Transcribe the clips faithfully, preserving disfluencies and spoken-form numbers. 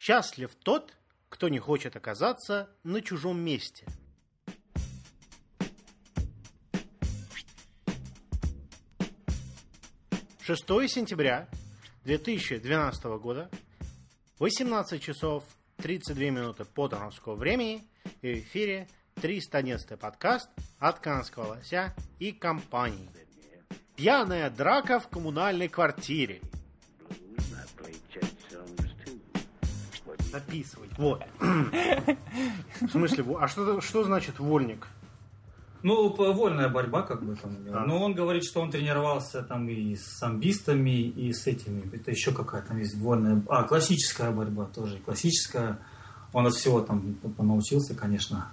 Счастлив тот, кто не хочет оказаться на чужом месте. шестого сентября две тысячи двенадцатого года, восемнадцать часов тридцать две минуты по тоновского времени, и в эфире триста одиннадцатый подкаст от Канадского лося и компании. Пьяная драка в коммунальной квартире. Записывай. Вот. В смысле, а что, что значит вольник? Ну, вольная борьба, как бы там. А. Но он говорит, что он тренировался там и с самбистами, и с этими. Это еще какая-то там есть вольная. А, классическая борьба тоже. Классическая. Он от всего там научился, конечно.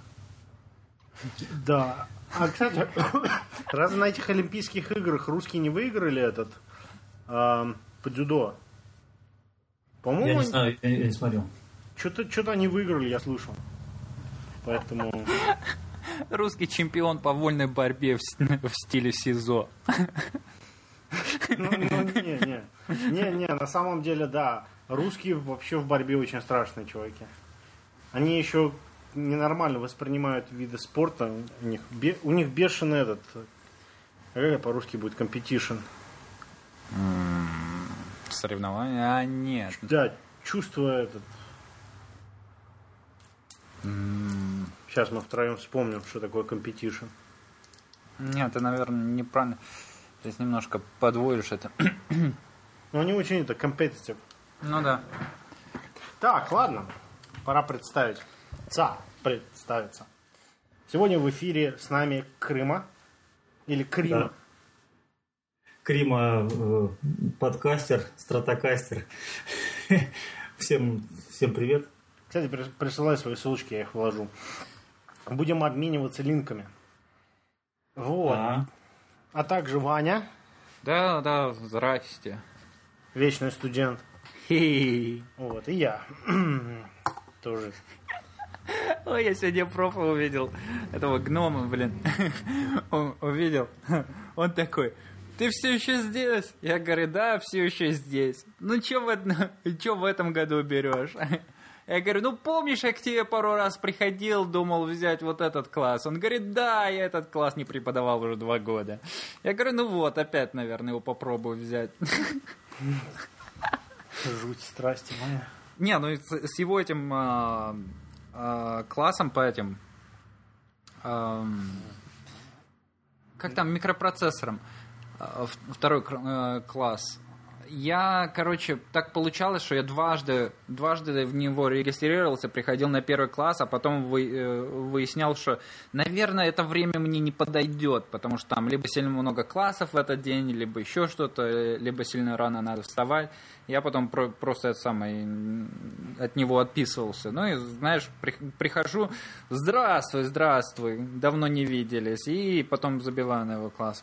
Да. А, кстати, раз на этих Олимпийских играх русские не выиграли этот э, по дзюдо? По-моему, я не знаю, я не смотрел. Что-то, что-то они выиграли, я слышал. Поэтому... Русский чемпион по вольной борьбе в, в стиле СИЗО. Ну, ну, не, не. Не, не, на самом деле, да. Русские вообще в борьбе очень страшные чуваки. Они еще ненормально воспринимают виды спорта. У них, бе, у них бешеный этот... Как по-русски будет? Competition. Соревнования? А, нет. Да, чувство этот... Сейчас мы втроем вспомним, что такое competition. Нет, ты, наверное, неправильно. Здесь немножко подводишь это. Ну, они очень это competitive. Ну да. Так, ладно. Пора представить. Ца, представиться. Сегодня в эфире с нами Крыма. Или Крима. Да. Крима, э, подкастер, стратокастер. Всем, всем привет. Кстати, присылай свои ссылочки, я их вложу. Будем обмениваться линками. Вот. А, а также Ваня. Да, да, здрасте. Вечный студент. Хе-хе. Вот, и я. Тоже. Ой, я сегодня профа увидел. Этого гнома, блин. Он увидел. Он такой: ты все еще здесь? Я говорю: да, все еще здесь. Ну, что в, этом, в этом году берешь? Я говорю: ну, помнишь, я к тебе пару раз приходил, думал взять вот этот класс? Он говорит: да, я этот класс не преподавал уже два года. Я говорю: ну вот, опять, наверное, его попробую взять. Жуть, страсти моя. Не, ну с его этим а, а, классом по этим... А, как там, микропроцессором. А, второй а, класс. Я, короче, так получалось, что я дважды, дважды в него регистрировался, приходил на первый класс, а потом вы, выяснял, что, наверное, это время мне не подойдет, потому что там либо сильно много классов в этот день, либо еще что-то, либо сильно рано надо вставать. Я потом про, просто это самое, от него отписывался. Ну и, знаешь, при, прихожу: здравствуй, здравствуй, давно не виделись, и потом забиваю на его класс.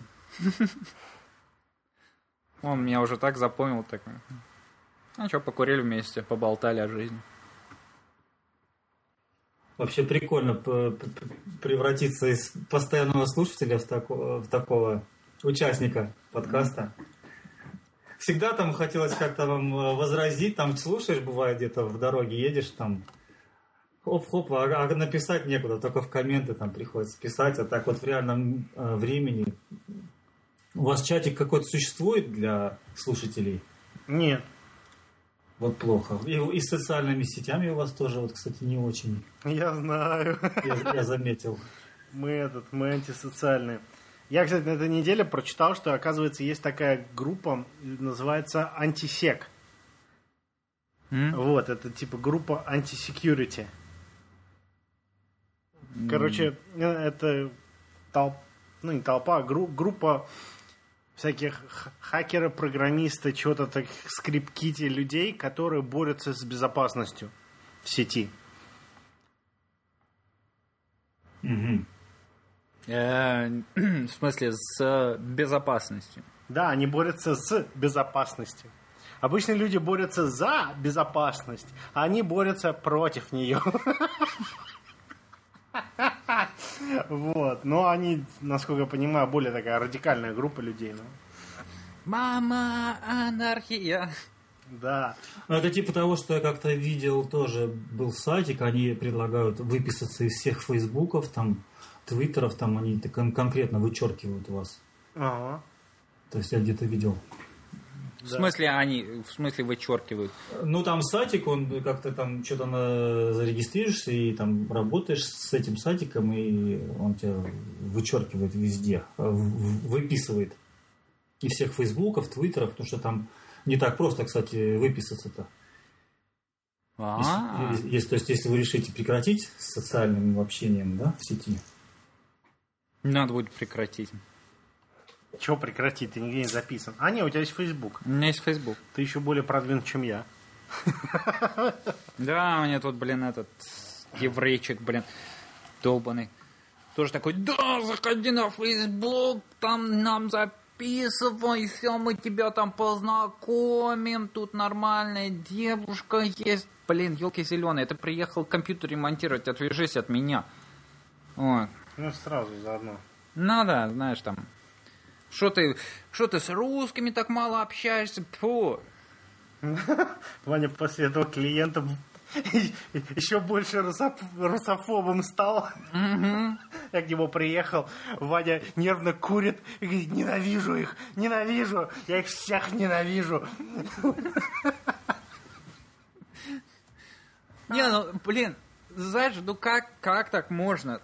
Он меня уже так запомнил. Так. Ну что, покурили вместе, поболтали о жизни. Вообще прикольно превратиться из постоянного слушателя в такого, в такого участника подкаста. Всегда там хотелось как-то вам возразить, там слушаешь, бывает, где-то в дороге едешь, там хоп-хоп, а написать некуда, только в комменты там приходится писать, а так вот в реальном времени. У вас чатик какой-то существует для слушателей? Нет. Вот плохо. И, и с социальными сетями у вас тоже, вот, кстати, не очень. Я знаю. Я, я заметил. Мы этот, мы антисоциальные. Я, кстати, на этой неделе прочитал, что, оказывается, есть такая группа, называется Антисек. Mm? Вот, это типа группа антисекьюрити. Mm. Короче, это толпа, ну не толпа, а гру- группа всяких хакеров, программистов, чего-то таких скрипт-кити людей, которые борются с безопасностью в сети. Mm-hmm. В смысле, с безопасностью? Да, они борются с безопасностью. Обычно люди борются за безопасность, а они борются против нее. Вот. Но они, насколько я понимаю, более такая радикальная группа людей. Мама, анархия. Да. Ну, это типа того, что я как-то видел, тоже был сайтик, они предлагают выписаться из всех фейсбуков, там, твиттеров, там они кон- конкретно вычеркивают вас. Ага. То есть я где-то видел. В смысле они, в смысле вычеркивают? Ну, там сайтик, он как-то там что-то на... зарегистрируешься и там работаешь с этим сайтиком, и он тебя вычеркивает везде, в- выписывает. И всех фейсбуков, твиттеров, потому что там не так просто, кстати, выписаться-то. А-а-а. Если, если, то есть, если вы решите прекратить с социальным общением, да, в сети. Надо будет прекратить. Чего прекратить? Ты нигде не записан. А, нет, у тебя есть Facebook. У меня есть Facebook. Ты еще более продвинут, чем я. Да, у меня тут, блин, этот еврейчик, блин, долбанный. Тоже такой, да, заходи на Facebook, там нам записывай, все, мы тебя там познакомим, тут нормальная девушка есть. Блин, елки зеленые, ты приехал компьютер ремонтировать, отвяжись от меня. Вот. Ну, сразу заодно. Ну да, знаешь, там, что ты, что ты с русскими так мало общаешься? Фу. Ваня после этого клиента еще больше русоф... русофобом стал. Угу. Я к нему приехал, Ваня нервно курит и говорит, ненавижу их, ненавижу, я их всех ненавижу. Не, ну, блин, знаешь, ну как, как так можно?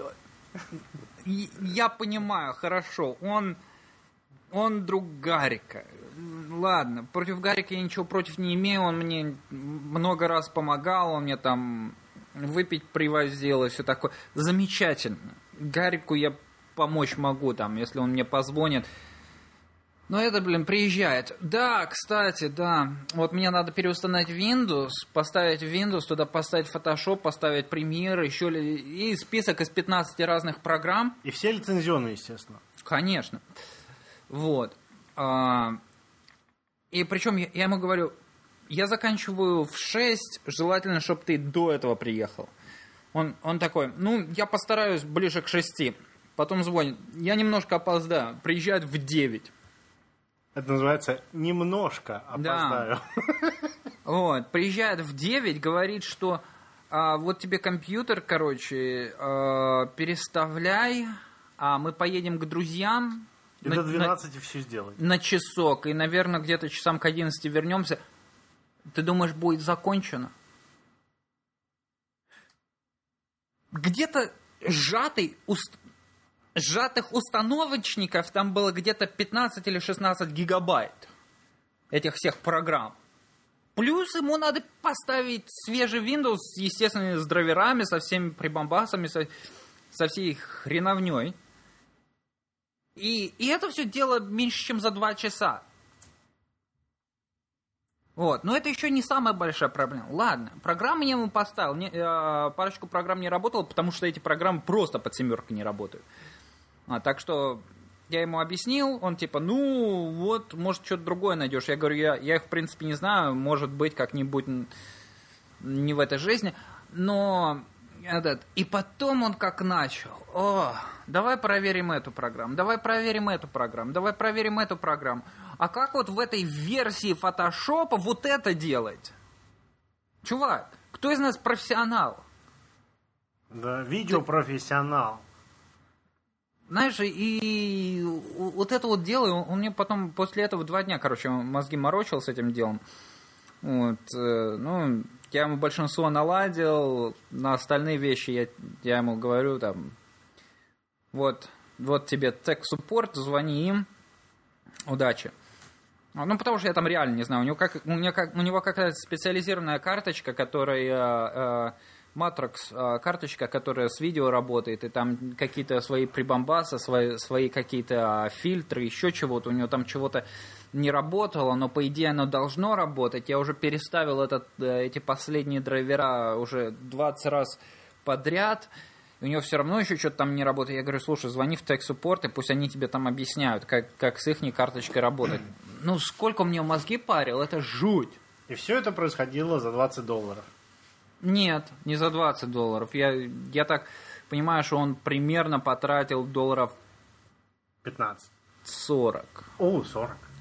И я понимаю, хорошо, он, он друг Гарика. Ладно, против Гарика я ничего против не имею, он мне много раз помогал, он мне там выпить привозил и все такое. Замечательно. Гарику я помочь могу, там, если он мне позвонит. Но это, блин, приезжает. Да, кстати, да. Вот мне надо переустановить Windows, поставить Windows, туда поставить Photoshop, поставить Premiere, еще ли... и список из пятнадцати разных программ. И все лицензионные, естественно. Конечно. Вот. И причем я, я ему говорю, я заканчиваю в шесть, желательно, чтобы ты до этого приехал. Он, он такой, ну, я постараюсь ближе к шести. Потом звонит, я немножко опоздаю, приезжает в девять. Это называется «немножко опоздаю». Да. Вот, приезжает в девять, говорит, что а, вот тебе компьютер, короче, а, переставляй, а мы поедем к друзьям. И на, до двенадцати на, все сделать. На часок, и, наверное, где-то часам к одиннадцати вернемся. Ты думаешь, будет закончено? Где-то сжатый... Уст... Сжатых установочников там было где-то пятнадцать или шестнадцать гигабайт этих всех программ. Плюс ему надо поставить свежий Windows, естественно, с драйверами, со всеми прибамбасами, со, со всей хреновней. И, и это все дело меньше, чем за два часа. Вот. Но это еще не самая большая проблема. Ладно, программы я ему поставил. Не, э, парочку программ не работало, потому что эти программы просто под семеркой не работают. А, так что я ему объяснил, он типа, ну вот, может, что-то другое найдешь. Я говорю, я, я их, в принципе, не знаю, может быть, как-нибудь не в этой жизни. Но этот... И потом он как начал, о, давай проверим эту программу, давай проверим эту программу, давай проверим эту программу. А как вот в этой версии фотошопа вот это делать? Чувак, кто из нас профессионал? Да, видеопрофессионал. Знаешь, и вот это вот дело, он мне потом после этого два дня, короче, мозги морочил с этим делом. Вот, ну, я ему большинство наладил, на остальные вещи я, я ему говорю, там, вот, вот тебе тех-суппорт, звони им, удачи. Ну, потому что я там реально не знаю, у него, как, у него, как, у него какая-то специализированная карточка, которая... Matrox карточка, которая с видео работает, и там какие-то свои прибамбасы, свои, свои какие-то фильтры, еще чего-то. У него там чего-то не работало, но по идее оно должно работать. Я уже переставил этот, эти последние драйвера уже двадцать раз подряд. У него все равно еще что-то там не работает. Я говорю, слушай, звони в тех-суппорт, и пусть они тебе там объясняют, как, как с их карточкой работать. Ну, сколько мне мозги парил, это жуть. И все это происходило за двадцать долларов. Нет, не за двадцать долларов. Я, я так понимаю, что он примерно потратил долларов пятнадцать. сорок. О, сорок.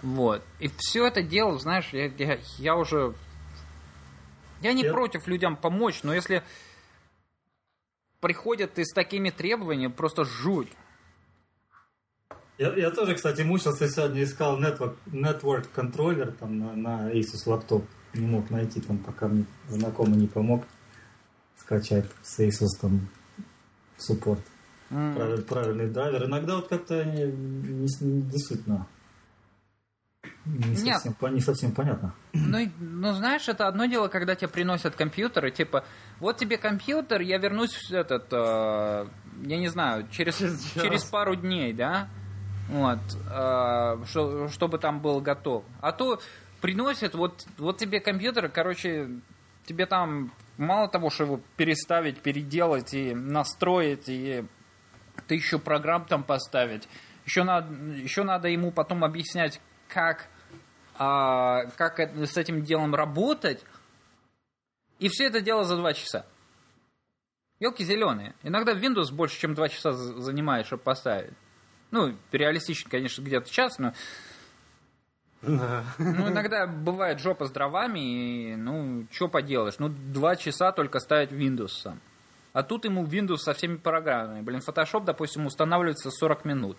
Вот. И все это дело, знаешь, я, я, я уже... Я не Я... против людям помочь, но если приходят и с такими требованиями, просто жуть. Я, я тоже, кстати, мучился сегодня, искал network, network контроллер там на, на Asus лаптоп. Не мог найти, там, пока мне знакомый не помог скачать с Asus там суппорт. Mm. Правиль, правильный драйвер. Иногда вот как-то не, не, не действительно не совсем, не совсем понятно. Ну, ну, знаешь, это одно дело, когда тебе приносят компьютер, и типа, вот тебе компьютер, я вернусь этот, э, я не знаю, через, через пару дней, да? Вот, э, что, чтобы там был готов. А то приносят, вот, вот тебе компьютер, короче, тебе там мало того, что его переставить, переделать и настроить, и тысячу программ там поставить, еще надо, еще надо ему потом объяснять, как, а, как с этим делом работать, и все это дело за два часа. Елки зеленые. Иногда Windows больше, чем два часа занимает, чтобы поставить. Ну, реалистично, конечно, где-то час, но... Ну, иногда бывает жопа с дровами, и, ну, что поделаешь. Ну, два часа только ставить Windows сам. А тут ему Windows со всеми программами. Блин, Photoshop, допустим, устанавливается сорок минут.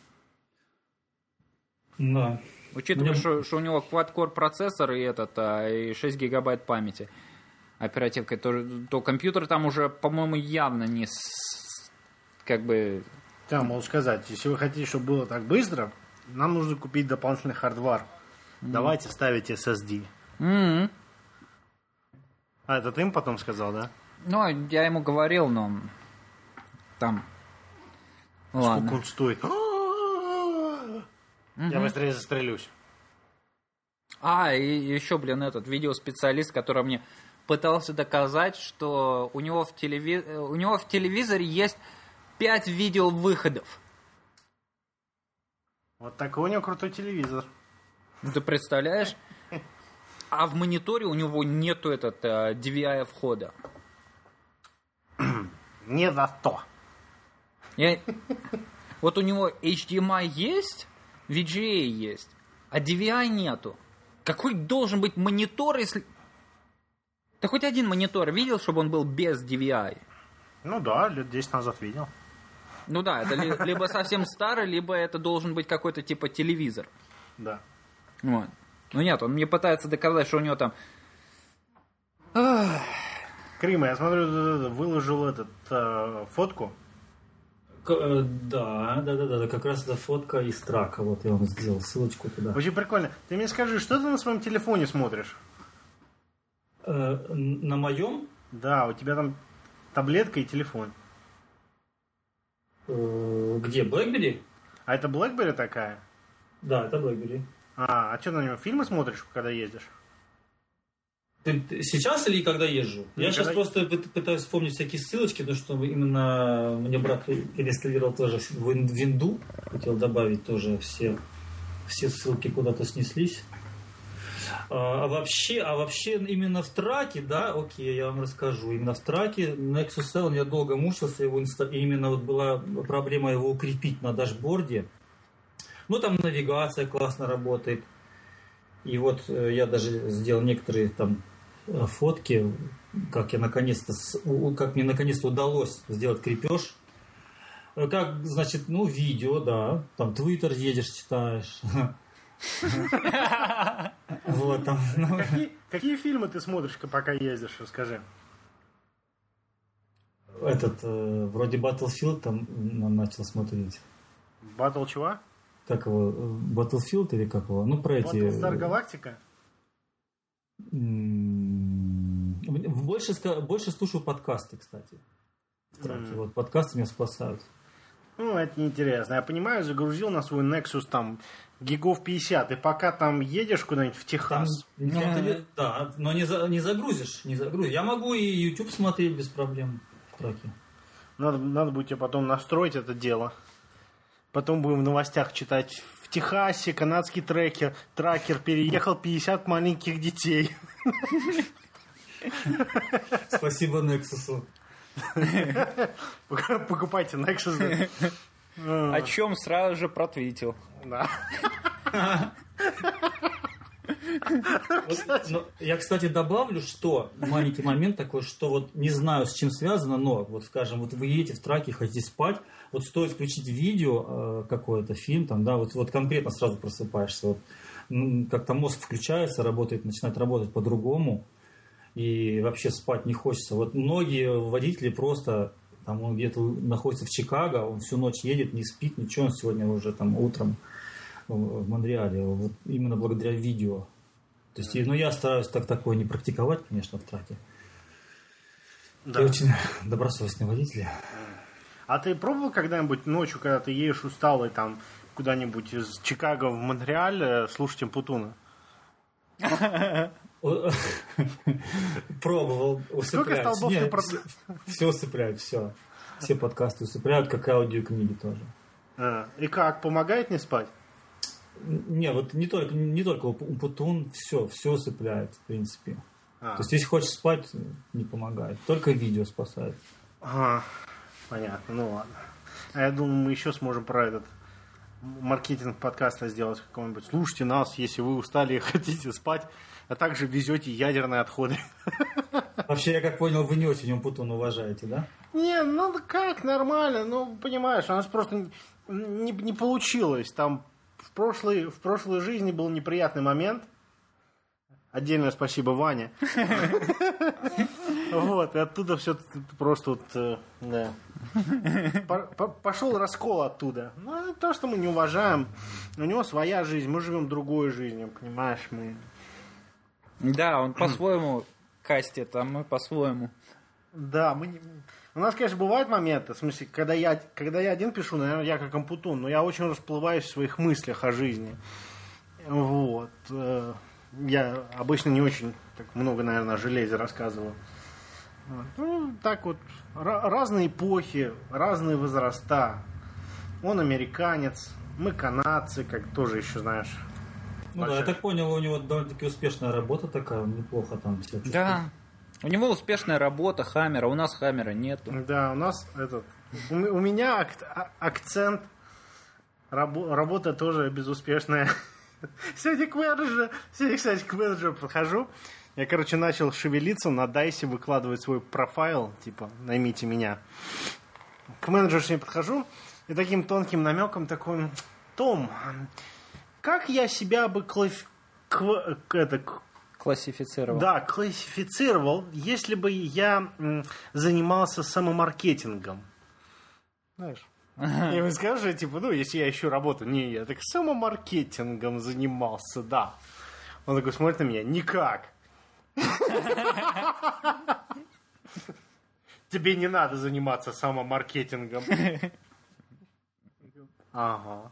Да. Учитывая, Мне... что, что у него quad-core процессор и, этот, а, и шесть гигабайт памяти оперативкой, то, то компьютер там уже, по-моему, явно не с, как бы... Да, могу сказать, если вы хотите, чтобы было так быстро, нам нужно купить дополнительный хардвар. Mm-hmm. Давайте ставить эс эс ди. Mm-hmm. А, это ты им потом сказал, да? Ну, я ему говорил, но там... Сколько Ладно. он стоит? Mm-hmm. Я быстрее застрелюсь. А, и еще, блин, этот видеоспециалист, который мне пытался доказать, что у него в, телеви... у него в телевизоре есть пять видеовыходов. Вот такой у него крутой телевизор. Ты представляешь? А в мониторе у него нету этот ди ви ай входа. Не за то. Я... Вот у него эйч ди эм ай есть, ви джи эй есть, а ди ви ай нету. Какой должен быть монитор, если... Ты хоть один монитор видел, чтобы он был без ди ви ай? Ну да, лет десять назад видел. Ну да, это ли, либо совсем старый, либо это должен быть какой-то типа телевизор. Да. Вот. Ну нет, он мне пытается доказать, что у него там... Крима, я смотрю, выложил этот э, фотку. К, да, да, да, да, как раз эта фотка из трака. Вот я вам сделал ссылочку туда. Очень прикольно. Ты мне скажи, что ты на своем телефоне смотришь? Э, на моем? Да, у тебя там таблетка и телефон. Э, где? BlackBerry? А это BlackBerry такая? Да, это BlackBerry. А, а что на нем, фильмы смотришь, когда ездишь? Ты, ты сейчас или когда езжу? Ну, я когда... сейчас просто пытаюсь вспомнить всякие ссылочки, потому что именно мне брат переинсталлировал тоже в Винду, хотел добавить тоже все, все ссылки куда-то снеслись. А, а вообще, а вообще именно в траке, да, окей, я вам расскажу. Именно в траке Nexus L я долго мучился, его инста... именно вот была проблема его укрепить на дашборде. Ну там навигация классно работает. И вот я даже сделал некоторые там фотки, как я наконец-то, как мне наконец-то удалось сделать крепеж. Как, значит, ну, видео, да, там Твиттер едешь, читаешь. Вот там. Какие фильмы ты смотришь, пока ездишь, расскажи. Этот, вроде Battlefield там начал смотреть. Battle чего? Как его, Battlefield или как его? Ну, про эти... Battlestar Galactica? Больше, больше слушаю подкасты, кстати. Mm. Вот подкасты меня спасают. Ну, это неинтересно. Я понимаю, загрузил на свой Nexus там гигов пятьдесят, и пока там едешь куда-нибудь в Техас. Там, mm. Да, но не, за, не загрузишь, не загрузишь. Я могу и YouTube смотреть без проблем в траке. Надо, надо будет тебе потом настроить это дело. Потом будем в новостях читать: в Техасе канадский трекер, тракер переехал пятьдесят маленьких детей. Спасибо Nexus. Покупайте Nexus. О чем сразу же протвитил. Да. Вот, ну, я, кстати, добавлю, что маленький момент такой, что вот не знаю, с чем связано, но вот, скажем, вот вы едете в траке, хотите спать, вот стоит включить видео э, какой-то, фильм, там, да, вот, вот конкретно сразу просыпаешься, вот, ну, как-то мозг включается, работает, начинает работать по-другому, и вообще спать не хочется. Вот многие водители просто, там, он где-то находится в Чикаго, он всю ночь едет, не спит, ничего, он сегодня уже там утром в Монреале, вот именно благодаря видео. То есть, ну, я стараюсь так такое не практиковать, конечно, в траке. Да. Я очень добросовестный водитель. А ты пробовал когда-нибудь ночью, когда ты едешь усталый, там, куда-нибудь из Чикаго в Монреаль, слушать Импутуна? Пробовал усыплять. Все усыпляют, все. Все подкасты усыпляют, как аудиокниги тоже. И как, помогает не спать? Не, вот не только, не только Умпутун, все, все усыпляет, в принципе. А. То есть, если хочешь спать, не помогает. Только видео спасает. Ага, понятно, ну ладно. А я думаю, мы еще сможем про этот маркетинг подкаста сделать какой-нибудь. Слушайте нас, если вы устали и хотите спать, а также везете ядерные отходы. Вообще, я как понял, вы не очень Умпутун уважаете, да? Не, ну как, нормально. Ну, понимаешь, у нас просто не, не получилось. Там в прошлой, в прошлой жизни был неприятный момент. Отдельное спасибо Ване. Вот, и оттуда все просто вот, да. Пошел раскол оттуда. Ну, то, что мы не уважаем. У него своя жизнь, мы живем другой жизнью, понимаешь, мы... Да, он по-своему кастит, а мы по-своему. Да, мы... У нас, конечно, бывают моменты, в смысле, когда я, когда я один пишу, наверное, я как Ампутун, но я очень расплываюсь в своих мыслях о жизни. Вот. Я обычно не очень так много, наверное, о железе рассказываю. Вот. Ну, так вот, Р- разные эпохи, разные возраста. Он американец, мы канадцы, как тоже еще, знаешь. Ну да, я так понял, у него довольно-таки успешная работа такая, он неплохо там себя чувствует. Да. У него успешная работа, Хаммера, у нас Хаммера нету. Да, у нас этот... У, у меня ак- акцент, рабо- работа тоже безуспешная. Сегодня к менеджеру, сегодня, кстати, к менеджеру подхожу. Я, короче, начал шевелиться, на Дайсе выкладывать свой профайл, типа, наймите меня. К менеджеру сегодня подхожу и таким тонким намеком такой: Том, как я себя бы клаф... к... это... Классифицировал. Да, классифицировал, если бы я м, занимался самомаркетингом. Знаешь? Я ему скажу, типа, ну, если я ищу работу, не, я так самомаркетингом занимался, да. Он такой смотрит на меня: никак. Тебе не надо заниматься самомаркетингом. Ага.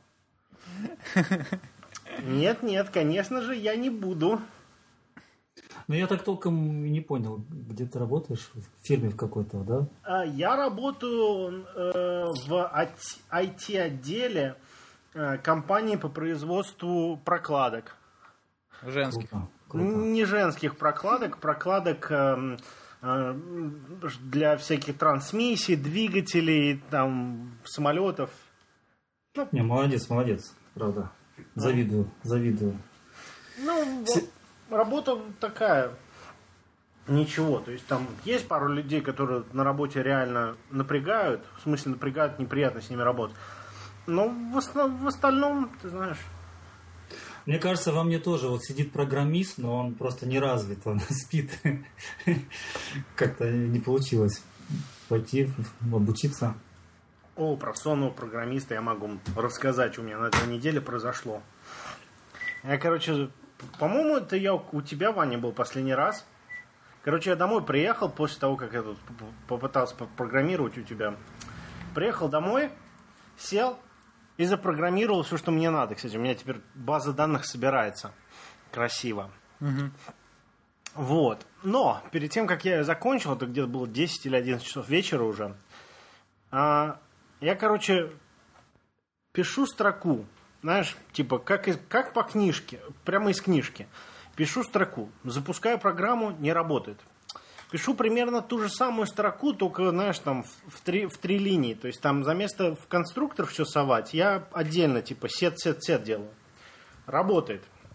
Нет, нет, конечно же, я не буду. Ну, я так толком не понял, где ты работаешь? В фирме в какой-то, да? Я работаю э, в ай ти-отделе э, компании по производству прокладок. Женских. Круто, круто. Не женских прокладок, прокладок э, э, для всяких трансмиссий, двигателей, там, самолетов. Ну, не, молодец, молодец, правда. Завидую, завидую. Ну, вот, работа такая, ничего. То есть там есть пару людей, которые на работе реально напрягают, в смысле напрягают, неприятно с ними работать. Но в, основ, в остальном, ты знаешь... Мне кажется, во мне тоже вот сидит программист, но он просто не развит, он спит. Как-то не получилось пойти обучиться. О, про сонного программиста я могу рассказать, что у меня на этой неделе произошло. Я, короче, по-моему, это я у тебя, Ваня, был последний раз. Короче, я домой приехал после того, как я тут попытался программировать у тебя. Приехал домой, сел и запрограммировал все, что мне надо. Кстати, у меня теперь база данных собирается красиво. Угу. Вот. Но перед тем, как я ее закончил, это где-то было десять или одиннадцать часов вечера уже, а, я, короче, пишу строку. Знаешь, типа, как, из, как по книжке, прямо из книжки. Пишу строку, запускаю программу, не работает. Пишу примерно ту же самую строку, только, знаешь, там в три, в три линии. То есть там за место в конструктор все совать, я отдельно, типа, сет-сет-сет делаю. Работает.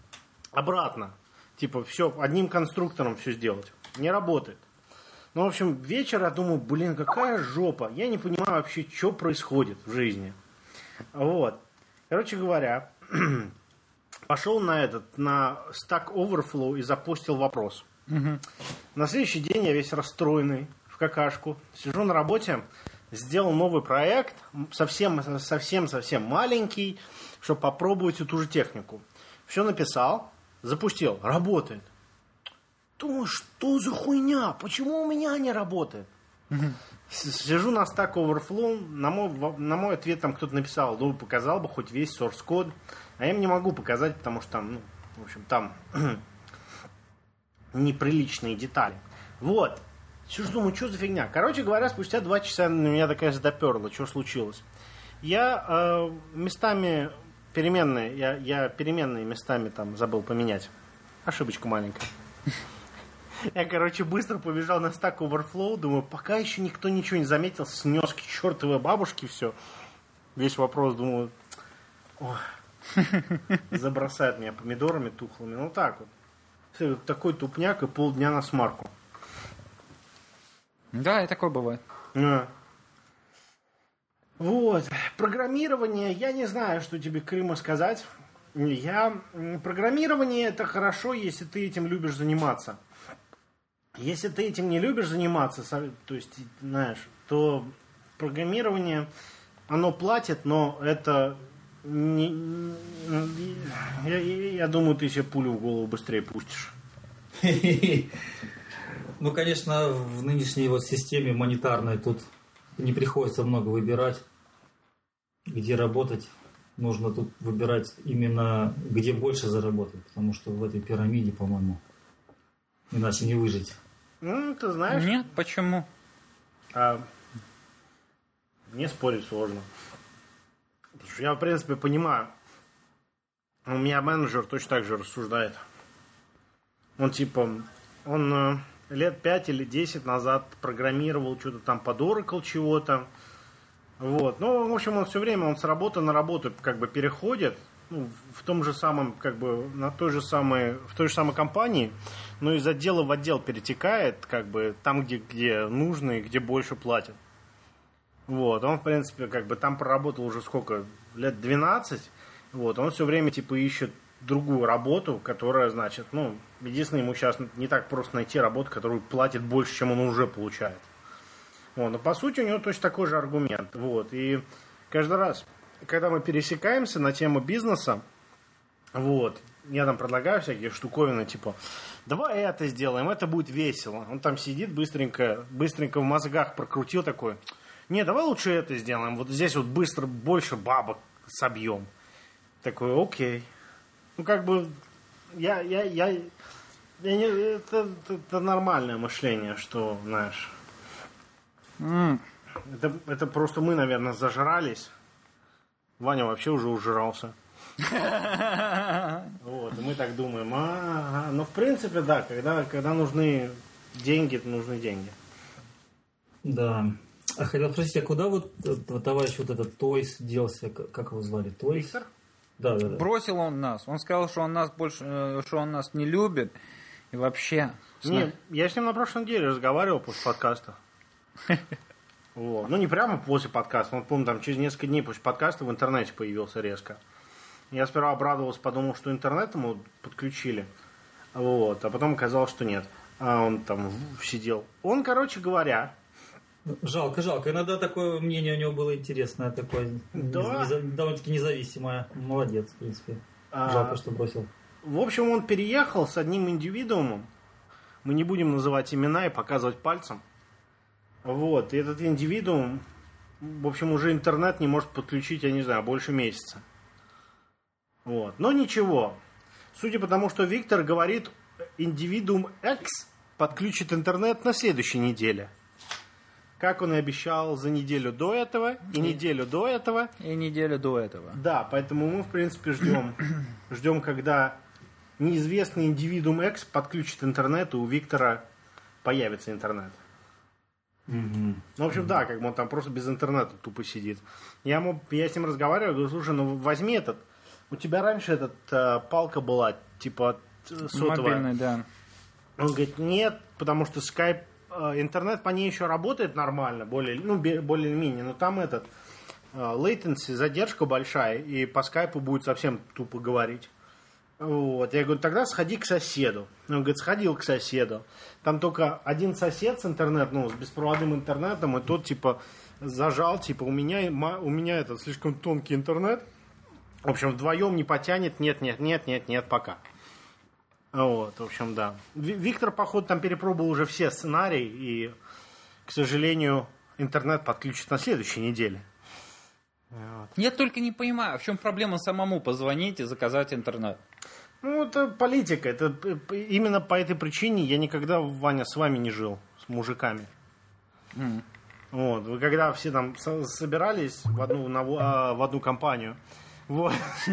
обратно. Типа, все, одним конструктором все сделать. Не работает. Ну, в общем, вечер я думаю, блин, какая жопа. Я не понимаю вообще, что происходит в жизни. Вот. Короче говоря, пошел на этот, на Stack Overflow и запустил вопрос. Угу. На следующий день я весь расстроенный, в какашку. Сижу на работе, сделал новый проект, совсем, совсем, совсем маленький, чтобы попробовать эту же технику. Все написал, запустил, работает. Думаю, что за хуйня? Почему у меня не работает? Mm-hmm. Сижу на Stack Overflow, на мой, на мой ответ там кто-то написал, ну, показал бы хоть весь source код, а я им не могу показать, потому что там, ну, в общем, там неприличные детали. Вот. Сижу, думаю, что за фигня? Короче говоря, спустя два часа на меня такая доперла, что случилось. Я э, местами переменные, я, я переменные местами там забыл поменять. Ошибочка маленькая. Я, короче, быстро побежал на Stack Overflow, думаю, пока еще никто ничего не заметил, снес к чертовой бабушке все. Весь вопрос, думаю, забросает меня помидорами тухлыми. Ну так вот. Все, такой тупняк и полдня на смарку. Да, и такое бывает. А. Вот. Программирование, я не знаю, что тебе, Крыма, сказать. Я... Программирование это хорошо, если ты этим любишь заниматься. Если ты этим не любишь заниматься, то есть, знаешь, то программирование, оно платит, но это не, я, я думаю, ты себе пулю в голову быстрее пустишь. Ну, конечно, в нынешней вот системе монетарной тут не приходится много выбирать, где работать. Нужно тут выбирать именно, где больше заработать, потому что в этой пирамиде, по-моему, иначе не выжить. Ну, ты знаешь... Нет, почему? А, мне спорить сложно. Потому что я, в принципе, понимаю. У меня менеджер точно так же рассуждает. Он, типа, он э, лет пять или десять назад программировал что-то там под Oracle чего-то. Вот. Ну, в общем, он все время, он с работы на работу как бы переходит. Ну, в том же самом, как бы, на той же самой, в той же самой компании, но из отдела в отдел перетекает, как бы, там, где, где нужно и где больше платят. Вот, он, в принципе, как бы, там проработал уже сколько, лет двенадцать, вот, он все время, типа, ищет другую работу, которая, значит, ну, единственное, ему сейчас не так просто найти работу, которую платит больше, чем он уже получает. Вот, но, по сути, у него точно такой же аргумент, вот, и каждый раз... Когда мы пересекаемся на тему бизнеса, вот, я там предлагаю всякие штуковины, типа, давай это сделаем, это будет весело. Он там сидит, быстренько, быстренько в мозгах прокрутил такой, не, давай лучше это сделаем, вот здесь вот быстро больше бабок собьем. Такой, окей. Ну, как бы, я, я, я, я не, это, это нормальное мышление, что, знаешь, Mm. это, это просто мы, наверное, зажрались. Ваня вообще уже ужирался. Вот, и мы так думаем, ага. Но в принципе, да, когда, когда нужны деньги, то нужны деньги. Да. А хотел спросить, а куда вот товарищ вот этот Тойс делся, как его звали? Тойс? Виктор? Да, да, да. Бросил он нас. Он сказал, что он нас больше, что он нас не любит. И вообще... Нет, я с ним на прошлой неделе разговаривал после подкаста. Вот. Ну, не прямо после подкаста. Он, помню, там через несколько дней после подкаста в интернете появился резко. Я сперва обрадовался, подумал, что интернет ему подключили. Вот. А потом оказалось, что нет. А он там сидел. Он, короче говоря... Жалко, жалко. Иногда такое мнение у него было интересное, такое да. неза... довольно-таки независимое. Молодец, в принципе. А... Жалко, что бросил. В общем, он переехал с одним индивидуумом. Мы не будем называть имена и показывать пальцем. Вот, и этот индивидуум, в общем, уже интернет не может подключить, я не знаю, больше месяца. Вот, но ничего. Судя по тому, что Виктор говорит, индивидуум X подключит интернет на следующей неделе. Как он и обещал за неделю до этого, и неделю до этого. И неделю до этого. Да, поэтому мы, в принципе, ждем, ждем, когда неизвестный индивидуум X подключит интернет, и у Виктора появится интернет. Mm-hmm. Ну, в общем, да, как бы он там просто без интернета тупо сидит. Я, ему, я с ним разговариваю, говорю, слушай, ну возьми этот, у тебя раньше этот э, палка была, типа сотовая. Мобильный, да. Он говорит, нет, потому что Skype, э, интернет по ней еще работает нормально, более, ну, более-менее, но там этот э, latency, задержка большая, и по скайпу будет совсем тупо говорить. Вот. Я говорю, тогда сходи к соседу. Он говорит, сходил к соседу. Там только один сосед с интернетом, ну, с беспроводным интернетом, и тот, типа, зажал, типа, у меня, у меня этот слишком тонкий интернет. В общем, вдвоем не потянет, нет, нет, нет, нет, нет, пока. Вот, в общем, да. Виктор, походу, там перепробовал уже все сценарии, и, к сожалению, интернет подключит на следующей неделе. Вот. Я только не понимаю, в чем проблема самому позвонить и заказать интернет. Ну, это политика. Это именно по этой причине я никогда, Ваня, с вами не жил, с мужиками. Mm. Вот. Вы когда все там собирались в одну, на, в одну компанию, вот.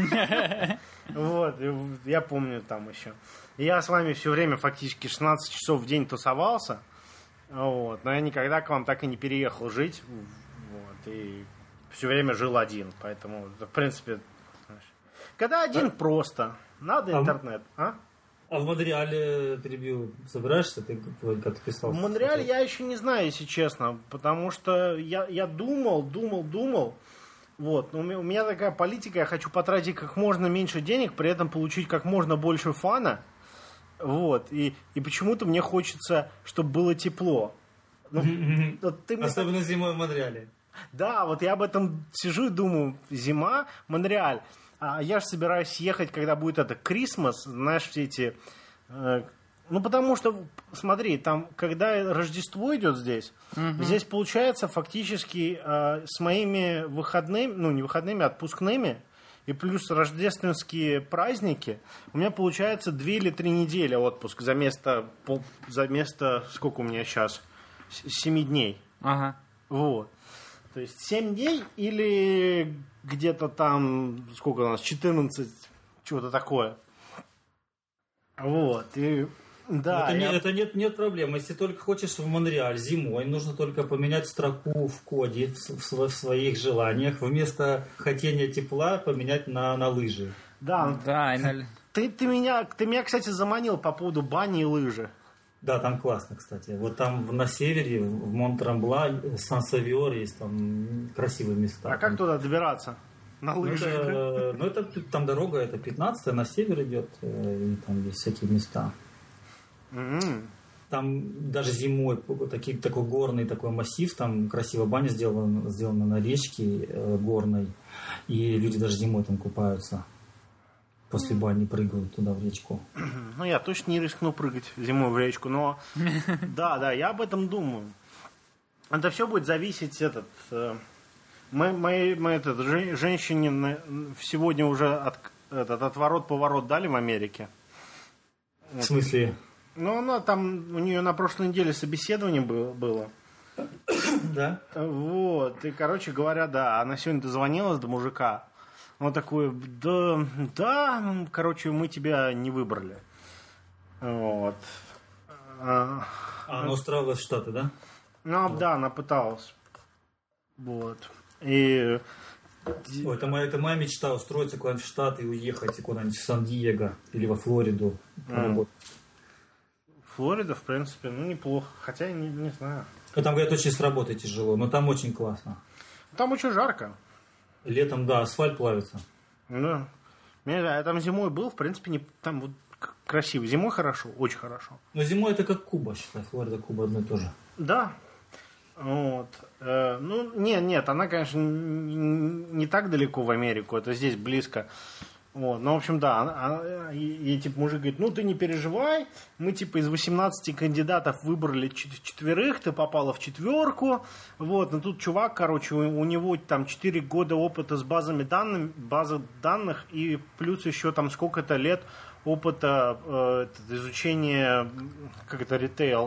Вот, я помню там еще. Я с вами все время фактически шестнадцать часов в день тусовался, вот, но я никогда к вам так и не переехал жить, вот, и все время жил один, поэтому, в принципе, когда один, просто, надо интернет, а? А в Монреале, перебью, собираешься? Ты как писал? В Монреале я еще не знаю, если честно, потому что я, я думал, думал, думал, вот, но у меня такая политика, я хочу потратить как можно меньше денег, при этом получить как можно больше фана, вот, и, и почему-то мне хочется, чтобы было тепло. Ну, вот ты мне Особенно так... зимой в Монреале. Да, вот я об этом сижу и думаю, зима, Монреаль. А я же собираюсь ехать, когда будет это Крисмас, знаешь, все эти... Э, ну, потому что, смотри, там, когда Рождество идет здесь, угу. здесь получается фактически э, с моими выходными, ну, не выходными, а отпускными, и плюс рождественские праздники, у меня получается две или три недели отпуск за место, пол, за место, сколько у меня сейчас, семи дней. Ага. Вот. То есть семь дней или где-то там, сколько у нас, четырнадцать, чего-то такое. Вот. И, да, это, я... не, это нет, нет проблем. Если только хочешь в Монреаль зимой, нужно только поменять строку в коде, в, в, в своих желаниях. Вместо хотения тепла поменять на, на лыжи. Да, да и... ты, ты, меня, ты меня, кстати, заманил по поводу бани и лыжи. Да, там классно, кстати. Вот там на севере, в Монтрамбла, Сан-Савиор есть там красивые места. А как туда добираться? На лыжах? Ну, это, ну, это там дорога, это пятнадцатая, на север идет, и там есть всякие места. Mm-hmm. Там даже зимой такой, такой горный такой массив, там красивая баня сделана, сделана на речке э, горной, и люди даже зимой там купаются. После бани прыгают туда в речку. Ну, я точно не рискну прыгать зимой в речку, но да, да, я об этом думаю. Это все будет зависеть, этот, мы, мы, мы этот, женщине сегодня уже от, этот, отворот-поворот дали в Америке. В смысле? Ну, она там, у нее на прошлой неделе собеседование было. Да? Вот, и, короче говоря, да, она сегодня дозвонилась до мужика. Он такой, да, да, короче, мы тебя не выбрали. Вот. А она устраивалась в Штаты, да? Ну, вот. Да, она пыталась. Вот. И... Ой, это моя, это моя мечта, устроиться куда-нибудь в Штаты и уехать куда-нибудь в Сан-Диего или во Флориду. Mm. Флорида, в принципе, ну, неплохо. Хотя, не, не знаю. Ну, там, говорят, очень с работой тяжело, но там очень классно. Там очень жарко. Летом, да, асфальт плавится. Да. Я там зимой был, в принципе, не, там вот красиво. Зимой хорошо, очень хорошо. Но зимой это как Куба, считай. Флорида, Куба одно и то же. Да. Вот. Э, ну, нет, нет, она, конечно, не, не так далеко в Америку, это здесь близко. Вот. Ну, в общем, да, она, она, и, и типа мужик говорит, ну, ты не переживай, мы типа из восемнадцати кандидатов выбрали четверых, ты попала в четверку, вот, но тут чувак, короче, у, у него там четыре года опыта с базами данных, базы данных, и плюс еще там сколько-то лет опыта э, изучения, как это, ритейл.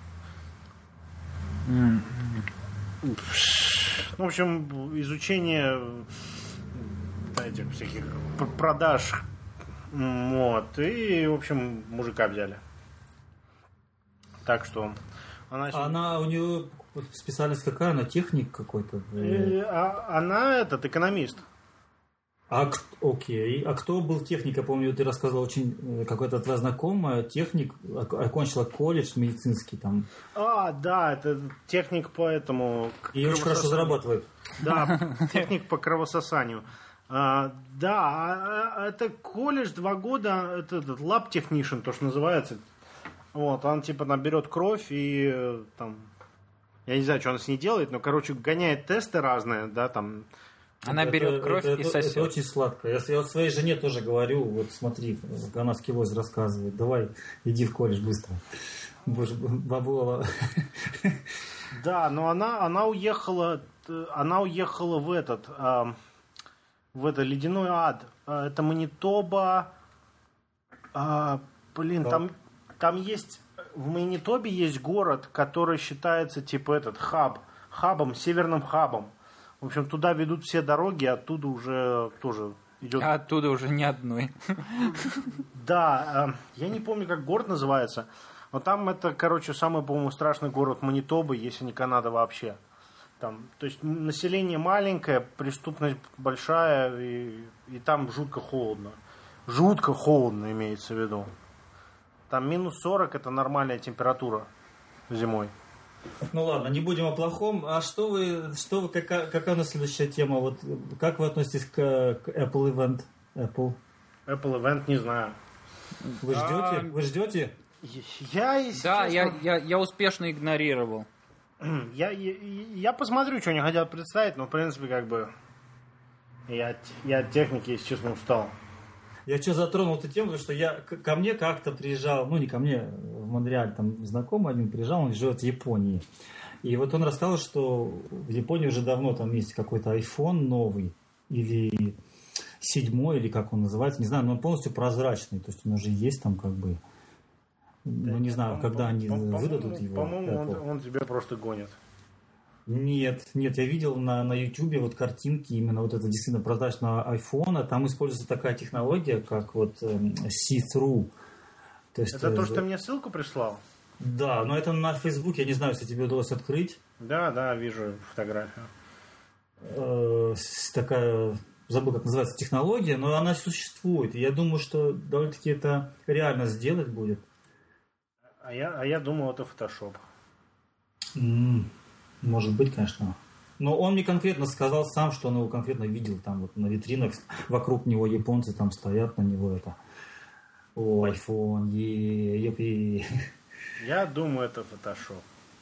Mm-hmm. В общем, изучение этих всяких продаж. Вот. И, в общем, мужика взяли. Так что... Она, а она у нее специальность какая? Она техник какой-то? И, а, она этот, экономист. А, окей. А кто был техник? Я помню, ты рассказывал, очень какой-то твоя знакомая, техник, окончила колледж медицинский там. А, да, это техник по этому... И очень хорошо зарабатывает. Да, техник по кровососанию. А, да, это колледж, два года, это этот lab technician, то, что называется. Вот, он типа там берет кровь и там... Я не знаю, что он с ней делает, но, короче, гоняет тесты разные, да, там... Она это, берет кровь это, и сосет. Это очень сладко. Я, я вот своей жене тоже говорю, вот смотри, она скиллоз рассказывает, давай, иди в колледж быстро. Боже, бабула. Да, но она, она уехала, она уехала в этот, а, в это ледяной ад. Это Манитоба. А, блин, да. там, там есть, в Манитобе есть город, который считается типа этот хаб, хабом, северным хабом. В общем, туда ведут все дороги, оттуда уже тоже идет... А оттуда уже ни одной. Да, я не помню, как город называется, но там это, короче, самый, по-моему, страшный город Манитобы, если не Канада вообще. Там, то есть население маленькое, преступность большая, и, и там жутко холодно. Жутко холодно имеется в виду. Там минус сорок это нормальная температура зимой. Ну ладно, не будем о плохом. А что вы, что вы, какая, какая у нас следующая тема? Вот как вы относитесь к, к Apple Event? Apple. Apple Event, не знаю. Вы ждете? А, вы ждете? Я, если Да, честно, я, я, я успешно игнорировал. Я, я, я посмотрю, что они хотят представить, но в принципе как бы я, я от техники, если честно, устал. Я что затронул эту тему, потому что я, ко мне как-то приезжал, ну не ко мне, в Монреаль, там знакомый один приезжал, он живет в Японии. И вот он рассказал, что в Японии уже давно там есть какой-то iPhone новый, или седьмой, или как он называется, не знаю, но он полностью прозрачный, то есть он уже есть там как бы, Да, ну не знаю, когда они выдадут его. По-моему, он, он тебя просто гонит. Нет, нет, я видел на, на YouTube вот картинки именно вот этого действительно прозрачного айфона. Там используется такая технология, как вот э, see-through. То есть, Это э, то, что ты мне ссылку прислал? Да, но это на Facebook, я не знаю, если тебе удалось открыть. Да, да, вижу фотографию. Э, такая, забыл, как называется технология, но она существует. И я думаю, что довольно-таки это реально сделать будет. А я, а я думал, это Photoshop. Mm. Может быть, конечно. Но он мне конкретно сказал сам, что он его конкретно видел там вот на витринах. Вокруг него японцы там стоят на него это. О, iPhone, е Я думаю, это Photoshop.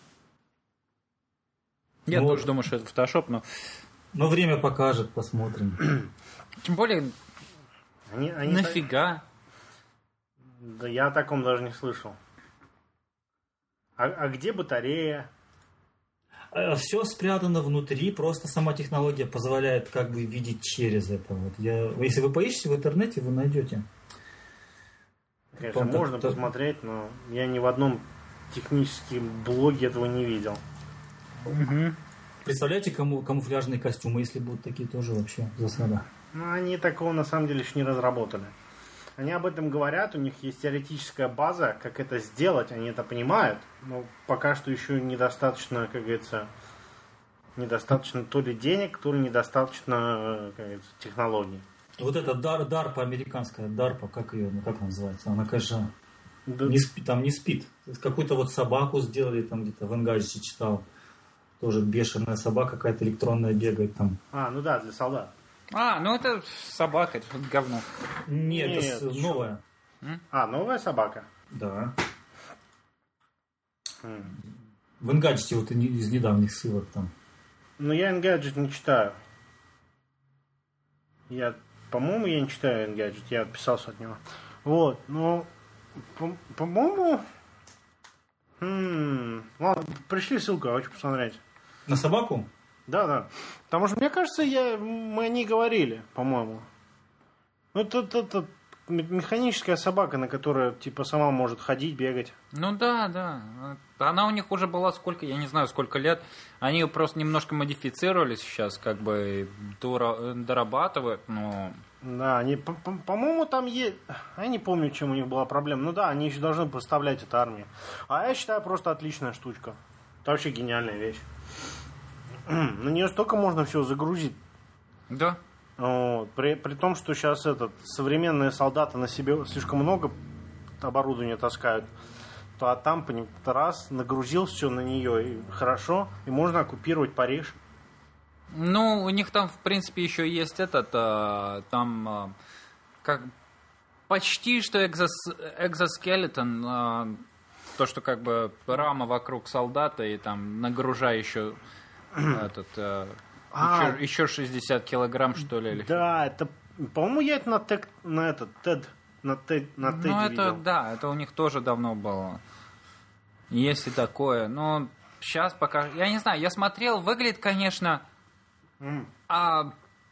Я ну, тоже думаю, что это Photoshop, но... Но время покажет, посмотрим. Тем более, Они, они нафига? Так... Да я о таком даже не слышал. А, а где батарея? Все спрятано внутри, просто сама технология позволяет как бы видеть через это. Вот я, если вы поищете в интернете, вы найдете. Конечно, Там можно так, посмотреть, но я ни в одном техническом блоге этого не видел. Угу. Представляете, кому камуфляжные костюмы, если будут такие, тоже вообще засада. Ну, они такого на самом деле еще не разработали. Они об этом говорят, у них есть теоретическая база, как это сделать, они это понимают, но пока что еще недостаточно, как говорится, недостаточно то ли денег, то ли недостаточно, как говорится, технологий. Вот эта дар, дарпа американская, дарпа, как ее, ну как она называется? Она, конечно, Да. не спит, там не спит. Какую-то вот собаку сделали, там где-то в Энгаджете читал. Тоже бешеная собака какая-то электронная бегает там. А, ну да, для солдат. А, ну это собака, это говно. Нет, Нет, это что? новая. А, новая собака? Да. М. В Энгаджете вот из недавних ссылок там. Ну, я Engadget не читаю. Я, по-моему, я не читаю Engadget, я отписался от него. Вот, ну, по- по-моему... М, ладно, пришли ссылку, я хочу посмотреть. На собаку? Да, да. Потому что, мне кажется, я, мы не говорили, по-моему. Ну, это, это, это механическая собака, на которой, типа, сама может ходить, бегать. Ну да, да. Она у них уже была сколько, я не знаю, сколько лет. Они ее просто немножко модифицировали сейчас, как бы дора- дорабатывают, но... Да, они, по- по- по-моему, там есть... Я не помню, чем у них была проблема. Ну да, они еще должны поставлять это армии. А я считаю, просто отличная штучка. Это вообще гениальная вещь. На нее столько можно всего загрузить. Да. Вот. При, при том, что сейчас этот, современные солдаты на себе слишком много оборудования таскают, то а там раз нагрузил все на нее и хорошо, и можно оккупировать Париж. Ну, у них там, в принципе, еще есть этот, а, там, а, как почти что экзос, экзоскелетон, а, то, что как бы рама вокруг солдата и там нагружая еще этот, а, А, еще, еще шестьдесят килограмм, что ли. Или... Да, это, по-моему, я это на, тек, на этот, TED, на TED, на TED Ну, это, видел. да, это у них тоже давно было. Есть и такое. Но сейчас пока... Я не знаю, я смотрел, выглядит, конечно... А,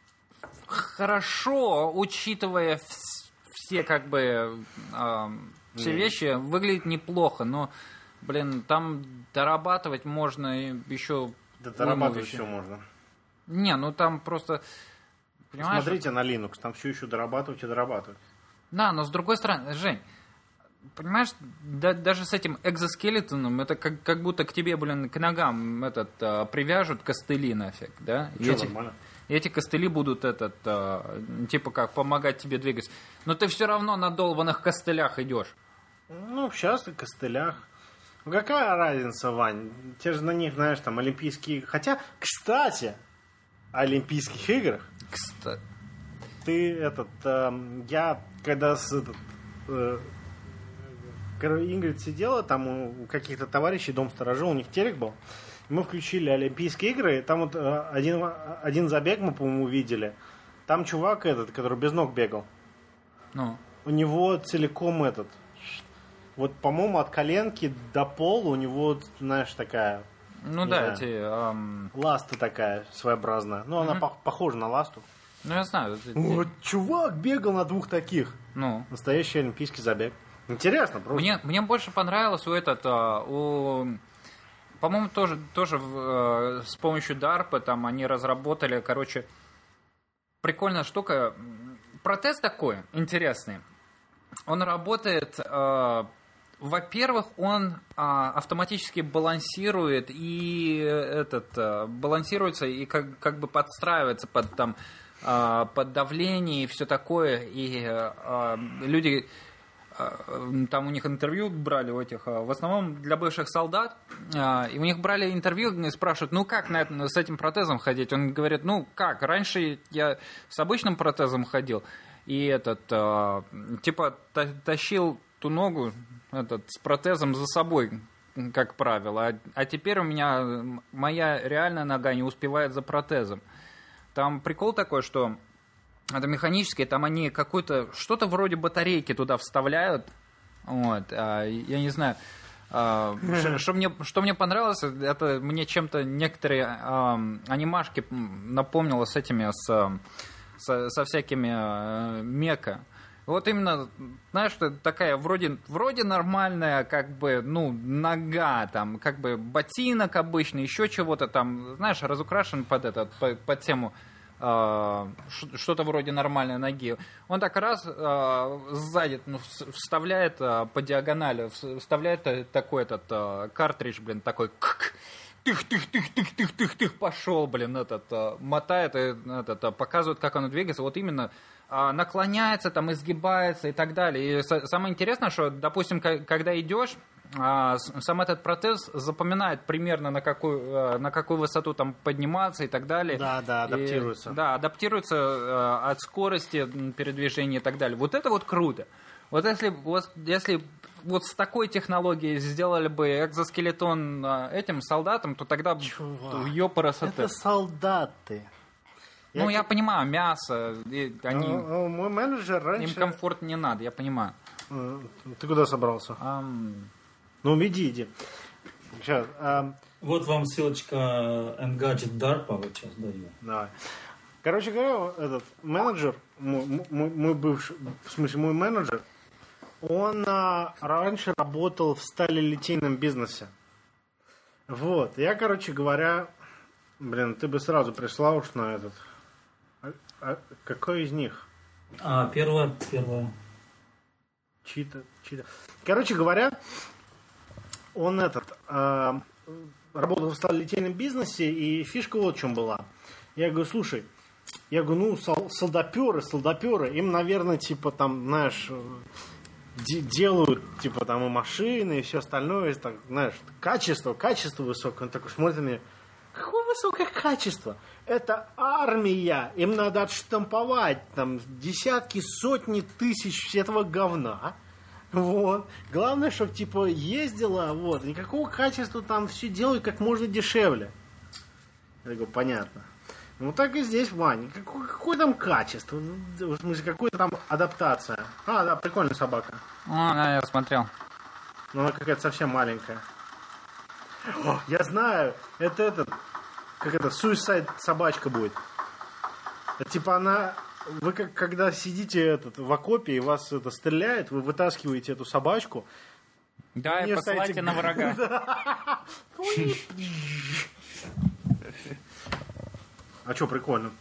хорошо, учитывая вс- все как бы а, все Не. вещи, выглядит неплохо, но, блин, там дорабатывать можно еще... Да дорабатывать все можно. Не, ну там просто... Понимаешь? Смотрите на Linux, там все еще дорабатывать и дорабатывать. Да, но с другой стороны, Жень, понимаешь, да, даже с этим экзоскелетоном, это как, как будто к тебе, блин, к ногам этот, а, привяжут костыли нафиг, да? И Что, эти, нормально? и эти костыли будут этот, а, типа как, помогать тебе двигаться. Но ты все равно на долбанных костылях идешь. Ну, сейчас на костылях. Ну, какая разница, Вань? Те же на них, знаешь, там, олимпийские... Хотя, кстати, о Олимпийских играх. Кстати. Ты, этот, э, я, когда с, этот, э, Ингрид сидела, там у каких-то товарищей, дом сторожил, у них телек был. Мы включили Олимпийские игры, и там вот э, один, один забег мы, по-моему, увидели. Там чувак этот, который без ног бегал. Ну. У него целиком этот... Вот, по-моему, от коленки до пола у него, знаешь, такая... Ну не да, знаю, эти... ам, ласта такая своеобразная. Ну, она Мгм. пох- похожа на ласту. Ну я знаю. эти- Вот чувак бегал на двух таких. Ну. Настоящий олимпийский забег. Интересно просто. Мне, мне больше понравилось у этот, а, у, по-моему, тоже, тоже в, э, с помощью дарпа там они разработали, короче, прикольная штука. Протез такой интересный. Он работает, э, во-первых, он а, автоматически балансирует и этот э, балансируется и как, как бы подстраивается под там а, под давление и все такое. И а, люди там у них интервью брали у этих, в основном для бывших солдат, и у них брали интервью и спрашивают, ну как на это, с этим протезом ходить? Он говорит, ну как, раньше я с обычным протезом ходил, и этот, типа, тащил ту ногу этот, с протезом за собой, как правило, а, а теперь у меня моя реальная нога не успевает за протезом. Там прикол такой, что это механическое, там они какую-то, что-то вроде батарейки туда вставляют. Вот, а, я не знаю. А, что, что, мне, что мне понравилось, это мне чем-то некоторые а, анимашки напомнило с этими, с, со, со всякими а, мека. Вот именно, знаешь, что такая вроде, вроде нормальная, как бы, ну, нога, там, как бы ботинок обычный, еще чего-то там, знаешь, разукрашен под этот, под, под тему. Что-то вроде нормальной ноги. Он так раз э, сзади ну, вставляет э, по диагонали, вставляет такой этот э, картридж, блин, такой тых-тых-тых-тых-тых-тых-тых пошел, блин, этот, э, мотает, и, этот, э, показывает, как оно двигается. Вот именно э, наклоняется, там, изгибается и так далее. И самое интересное, что, допустим, когда идешь, А, сам этот протез запоминает примерно на какую, на какую высоту там подниматься и так далее. Да, да, адаптируется. И, да, адаптируется э, от скорости передвижения и так далее. Вот это вот круто. Вот если, вот, если вот с такой технологией сделали бы экзоскелетон э, этим солдатам, то тогда ёпарасоте. Это солдаты. Ну, я, я понимаю, мясо, и они, ну, мой менеджер раньше... им комфорт не надо, я понимаю. Ты куда собрался? Um... Ну, иди, иди. Сейчас. А... Вот вам ссылочка Engadget DARPA, вот сейчас даю. Давай. Короче говоря, этот менеджер, мой, мой, мой бывший, в смысле, мой менеджер, он а, раньше работал в сталелитейном бизнесе. Вот. Я, короче говоря, блин, ты бы сразу прислал уж на этот. А, а какой из них? А, первая, первая. Чита, чита. Короче говоря, он этот э, работал в сталелитейном бизнесе, и фишка вот в чем была. Я говорю, слушай, Я говорю, ну, сол- солдаперы, солдаперы, им, наверное, типа там, знаешь, де- делают, типа там и машины, и все остальное, так, знаешь, качество, качество высокое. Он такой смотрит на меня, какое высокое качество? Это армия, им надо отштамповать там десятки, сотни тысяч этого говна. Вот. Главное, чтобы типа ездила, вот, никакого качества там все делают как можно дешевле. Я говорю, понятно. Ну так и здесь, Вань, какое, какое там качество? В смысле, какая там адаптация? А, да, прикольная собака. А, да, я смотрел. Но она какая-то совсем маленькая. О, я знаю, это этот, как это, суицид собачка будет. Это, типа она, вы как, когда сидите этот, в окопе и вас это стреляет, вы вытаскиваете эту собачку. Да, и посылайте на врага. А что, прикольно.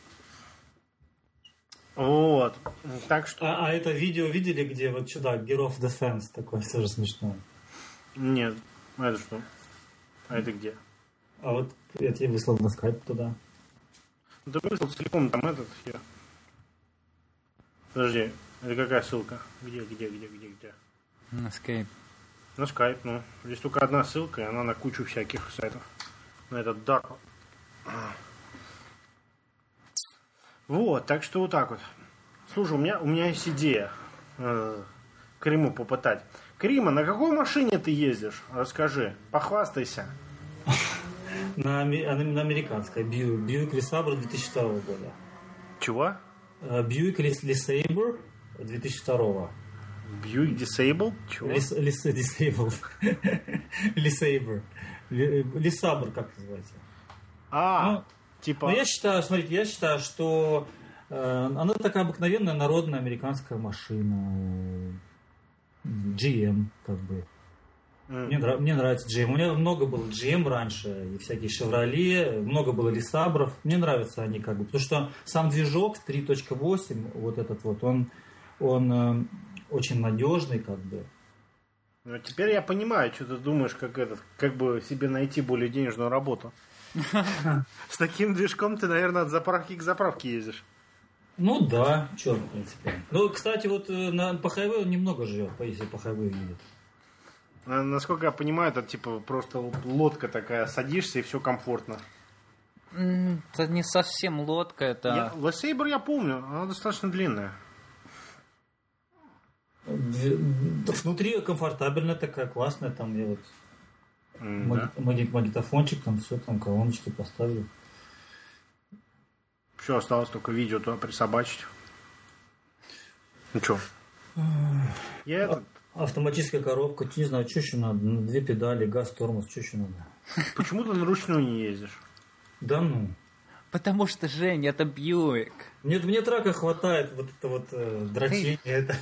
Вот. Так что... А, а это видео видели, где вот чудак, Gear of Defense, такое тоже смешное? Нет. А это что? А это где? А вот я тебе выслал на скайп туда. Ну, ты выслал целиком там этот хер. Подожди, это какая ссылка? Где, где, где, где, где? На скайп. На скайп, ну. Здесь только одна ссылка, и она на кучу всяких сайтов. На этот Dark. Вот, так что вот так вот. Слушай, у меня, у меня есть идея э, Крыму попытать. Крима, на какой машине ты ездишь? Расскажи, похвастайся. На, на американской. Buick LeSabre две тысячи второго года. Чего? Buick LeSabre две тысячи второго. Buick Disabled? Чего? Disabled. LeSabre. LeSabre, как называется? А, ну, типа... Ну, я считаю, смотрите, я считаю, что э, она такая обыкновенная народная американская машина. джи эм, как бы. Mm. Мне, нрав, мне нравится джи эм. У меня много было джи эм раньше, и всякие Chevrolet, много было LeSabre'ов. Мне нравятся они как бы, потому что сам движок три точка восемь, вот этот вот, он, он э, очень надежный как бы. Ну, теперь я понимаю, что ты думаешь, как этот, как бы себе найти более денежную работу. С таким движком ты, наверное, от заправки к заправке ездишь. Ну да, черт, в принципе. Ну, кстати, вот на, по хайвею он немного живет, если по хайвею едет. А, насколько я понимаю, это типа просто лодка такая, садишься и все комфортно. Это не совсем лодка, это... LeSabre я помню, она достаточно длинная. Внутри комфортабельная такая, классная, там я вот mm, да. магнитофончик, там все, там колоночки поставили. Все, осталось только видео туда присобачить. Ну что? Я этот... Автоматическая коробка, не знаю, что еще надо, две педали, газ, тормоз, что еще надо? Почему ты на ручную не ездишь? Да ну. Потому что, Жень, это Бьюик. Мне, мне трака хватает, вот это вот э, дрочение. Это.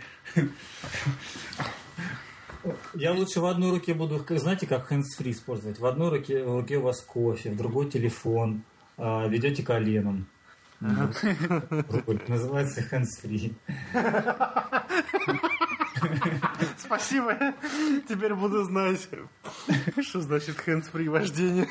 Я лучше в одной руке буду, знаете, как hands-free использовать. В одной руке, в руке у вас кофе, в другой телефон, а, ведете коленом. Называется hands-free. Спасибо. Теперь буду знать, что значит hands-free вождение.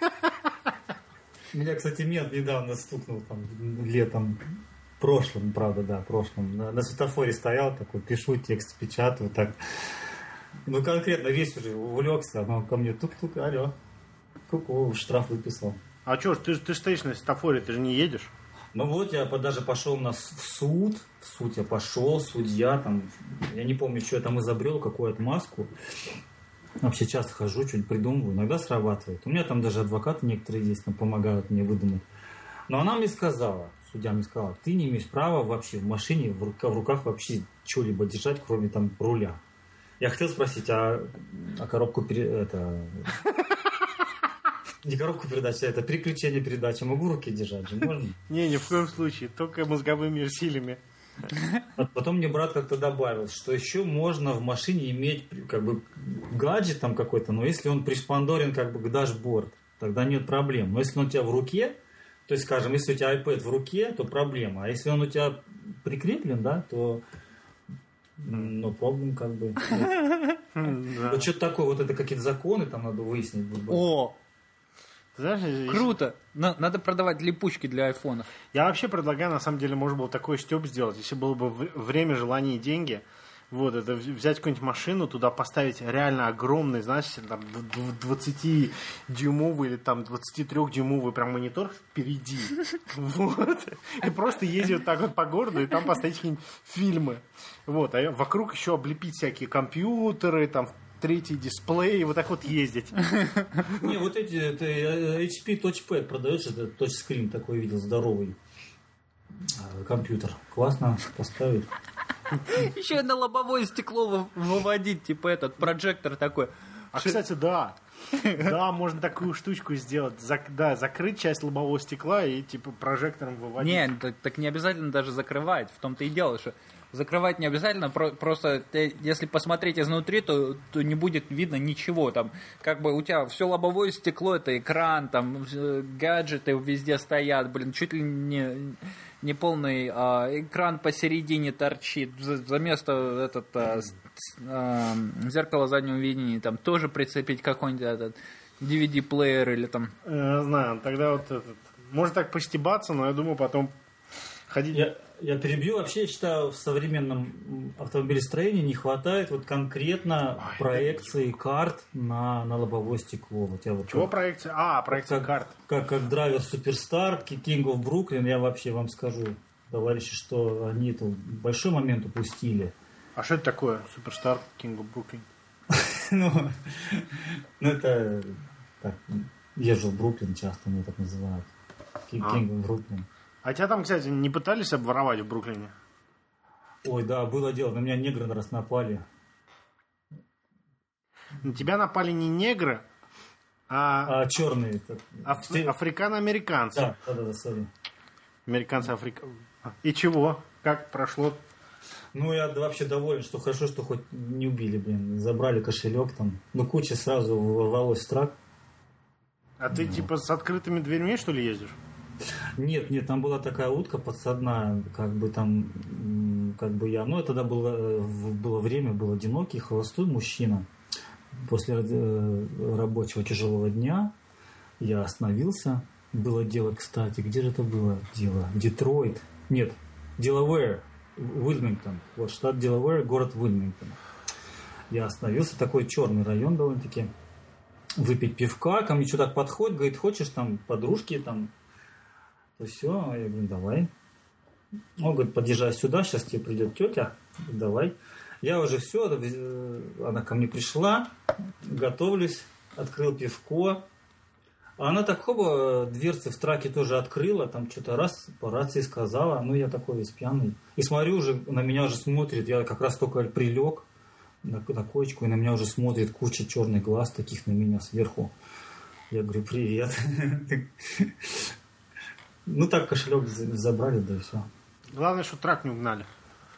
Меня, кстати, мент недавно стукнул там летом, прошлым, правда, да, прошлым. На, на светофоре стоял такой, пишу текст, печатаю, так. Ну, конкретно весь уже увлекся, он ко мне тук-тук, алло, ку-ку, штраф выписал. А что ж, ты, ты стоишь на светофоре, ты же не едешь? Ну вот, я даже пошел у нас в суд, в суд я пошел, судья там, я не помню, что я там изобрел, какую отмазку. Вообще часто хожу, что-нибудь придумываю, иногда срабатывает. У меня там даже адвокаты некоторые есть, там помогают мне выдумать. Но она мне сказала, судья мне сказала, ты не имеешь права вообще в машине, в руках, в руках вообще что-либо держать, кроме там руля. Я хотел спросить, а, а коробку пере... это... Не коробку передач, а это переключение передачи. Могу в руке держать же, можно? Не, ни в коем случае, только мозговыми усилиями. Потом мне брат как-то добавил, что еще можно в машине иметь как бы гаджет там какой-то, но если он пришпандорен как бы к дашборд, тогда нет проблем. Но если он у тебя в руке, то есть, скажем, если у тебя iPad в руке, то проблема. А если он у тебя прикреплен, да, то ну, проблем как бы. Вот что-то такое, вот это какие-то законы там надо выяснить. О! Знаешь, Круто. Но надо продавать липучки для айфонов. Я вообще предлагаю, на самом деле, можно было такой штёб сделать, если было бы время, желание и деньги. Вот, это взять какую-нибудь машину, туда поставить реально огромный, знаешь, там двадцатидюймовый или там двадцатитрёхдюймовый прям монитор впереди. Вот. И просто ездить вот так вот по городу, и там поставить какие-нибудь фильмы. Вот. А вокруг еще облепить всякие компьютеры, там третий дисплей, и вот так вот ездить. Не, вот эти, это эйч пи Touchpad продается, это тачскрин такой видел, здоровый компьютер. Классно поставить. Еще и на лобовое стекло выводить, типа этот прожектор такой. А, кстати, да. Да, можно такую штучку сделать. Зак- да, закрыть часть лобового стекла и типа прожектором выводить. Не, так, так не обязательно даже закрывать. В том-то и дело, что закрывать не обязательно, про- просто ты, если посмотреть изнутри, то, то не будет видно ничего. Там, как бы у тебя все лобовое стекло, это экран, там э, гаджеты везде стоят, блин, чуть ли не, не полный а, экран посередине торчит. За, за место этот, а, с, а, зеркало заднего видения там тоже прицепить какой-нибудь этот ди ви ди-плеер или там... Я знаю, тогда вот этот... Можно так постебаться, но я думаю, потом ходить... Я, я перебью. Вообще, я считаю, в современном автомобилестроении не хватает вот конкретно Ой, проекции карт на, на лобовое стекло. Вот я вот Чего как, проекция? А, проекция как, карт. Как, как драйвер Суперстар, King of Brooklyn, я вообще вам скажу, товарищи, что они это большой момент упустили. А что это такое? Суперстар, King of Brooklyn? ну, ну, это так, езжу в Бруклин, часто меня так называют. King of Brooklyn. А тебя там, кстати, не пытались обворовать в Бруклине? Ой, да, было дело. На меня негры раз напали. На тебя напали не негры, а, А черные. аф- африкано-американцы. Да, да, да, сори. Американцы, африка... И чего? Как прошло? Ну, я вообще доволен, что хорошо, что хоть не убили, блин. Забрали кошелек там. Ну, куча сразу ворвалась в трак. А ты типа с открытыми дверьми, что ли, ездишь? Нет, нет, там была такая утка подсадная, как бы там, м, как бы я, ну, это тогда было, в- было время, был одинокий, холостой мужчина. После э, рабочего тяжелого дня я остановился. Было дело, кстати, где же это было дело? Детройт. Нет, Делавэр, Уильмингтон. Вот штат Делавэр, город Уильмингтон. Я остановился, такой черный район довольно-таки. Выпить пивка, ко мне что так подходит, говорит, хочешь там подружки там? То все, я говорю, давай. Он говорит, подъезжай сюда, сейчас тебе придет тетя, давай. Я уже все, она ко мне пришла, готовлюсь, открыл пивко. А она так, хоба, дверцы в траке тоже открыла, там что-то раз по рации сказала, ну я такой весь пьяный. И смотрю, уже на меня уже смотрит, я как раз только прилег на, на коечку, и на меня уже смотрит куча черных глаз таких на меня сверху. Я говорю, привет. Ну так кошелек забрали, да и все. Главное, что трак не угнали.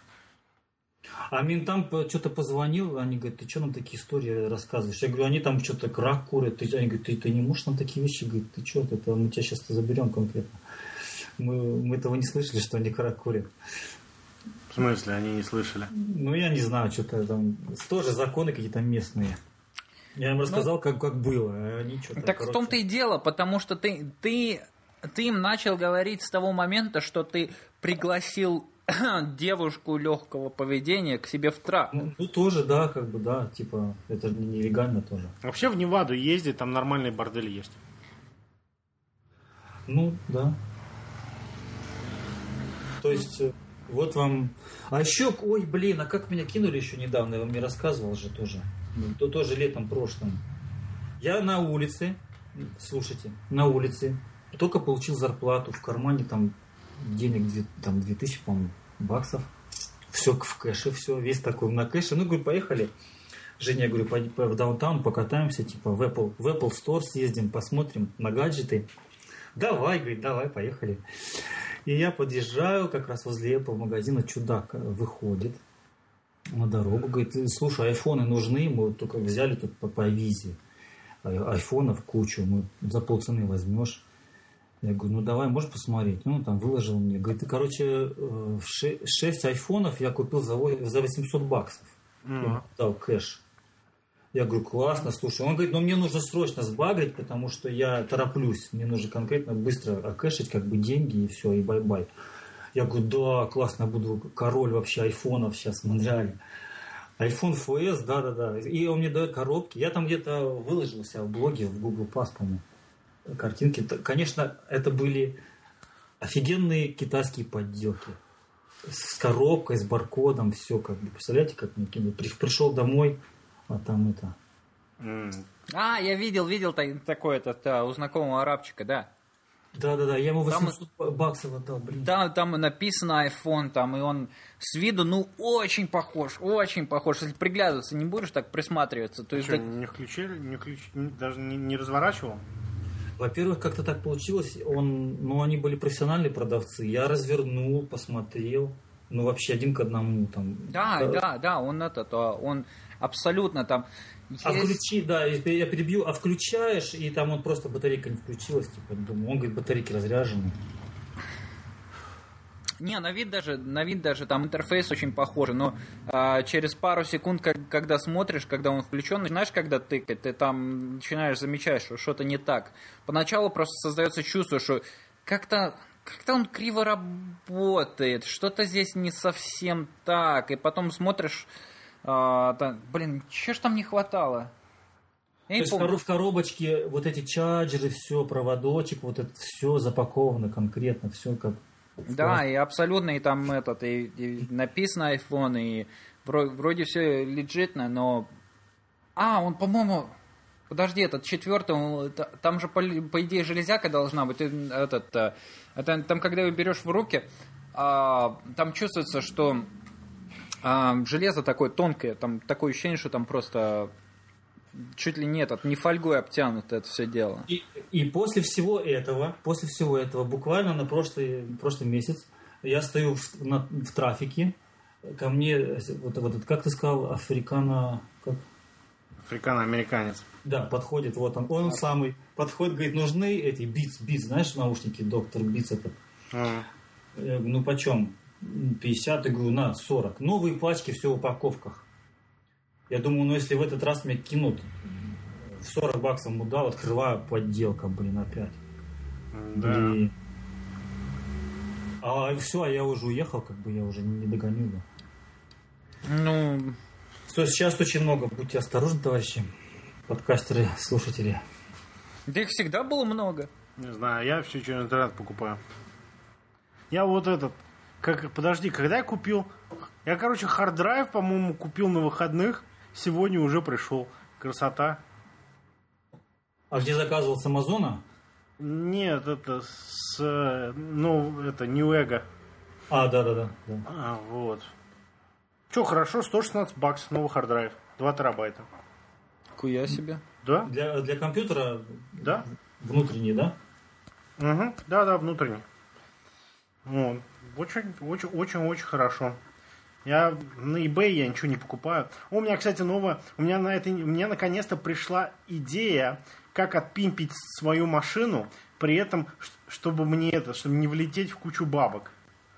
А ментам что-то позвонил, они говорят, ты что нам такие истории рассказываешь? Я говорю, они там что-то крак курят. Они говорят, ты, ты не можешь нам такие вещи? Говорит, ты что, это мы тебя сейчас заберем конкретно. Мы, мы этого не слышали, что они крак курят. В смысле, они не слышали? Ну, я не знаю, что-то там, тоже законы какие-то местные. Я им рассказал, ну, как, как было, а они что-то... Так короче... в том-то и дело, потому что ты, ты, ты им начал говорить с того момента, что ты пригласил девушку легкого поведения к себе в трак. Ну, ну, тоже, да, как бы, да, типа, это нелегально тоже. Вообще в Неваду ездить, там нормальные бордели есть. Ну, да. То есть, вот вам... А еще, ой, блин, а как меня кинули еще недавно, я вам не рассказывал же тоже. То тоже летом прошлым. Я на улице, слушайте, на улице, только получил зарплату, в кармане там денег там две тысячи, по-моему, баксов. Все в кэше, все, весь такой на кэше. Ну, говорю, поехали. Женя, я говорю, пойди в даунтаун, покатаемся, типа в Apple, в Apple Store съездим, посмотрим на гаджеты. Давай, говорит, давай, поехали. И я подъезжаю, как раз возле Apple магазина, чудак выходит на дорогу, говорит, слушай, айфоны нужны, мы вот только взяли тут по, по визе. Айфонов кучу, мы за полцены возьмешь. Я говорю, ну давай, можешь посмотреть? Ну, там выложил мне. Говорит, ты, короче, шесть айфонов я купил за восемьсот баксов. Mm-hmm. Я дал кэш. Я говорю, классно, слушай. Он говорит, ну мне нужно срочно сбагрить, потому что я тороплюсь. Мне нужно конкретно быстро окэшить как бы деньги и все, и бай-бай. Я говорю, да, классно, буду король вообще айфонов сейчас в Монреале. iPhone эф эс, да-да-да. И он мне дает коробки. Я там где-то выложился в блоге, в Google Plus, по-моему, картинки. Конечно, это были офигенные китайские подделки. С коробкой, с баркодом, все как бы. Представляете, как мне кинули? Пришел домой, а там это... Mm. А, я видел, видел такое-то у знакомого арабчика, да. Да-да-да, я ему восемьсот там, баксов отдал, блин. Да, там написано iPhone, там, и он с виду, ну, очень похож, очень похож. Если приглядываться, не будешь так присматриваться, то есть... Что, так... не включили, не включили, даже не, не разворачивал? Во-первых, как-то так получилось, он, ну, они были профессиональные продавцы, я развернул, посмотрел, ну, вообще один к одному там. Да, да, да, да, он этот, он абсолютно там... Есть... А включи, да, я перебью, а включаешь, и там вот просто батарейка не включилась, типа, думаю, он говорит, батарейки разряжены. Не, на вид даже, на вид даже там интерфейс очень похож, но а, через пару секунд, как, когда смотришь, когда он включен, знаешь, когда тыкать, ты там начинаешь замечать, что что-то не так. Поначалу просто создается чувство, что как-то, как-то он криво работает, что-то здесь не совсем так, и потом смотришь... А, да, блин, чего ж там не хватало? То есть в коробочке вот эти чарджеры, все, проводочек, вот это все запаковано конкретно, все как... Да, и абсолютно, и там этот, и, и написано iPhone, и вроде, вроде все легитно, но... А, он, по-моему... Подожди, этот четвертый, он, там же, по, по идее, железяка должна быть. Этот, это, там, когда его берешь в руки, а, там чувствуется, что... А, железо такое тонкое, там такое ощущение, что там просто чуть ли не этот, не фольгой обтянуто это все дело. И, и после всего этого, после всего этого, буквально на прошлый, прошлый месяц я стою в, на, в трафике, ко мне, вот, вот как ты сказал, африкано... Как? Африкано-американец. Да, подходит, вот он, он самый, подходит, говорит, нужны эти Beats, Beats, знаешь, наушники, доктор Beats этот. Mm. Я говорю, ну почем? пятьдесят, я говорю, на, сорок. Новые пачки, все в упаковках. Я думаю, ну если в этот раз мне кинут сорок баксов ему дал, открываю, подделка, блин, опять. Да. И... А все, а я уже уехал, как бы я уже не догоню. Да. Ну... То есть сейчас очень много, будьте осторожны, товарищи, подкастеры, слушатели. Да их всегда было много. Не знаю, я все через интернет покупаю. Я вот этот... Как, подожди, когда я купил... Я, короче, хард-драйв, по-моему, купил на выходных. Сегодня уже пришел. Красота. А где заказывал, с Амазона? Нет, это с... Ну, это Newegg. А, да-да-да. А, вот. Че, хорошо, сто шестнадцать баксов, новый хард-драйв. два терабайта. Хуя себе. Да? Для, для компьютера? Да. Внутренний, да? Угу, да-да, внутренний. Вот. Очень, очень, очень, очень хорошо. Я на eBay я ничего не покупаю. У меня, кстати, новая. У меня на этой, у меня наконец-то пришла идея, как отпимпить свою машину, при этом, чтобы мне это, чтобы не влететь в кучу бабок.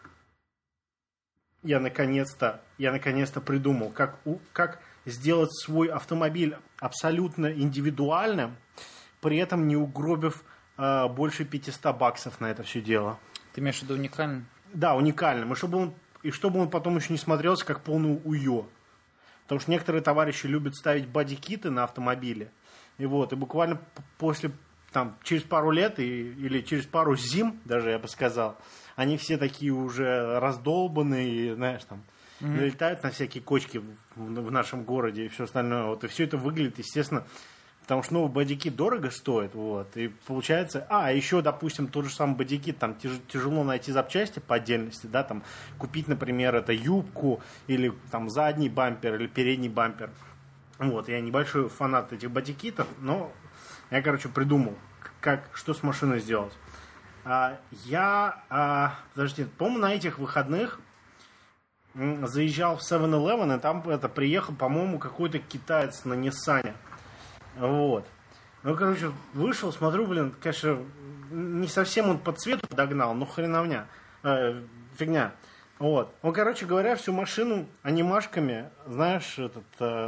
Я наконец-то, я наконец-то придумал, как, как сделать свой автомобиль абсолютно индивидуальным, при этом не угробив э, больше пятьсот баксов на это все дело. Ты имеешь в виду уникальным? Да, уникальным. И чтобы он, и чтобы он потом еще не смотрелся как полный уё. Потому что некоторые товарищи любят ставить бодикиты на автомобиле. И вот, и буквально после, там, через пару лет и, или через пару зим, даже я бы сказал, они все такие уже раздолбанные, знаешь, там, mm-hmm. налетают на всякие кочки в, в нашем городе и все остальное. Вот, и все это выглядит, естественно, потому что новый бодикит дорого стоит, вот, и получается... А, еще, допустим, тот же самый бодикит, там тяж, тяжело найти запчасти по отдельности, да, там, купить, например, это юбку, или там задний бампер, или передний бампер. Вот, я небольшой фанат этих бодикитов, но я, короче, придумал, как, что с машиной сделать. А, я, а, подожди, по-моему, на этих выходных заезжал в севен элевен, и там это, приехал, по-моему, какой-то китаец на Ниссане. Вот. Ну, короче, вышел, смотрю, блин, конечно, не совсем он по цвету подогнал, но хреновня, э, фигня. Вот. Он, короче говоря, всю машину анимашками, знаешь, этот, э,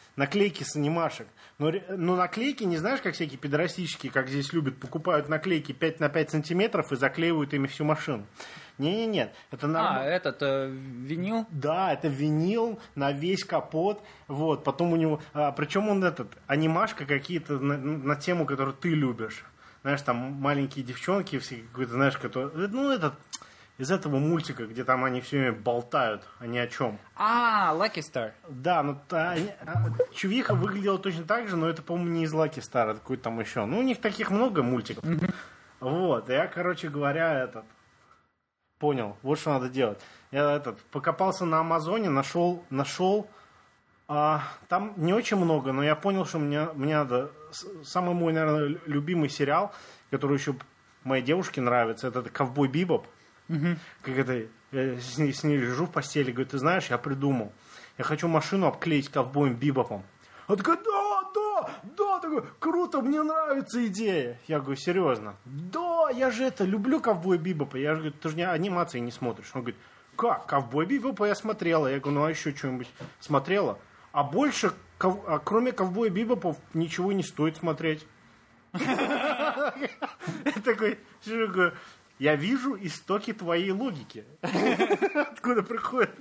наклейки с анимашек. Но, но наклейки, не знаешь, как всякие педорастические, как здесь любят, покупают наклейки пять на пять сантиметров и заклеивают ими всю машину. Не-не-нет, это нормально. А, этот э, винил? Да, это винил на весь капот. Вот, потом у него... А, причем он этот, анимашка какие-то на, на тему, которую ты любишь. Знаешь, там маленькие девчонки, все какой-то, знаешь, которые... Ну, этот... Из этого мультика, где там они все время болтают, а ни о чем. А, Lucky Star. Да, ну та, а, Чувиха выглядела точно так же, но это, по-моему, не из Lucky Star, это какой-то там еще. Ну, у них таких много мультиков. Mm-hmm. Вот, я, короче говоря, этот... Понял, вот что надо делать. Я этот покопался на Амазоне, нашел, нашел. А, там не очень много, но я понял, что мне, мне надо... Самый мой, наверное, любимый сериал, который еще моей девушке нравится, это «Ковбой Бибоп». Uh-huh. Как это, я с ней, с ней лежу в постели, говорю, ты знаешь, я придумал. Я хочу машину обклеить ковбоем Бибопом. Он такой, да, да, да, такой, круто, мне нравится идея. Я говорю, серьезно? Да, я же это, люблю ковбоя Бибопа. Я же говорю, ты же не анимации не смотришь. Он говорит, как, ковбой Бибопа я смотрела. Я говорю, ну а еще что-нибудь смотрела? А больше, а кроме ковбоя Бибопов, ничего не стоит смотреть. Я такой, что я вижу истоки твоей логики. Откуда приходит?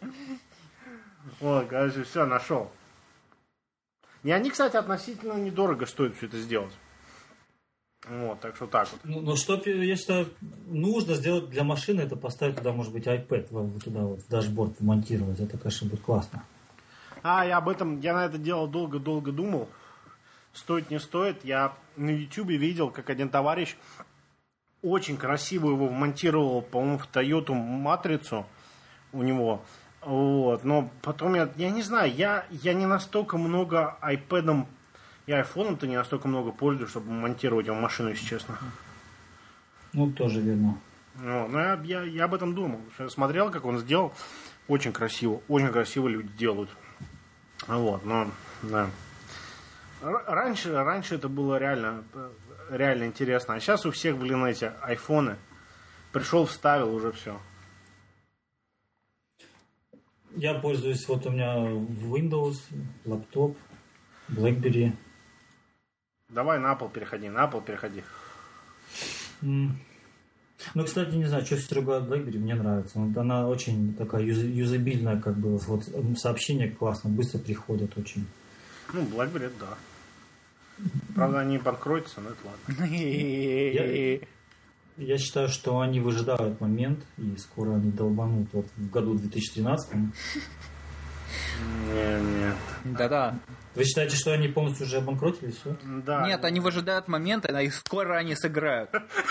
Вот, короче, все, нашел. И они, кстати, относительно недорого стоит все это сделать. Вот, так что так вот. Ну, ну что, я считаю, нужно сделать для машины, это поставить туда, может быть, iPad, вот туда вот, в дашборд вмонтировать. Это, конечно, будет классно. А, я об этом, я на это дело долго-долго думал. Стоит, не стоит. Я на Ютубе видел, как один товарищ очень красиво его вмонтировал, по-моему, в Toyota матрицу у него. Вот. Но потом я, я не знаю, я, я не настолько много iPad'ом и айфоном-то не настолько много пользуюсь, чтобы монтировать его в машину, если честно. Ну, тоже верно. Ну, но я, я, я об этом думал. Я смотрел, как он сделал. Очень красиво. Очень красиво люди делают. Вот, но, да. Раньше, раньше это было реально... реально интересно. А сейчас у всех, блин, эти айфоны. Пришел, вставил, уже все. Я пользуюсь, вот у меня Windows, лаптоп, BlackBerry. Давай на Apple переходи, на Apple переходи. Mm. Ну, кстати, не знаю, что Серега от BlackBerry мне нравится. Она очень такая юз, юзабильная, как бы, вот сообщения классно, быстро приходят очень. Ну, BlackBerry, да. Правда, они банкротятся, но это ладно. Я, я считаю, что они выжидают момент, и скоро они долбанут вот в году две тысячи тринадцатом. Нет, нет. Да-да. Вы считаете, что они полностью уже обанкротились? Все? Да. Нет, они выжидают момента, и скоро они сыграют.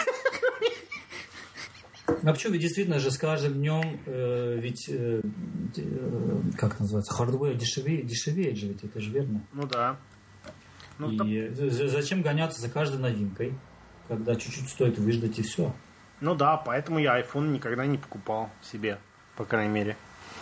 А почему? Ведь действительно же с каждым днем э, ведь э, э, как называется, хардвер дешевеет, дешевеет же, ведь это же верно. Ну да. Ну, и там... зачем гоняться за каждой новинкой, когда чуть-чуть стоит выждать и все? Ну да, поэтому я iPhone никогда не покупал себе, по крайней мере.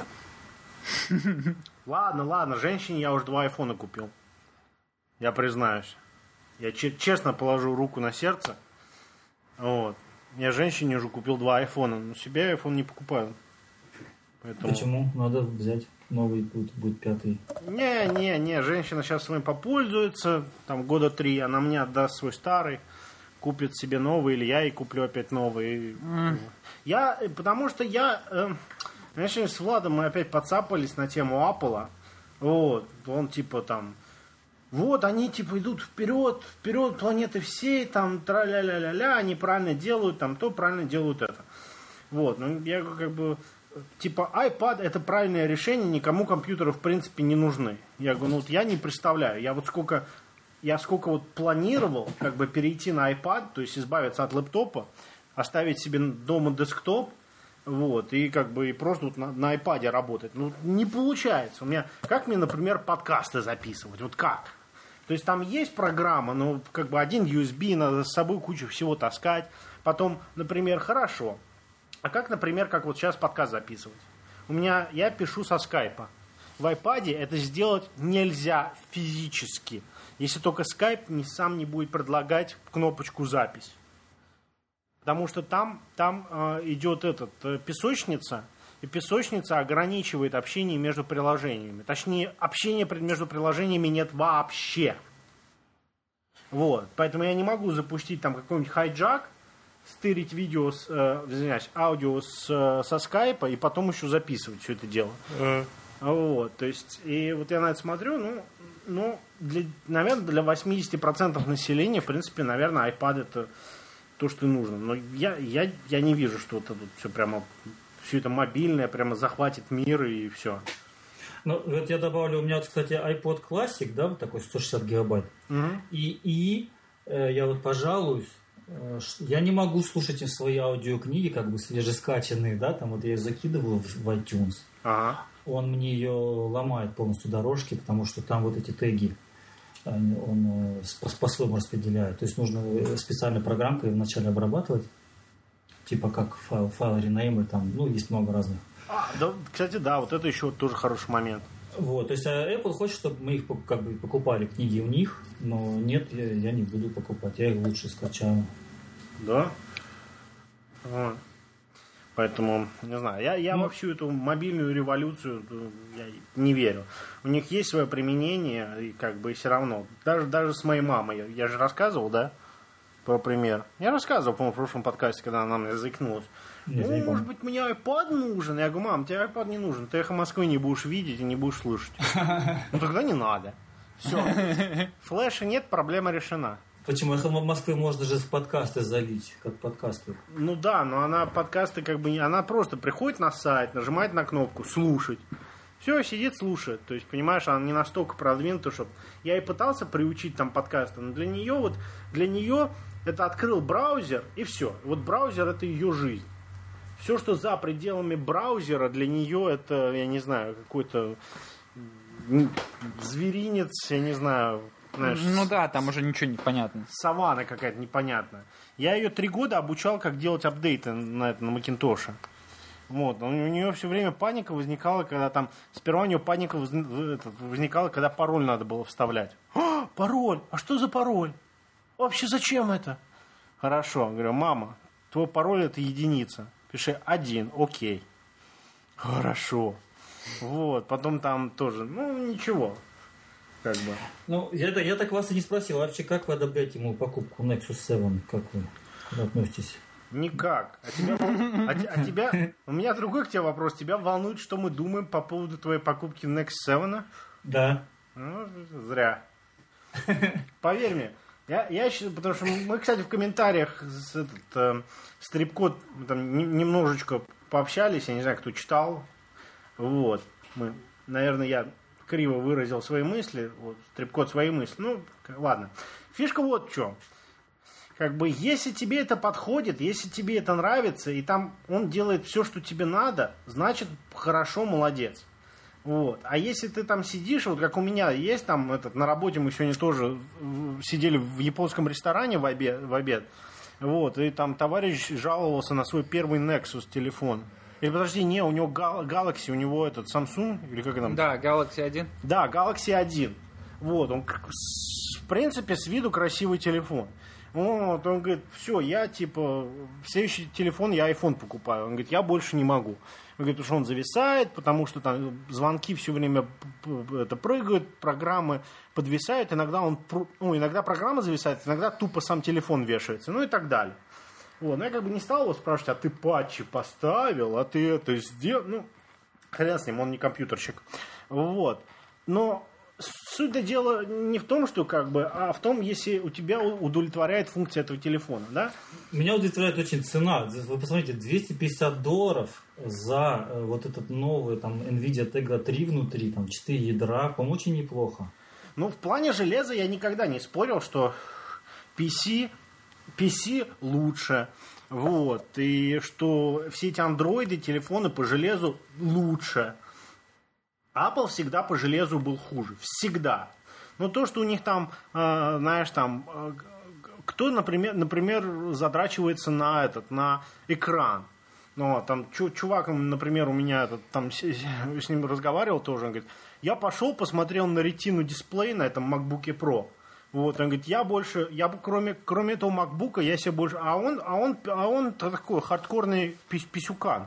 Ладно, ладно, женщине я уже два айфона купил. Я признаюсь. Я честно положу руку на сердце. Вот. Я женщине уже купил два айфона, но себе я айфон не покупаю. Поэтому... Почему? Надо взять новый, будет, будет пятый. Не, не, не, женщина сейчас своим попользуется, там года три, она мне отдаст свой старый, купит себе новый, или я ей куплю опять новый. Mm. Я, потому что я, э, знаешь, с Владом мы опять подцапались на тему Apple. Вот, он типа там, вот они типа идут вперед, вперед планеты всей, там тра-ля-ля-ля-ля, они правильно делают, там то правильно делают это. Вот, ну я как бы... Типа iPad это правильное решение, никому компьютеры в принципе не нужны. Я говорю, ну вот я не представляю, я вот сколько, я сколько вот планировал как бы перейти на iPad, то есть избавиться от лэптопа, оставить себе дома десктоп, вот, и как бы и просто вот на, на iPad работать. Ну, не получается. У меня, как мне, например, подкасты записывать, вот как? То есть там есть программа, но как бы один ю эс би, надо с собой кучу всего таскать. Потом, например, хорошо. А как, например, как вот сейчас подкаст записывать? У меня, я пишу со скайпа. В iPad это сделать нельзя физически, если только скайп не, сам не будет предлагать кнопочку «Запись». Потому что там, там э, идет этот, э, песочница, и песочница ограничивает общение между приложениями. Точнее, общения между приложениями нет вообще. Вот. Поэтому я не могу запустить там какой-нибудь хайджак, стырить видео, с, э, извиняюсь, аудио с, со скайпа и потом еще записывать все это дело. Mm. Вот. То есть, и вот я на это смотрю, ну, ну для, наверное, для восемьдесят процентов населения, в принципе, наверное, iPad это то, что нужно. Но я, я, я не вижу, что вот это все прямо, все это мобильное прямо захватит мир и все. Ну, вот я добавлю, у меня, кстати, iPod Classic, да, вот такой сто шестьдесят гигабайт. Угу. И, и э, я вот пожалуюсь, э, я не могу слушать свои аудиокниги, как бы свежескачанные, да, там вот я ее закидываю в, в iTunes. Ага. Он мне ее ломает полностью дорожки, потому что там вот эти теги он, он по-своему распределяет. То есть нужно специальной программкой вначале обрабатывать, типа как файл, файл ренеймер, там, ну, есть много разных. А, да, кстати, да, вот это еще тоже хороший момент. Вот, то есть Apple хочет, чтобы мы их как бы покупали книги у них, но нет, я, я не буду покупать, я их лучше скачаю. Да? Вот. Поэтому, не знаю, я, я ну, во всю эту мобильную революцию я не верю. У них есть свое применение, и как бы все равно. Даже, даже с моей мамой, я, я же рассказывал, да, про пример. Я рассказывал, по-моему, в прошлом подкасте, когда она мне заикнулась. Нет, ну, может быть, мне iPad нужен? Я говорю, мам, тебе iPad не нужен, ты «Эхо Москвы» не будешь видеть и не будешь слышать. Ну, тогда не надо. Все. Флеша нет, проблема решена. Почему? «Эхо Москвы» можно же в подкасты залить, как подкасты. Ну да, но она подкасты как бы... Она просто приходит на сайт, нажимает на кнопку «Слушать». Все, сидит, слушает. То есть, понимаешь, она не настолько продвинута, чтобы... Я и пытался приучить там подкасты, но для нее вот... Для нее это открыл браузер, и все. Вот браузер — это ее жизнь. Все, что за пределами браузера, для нее это, я не знаю, какой-то зверинец, я не знаю... Знаешь, ну да, там уже ничего не понятно. Саванна какая-то непонятная. Я ее три года обучал, как делать апдейты на, на Макинтоше. Вот. У нее все время паника возникала, когда там... Сперва у нее паника возникала, когда пароль надо было вставлять. А, пароль! А что за пароль? Вообще зачем это? Хорошо. Говорю, мама, твой пароль — это единица. Пиши один, окей. Хорошо. Вот. Потом там тоже, ну, ничего. Как бы. Ну, я, я так вас и не спросил, вообще, как вы одобряете ему покупку Nexus семь? Как вы относитесь? Никак. А тебя, а, а тебя, у меня другой к тебе вопрос. Тебя волнует, что мы думаем по поводу твоей покупки Nexus семь? Да. Ну, зря. Поверь мне. Я, я считаю, потому что мы, кстати, в комментариях с, этот, э, с Трипкод там немножечко пообщались, я не знаю, кто читал. Вот. Мы, наверное, я криво выразил свои мысли, вот, Трипкод свои мысли. Ну, ладно. Фишка вот в чем. Как бы, если тебе это подходит, если тебе это нравится, и там он делает все, что тебе надо, значит, хорошо, молодец. Вот. А если ты там сидишь, вот как у меня есть там, этот, на работе мы сегодня тоже сидели в японском ресторане в обед, в обед, вот, и там товарищ жаловался на свой первый Nexus телефон. Или подожди, не, у него Galaxy, у него этот Samsung, или как там? Да, Galaxy один. Да, Galaxy один. Вот, он, в принципе, с виду красивый телефон. Вот, он говорит, все, я, типа, следующий телефон я iPhone покупаю. Он говорит, я больше не могу. Он говорит, потому что он зависает, потому что там звонки все время это, прыгают, программы подвисают, иногда он, ну, иногда программа зависает, иногда тупо сам телефон вешается, ну и так далее. Вот, но я как бы не стал его спрашивать, а ты патчи поставил, а ты это сделал, ну, хрен с ним, он не компьютерщик. Вот, но суть дела не в том, что как бы, а в том, если у тебя удовлетворяет функция этого телефона, да? Меня удовлетворяет очень цена. Вы посмотрите, двести пятьдесят долларов за вот этот новый там NVIDIA Tegra три внутри, там четыре ядра, по-моему, очень неплохо. Ну, в плане железа я никогда не спорил, что пи си, пи си лучше, вот, и что все эти андроиды, телефоны по железу лучше. Apple всегда по железу был хуже. Всегда. Но то, что у них там, э, знаешь, там, э, кто, например, например, задрачивается на этот, на экран. Ну, там, чувак, например, у меня этот, там, с, с ним разговаривал тоже, он говорит, я пошел, посмотрел на ретину дисплей на этом MacBook Pro. Вот, он говорит, я больше, я кроме, кроме этого MacBook, я себе больше, а он, а он, а он такой хардкорный пис, писюкан.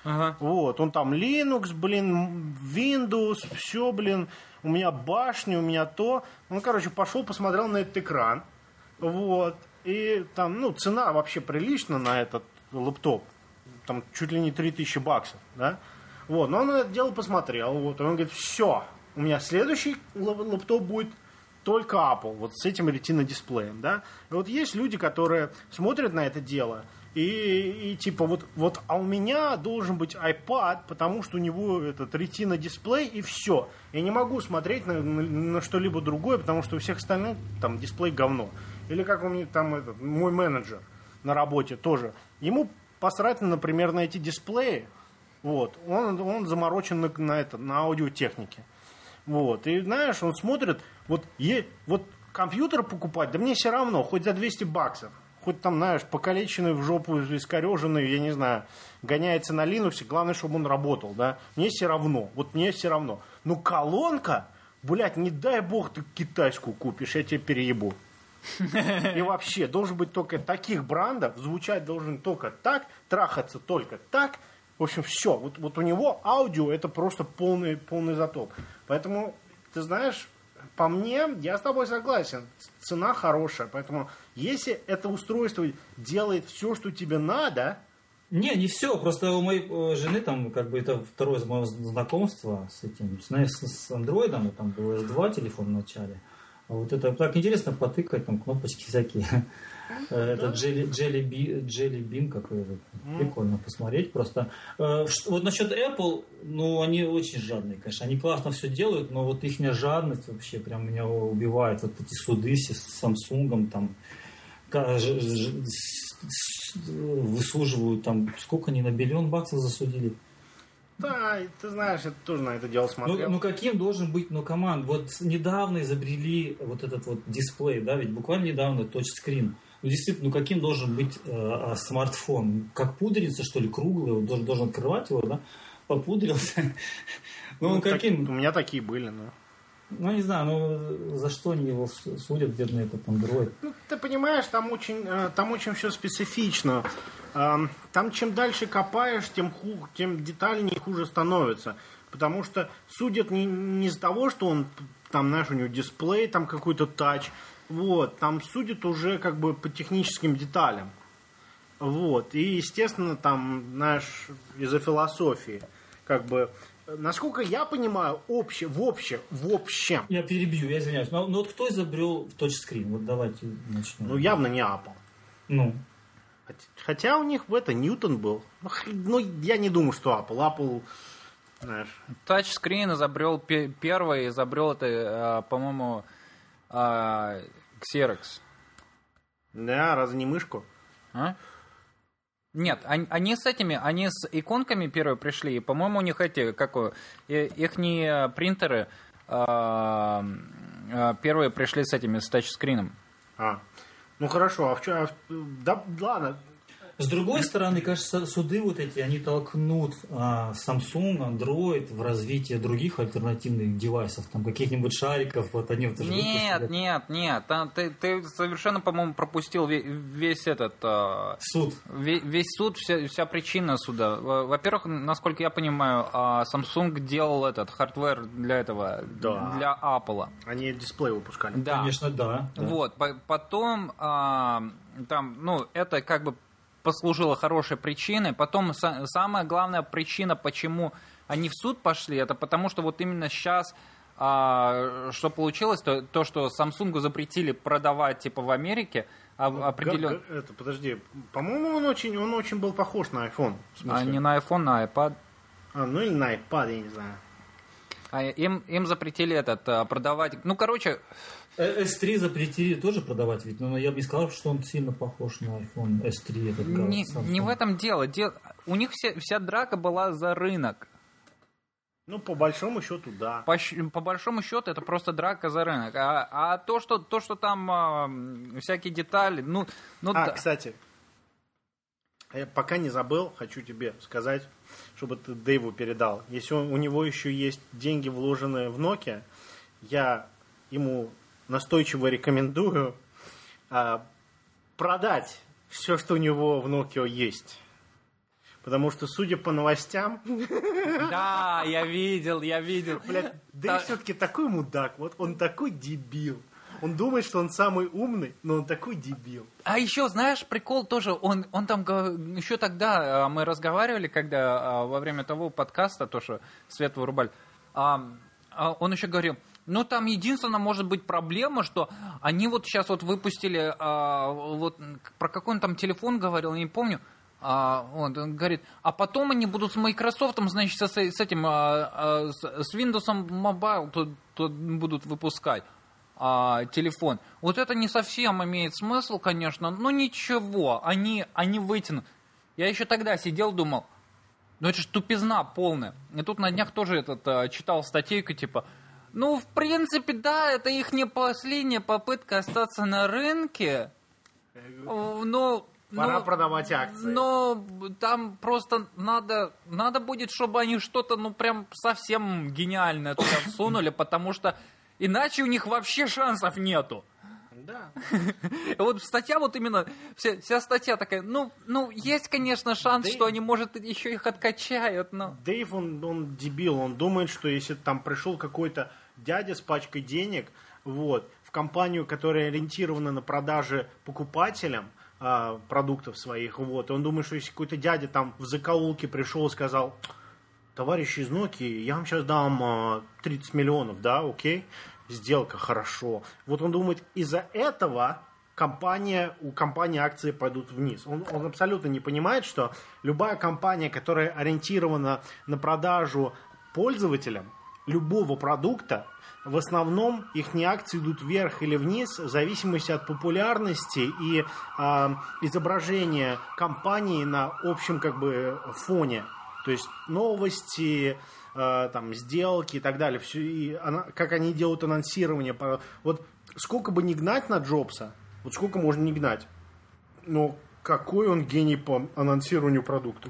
Ага. Вот, он там Linux, блин, Windows, все, блин, у меня башня, у меня то. Он, короче, пошел, посмотрел на этот экран, вот, и там, ну, цена вообще прилична на этот лэптоп, там чуть ли не три тысячи баксов, да, вот, но он это дело посмотрел, вот, и он говорит, все, у меня следующий лэптоп будет только Apple, вот с этим ретино-дисплеем, да, и вот есть люди, которые смотрят на это дело, И, и типа вот, вот, а у меня должен быть iPad, потому что у него этот Retina дисплей и все. Я не могу смотреть на, на, на что-либо другое, потому что у всех остальных там дисплей говно. Или как у меня там этот, мой менеджер на работе тоже. Ему посрать, например, на эти дисплеи. Вот. Он, он заморочен на, на, это, на аудиотехнике. Вот. И знаешь, он смотрит, вот, е, вот компьютер покупать, да мне все равно, хоть за двести баксов. Хоть там, знаешь, покалеченный в жопу, искореженный, я не знаю, гоняется на Linux, главное, чтобы он работал, да. Мне все равно, вот мне все равно. Но колонка, блядь, не дай бог ты китайскую купишь, я тебе переебу. И вообще, должен быть только таких брендов, звучать должен только так, трахаться только так. В общем, все. Вот, вот у него аудио это просто полный, полный затоп. Поэтому, ты знаешь... По мне, я с тобой согласен. Цена хорошая. Поэтому, если это устройство делает все, что тебе надо... Не, не все. Просто у моей жены, там, как бы, это второе моего знакомства с этим, знаешь, с андроидом. Там был эс два телефон в начале. А вот это так интересно потыкать, там, кнопочки всякие. Это Jelly, Jelly, Bean, Jelly Bean какой-то. Прикольно посмотреть просто. Вот насчет Apple, ну, они очень жадные, конечно. Они классно все делают, но вот их жадность вообще прям меня убивает. Вот эти суды с Samsung, там, высуживают, там, сколько они на биллион баксов засудили. Да, ты знаешь, я тоже на это дело смотрел. Ну, ну каким должен быть, ну, команд? Вот недавно изобрели вот этот вот дисплей, да, ведь буквально недавно тачскрин. Ну, действительно, ну каким должен быть э, смартфон? Как пудриться, что ли, круглый? Он должен, должен открывать его, да? Попудрился. Ну, ну каким? Так, у меня такие были, но... Ну, не знаю, ну, за что они его судят, бедный этот андроид? Ну, ты понимаешь, там очень, там очень все специфично. Там чем дальше копаешь, тем, ху, тем детальнее хуже становится. Потому что судят не, не из-за того, что он, там, знаешь, у него дисплей, там какой-то тач. Вот, там судят уже как бы по техническим деталям. Вот, и, естественно, там, знаешь, из-за философии. Как бы, насколько я понимаю, обще, в общем, в общем... Я перебью, я извиняюсь. Но, но вот кто изобрел тачскрин? Вот давайте начнем. Ну, явно не Apple. Ну. Хотя у них в это Ньютон был. Ну, я не думаю, что Apple. Apple, знаешь... Тачскрин изобрел первый, изобрел это, по-моему, Xerox. Да, разве не мышку? А? Нет, они, они с этими, они с иконками первые пришли, и, по-моему, у них эти, как их не принтеры а, первые пришли с этими, с тачскрином. А, ну хорошо, а в чем... Да, ладно. С другой стороны, кажется, суды вот эти, они толкнут а, Samsung, Android в развитие других альтернативных девайсов, там каких-нибудь шариков, вот они вот... Нет, нет, нет, там, ты, ты совершенно, по-моему, пропустил весь, весь этот... А, суд. Весь, весь суд, вся, вся причина суда. Во-первых, насколько я понимаю, Samsung делал этот хардвер для этого, да. для Apple. Они дисплей выпускали. Да. Конечно, да. да. Вот, потом, а, там, ну, это как бы послужило хорошей причиной. Потом самая главная причина, почему они в суд пошли, это потому что вот именно сейчас, а, что получилось, то, то, что Samsung запретили продавать типа в Америке ну, определенно. Это, подожди, по-моему, он очень, он очень был похож на iPhone. А не на iPhone, на iPad. А, ну или на iPad, я не знаю. А им, им запретили этот продавать. Ну, короче. эс три запретили тоже продавать, ведь, но я бы не сказал, что он сильно похож на iPhone эс три. Этот не, не в этом дело. Дел... У них вся, вся драка была за рынок. Ну, по большому счету, да. По, по большому счету, это просто драка за рынок. А, а то, что, то, что там а, всякие детали, ну... ну а, да. Кстати, я пока не забыл, хочу тебе сказать, чтобы ты Дэйву передал. Если он, у него еще есть деньги, вложенные в Nokia, я ему настойчиво рекомендую а, продать все, что у него в Nokia есть. Потому что, судя по новостям... Да, я видел, я видел. Блядь, Дэйв все-таки такой мудак, вот он такой дебил. Он думает, что он самый умный, но он такой дебил. А еще, знаешь, прикол тоже, он, он там, еще тогда мы разговаривали, когда во время того подкаста, то, что свет вырубали, он еще говорил, ну, там единственная может быть проблема, что они вот сейчас вот выпустили, вот про какой он там телефон говорил, я не помню, вот, он говорит, а потом они будут с Microsoft, значит, с, с этим, с Windows Mobile тут, тут будут выпускать. А, телефон. Вот это не совсем имеет смысл, конечно, но ничего, они, они вытянут. Я еще тогда сидел, думал, ну это ж тупизна полная. И тут на днях тоже этот, а, читал статейку, типа, ну, в принципе, да, это их не последняя попытка остаться на рынке, но... Пора но, продавать акции. Но там просто надо, надо будет, чтобы они что-то, ну, прям совсем гениальное туда всунули, потому что иначе у них вообще шансов нету. Да. Вот статья вот именно, вся, вся статья такая, ну, ну, есть, конечно, шанс, Дэйв... что они, может, еще их откачают, но... Дэйв, он, он дебил, он думает, что если там пришел какой-то дядя с пачкой денег, вот, в компанию, которая ориентирована на продажи покупателям а, продуктов своих, вот, он думает, что если какой-то дядя там в закоулке пришел и сказал... Товарищи из Nokia, я вам сейчас дам а, тридцать миллионов, да, окей? Сделка, хорошо. Вот он думает, из-за этого компания, у компании акции пойдут вниз. Он, он абсолютно не понимает, что любая компания, которая ориентирована на продажу пользователям любого продукта, в основном их акции идут вверх или вниз в зависимости от популярности и а, изображения компании на общем как бы фоне. То есть новости, э, там, сделки и так далее. Все, и она, как они делают анонсирование. Вот сколько бы ни гнать на Джобса, вот сколько можно не гнать, но какой он гений по анонсированию продуктов.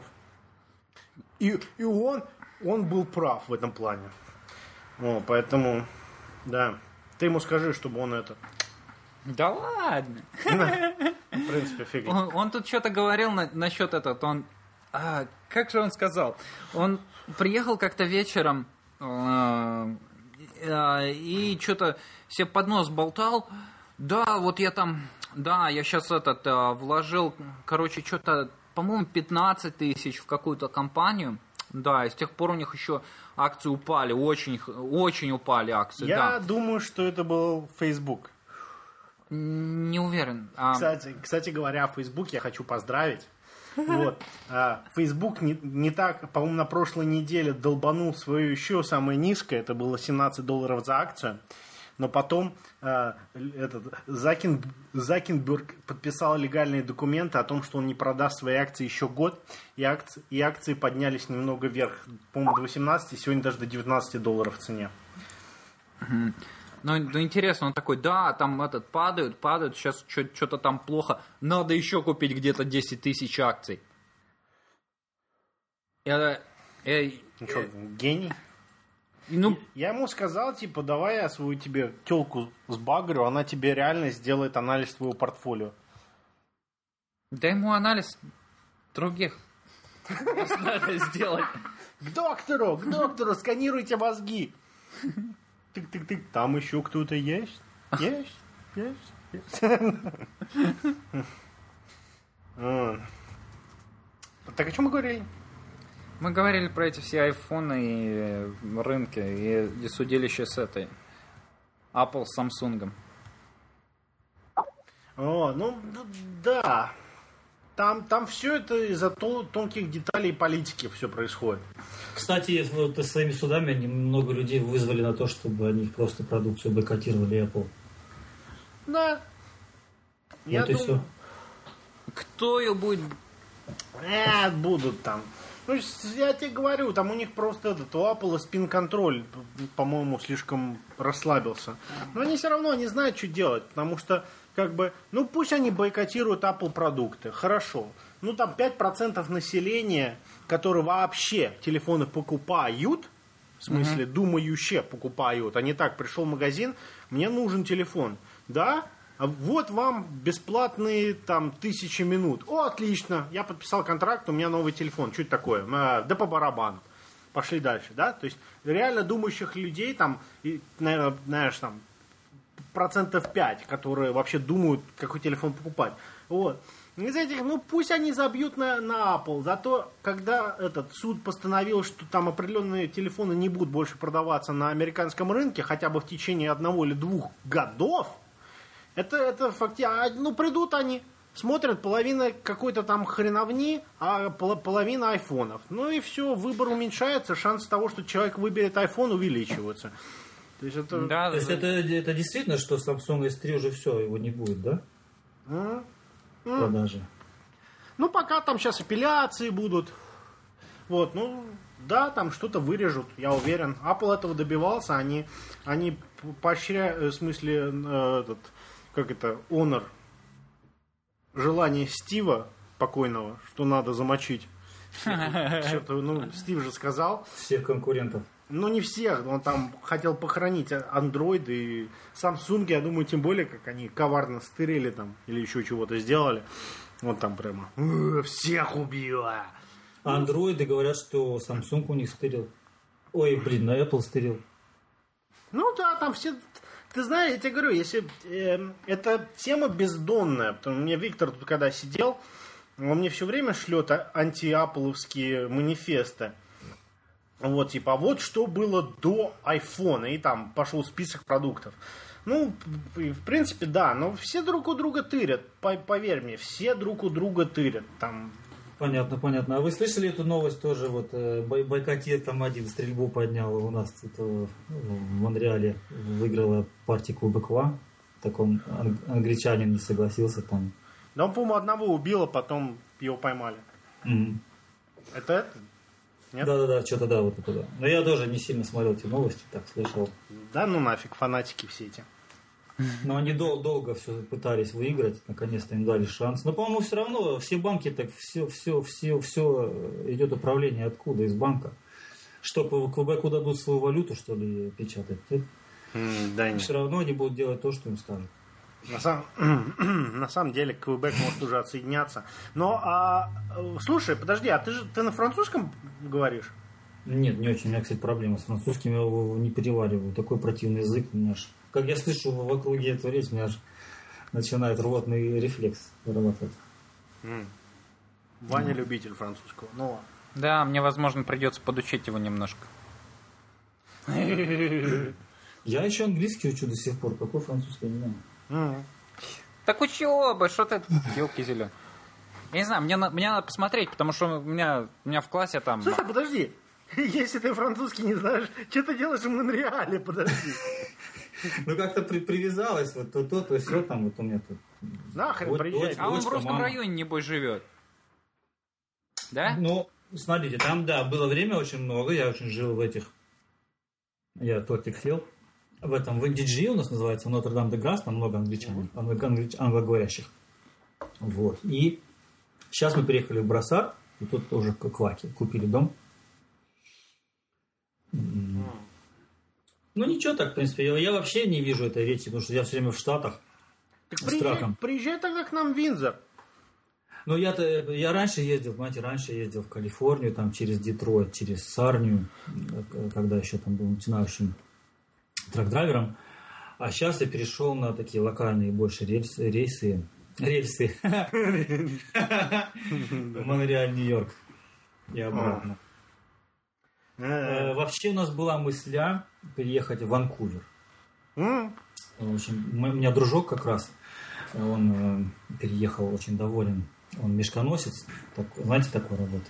И, и он, он был прав в этом плане. О, поэтому, да. Ты ему скажи, чтобы он это... Да ладно. В принципе, фиг. Он, он тут что-то говорил на, насчет этого, он... А, как же он сказал? Он приехал как-то вечером э, э, и что-то себе под нос болтал. Да, вот я там, да, я сейчас этот э, вложил, короче, что-то, по-моему, пятнадцать тысяч в какую-то компанию. Да, и с тех пор у них еще акции упали, очень, очень упали акции. Я да. думаю, что это был Facebook. Не уверен. А... Кстати, кстати говоря, о Facebook я хочу поздравить. Вот. А, Facebook не, не так, по-моему, на прошлой неделе долбанул свое еще самое низкое, это было семнадцать долларов за акцию, но потом а, этот, Закин, Закинберг подписал легальные документы о том, что он не продаст свои акции еще год, и акции, и акции поднялись немного вверх, по-моему, до восемнадцати, сегодня даже до девятнадцати долларов в цене. Ну, ну, интересно, он такой, да, там этот падают, падают, сейчас что-то там плохо, надо еще купить где-то десять тысяч акций. Я, я, ну что, гений? Ну, я ему сказал, типа, давай я свою тебе телку сбагрю, она тебе реально сделает анализ твоего портфолио. Да ему анализ других надо сделать. К доктору, к доктору, сканируйте мозги. Тык-тык-тык, там еще кто-то есть? Есть, есть, есть. Так о чем мы говорили? Мы говорили про эти все айфоны и рынки, и, и судилище с этой Apple с Samsung. О, ну да. Там, там все это из-за тонких деталей политики все происходит. Кстати, вот своими судами они много людей вызвали на то, чтобы они просто продукцию бойкотировали Apple. Да. Вот Я и думаю... все. Кто ее будет? Э, будут там. Ну, я тебе говорю, там у них просто этот, у Apple спин-контроль, по-моему, слишком расслабился. Но они все равно не знают, что делать, потому что, как бы, ну пусть они бойкотируют Apple продукты, хорошо. Ну там пять процентов населения, которые вообще телефоны покупают, в смысле, uh-huh. думающие покупают, а не так, пришел в магазин, мне нужен телефон. Да, а вот вам бесплатные там тысячи минут. О, отлично, я подписал контракт, у меня новый телефон. Что это такое? А, да по барабану. Пошли дальше, да? То есть реально думающих людей там, и, наверное, знаешь, там процентов пять, которые вообще думают, какой телефон покупать. Вот. Из этих, ну пусть они забьют на, на Apple. Зато, когда этот суд постановил, что там определенные телефоны не будут больше продаваться на американском рынке, хотя бы в течение одного или двух годов, это, это фактически, ну придут они, смотрят половина какой-то там хреновни, а пол, половина айфонов. Ну и все, выбор уменьшается, шансы того, что человек выберет iPhone, увеличиваются. То есть это, да, То есть это, это действительно, что Samsung эс три уже все, его не будет, да? Mm. Продажи. Ну, пока там сейчас апелляции будут. Вот, ну, да, там что-то вырежут, я уверен. Apple этого добивался, они, они поощряют, в смысле, э, этот, как это, Honor, желание Стива покойного, что надо замочить. Что-то, ну, Стив же сказал. Всех конкурентов. Ну, не всех, он там хотел похоронить Android и Samsung, я думаю, тем более, как они коварно стырили там, или еще чего-то сделали. Вот там прямо всех убью. Андроиды говорят, что Samsung у них стырил. Ой, блин, на Apple стырил. Ну да, там все... Ты знаешь, я тебе говорю, если... Э, эта тема бездонная, потому что мне Виктор тут когда сидел, он мне все время шлет анти-апловские манифесты. Вот, типа, вот что было до айфона, и там пошел список продуктов. Ну, в принципе, да, но все друг у друга тырят, поверь мне, все друг у друга тырят. Там... Понятно, понятно. А вы слышали эту новость тоже? Вот Байкотир там один стрельбу поднял у нас тут в Монреале, выиграла партия Кубок Ва. Так он, англичанин, не согласился там. Да он, по-моему, одного убил, а потом его поймали. Mm. Это это? Нет? Да-да-да, что-то да, вот это да. Но я тоже не сильно смотрел эти новости, так слышал. Да ну нафиг, фанатики все эти. Но они дол- долго все пытались выиграть, наконец-то им дали шанс. Но, по-моему, все равно все банки так все, все, все, все идет управление откуда? Из банка. Что, по Квебеку дадут свою валюту, что ли, печатать? Mm, да, все равно они будут делать то, что им скажут. На, сам... на самом деле Квебек может уже отсоединяться. Но, а, слушай, подожди, а ты же ты на французском говоришь? Нет, не очень. У меня, кстати, проблема с французским. Я его не перевариваю. Такой противный язык у меня аж... Как я слышу в округе эту речь, у меня аж начинает рвотный рефлекс вырабатывать. Mm. Ваня mm. любитель французского. Ну, да, мне, возможно, придется подучить его немножко. Я еще английский учу до сих пор. Какой французский, не знаю. Mm. Так учи оба, что ты, елки зеленые. Я не знаю, мне, мне надо посмотреть, потому что у меня, у меня в классе там... Слушай, подожди, если ты французский не знаешь, что ты делаешь в Монреале, подожди. Ну как-то при, привязалось, вот то, то, то, все там, вот у меня тут. Нахрен вот, приезжай. А он в русском мама. районе, небось, живет. Да? Ну, смотрите, там, да, было время очень много, я очень жил в этих... Я тортик съел. В этом, в эн ди джи у нас называется, в Нотр-Дам-де-Грасс, там много англичан, англич, англоговорящих. Вот. И сейчас мы переехали в Брассар, и тут тоже кваки, купили дом. Ну ничего так, в принципе, я, я вообще не вижу этой речи, потому что я все время в Штатах. Так приезжай, приезжай тогда к нам в Виндзор. Ну я-то, я раньше ездил, понимаете, раньше ездил в Калифорнию, там через Детройт, через Сарнию, когда еще там был начинающим трак-драйвером. А сейчас я перешел на такие локальные больше рельсы, рейсы, рельсы. Монреаль, Нью-Йорк и обратно. Вообще у нас была мысля переехать в Ванкувер. В общем, у меня дружок как раз, он переехал очень доволен. Он мешконосец, так, знаете, такой работал.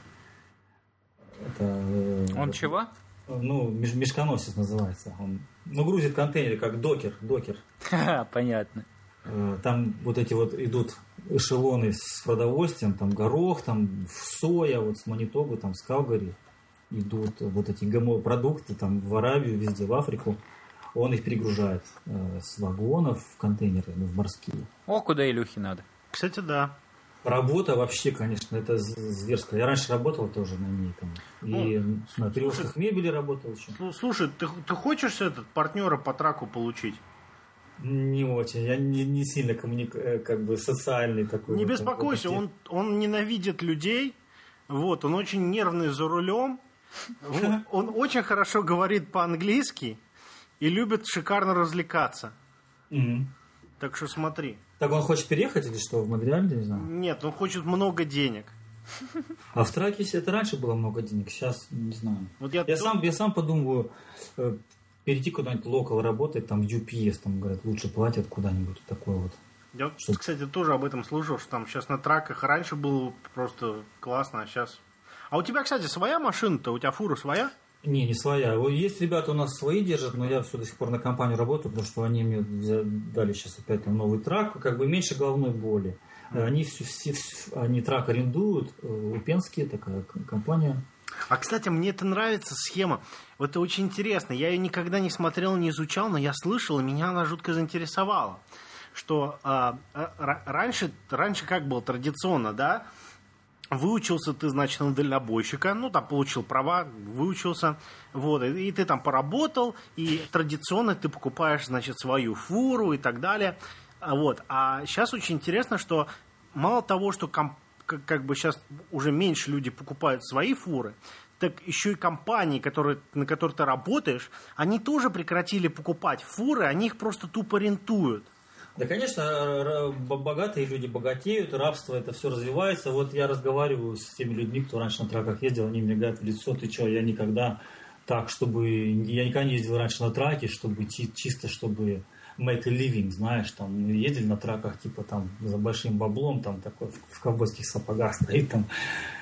Это, он это, чего? Ну, мешконосец называется. Он, ну, грузит контейнеры, как докер, докер. Понятно. Там вот эти вот идут эшелоны с продовольствием, там горох, там соя, вот с Манитобы, там с Калгари идут вот эти ГМО-продукты, там в Аравию, везде, в Африку. Он их перегружает э, с вагонов в контейнеры, ну, в морские. О, куда Илюхе надо. Кстати, да. Работа вообще, конечно, это зверская. Я раньше работал тоже на ней там. И ну, на перевозках мебели работал еще. Слушай, ты, ты хочешь этот партнера по траку получить? Не очень. Я не, не сильно коммуник... как бы социальный такой. Не вот, беспокойся, вот, он, он ненавидит людей. Вот, он очень нервный за рулем. Вот, он очень хорошо говорит по-английски и любит шикарно развлекаться. Mm-hmm. Так что смотри. Так он хочет переехать или что, в Монреаль, не знаю? Нет, он хочет много денег. А в Тракисе это раньше было много денег, сейчас не знаю. Вот я я, тут... сам, я сам подумываю э, перейти куда-нибудь локал работать, там ю пи эс, там, говорят, лучше платят куда-нибудь такое вот. Я, Что... кстати, тоже об этом слышал, что там сейчас на траках раньше было просто классно, а сейчас... А у тебя, кстати, своя машина-то? У тебя фура своя? Не, не своя. Есть ребята у нас свои держат, но я все до сих пор на компанию работаю, потому что они мне дали сейчас опять там новый трак, как бы меньше головной боли. Mm. Они все, все, все, они трак арендуют, Упенские, такая компания. А, кстати, мне это нравится схема. Вот это очень интересно. Я ее никогда не смотрел, не изучал, но я слышал, и меня она жутко заинтересовала. Что а, а, раньше, раньше как было традиционно, да? Выучился ты, значит, на дальнобойщика, ну, там, получил права, выучился, вот, и, и ты там поработал, и традиционно ты покупаешь, значит, свою фуру и так далее, вот. А сейчас очень интересно, что мало того, что комп- как, как бы сейчас уже меньше люди покупают свои фуры, так еще и компании, которые, на которые ты работаешь, они тоже прекратили покупать фуры, они их просто тупо рентуют. Да, конечно, богатые люди богатеют, рабство это все развивается. Вот я разговариваю с теми людьми, кто раньше на траках ездил, они мне говорят в лицо: ты что, я никогда так, чтобы... Я никогда не ездил раньше на траке, чтобы чисто, чтобы make a living, знаешь, там, мы ездили на траках, типа, там, за большим баблом, там, такой, в ковбойских сапогах стоит, там,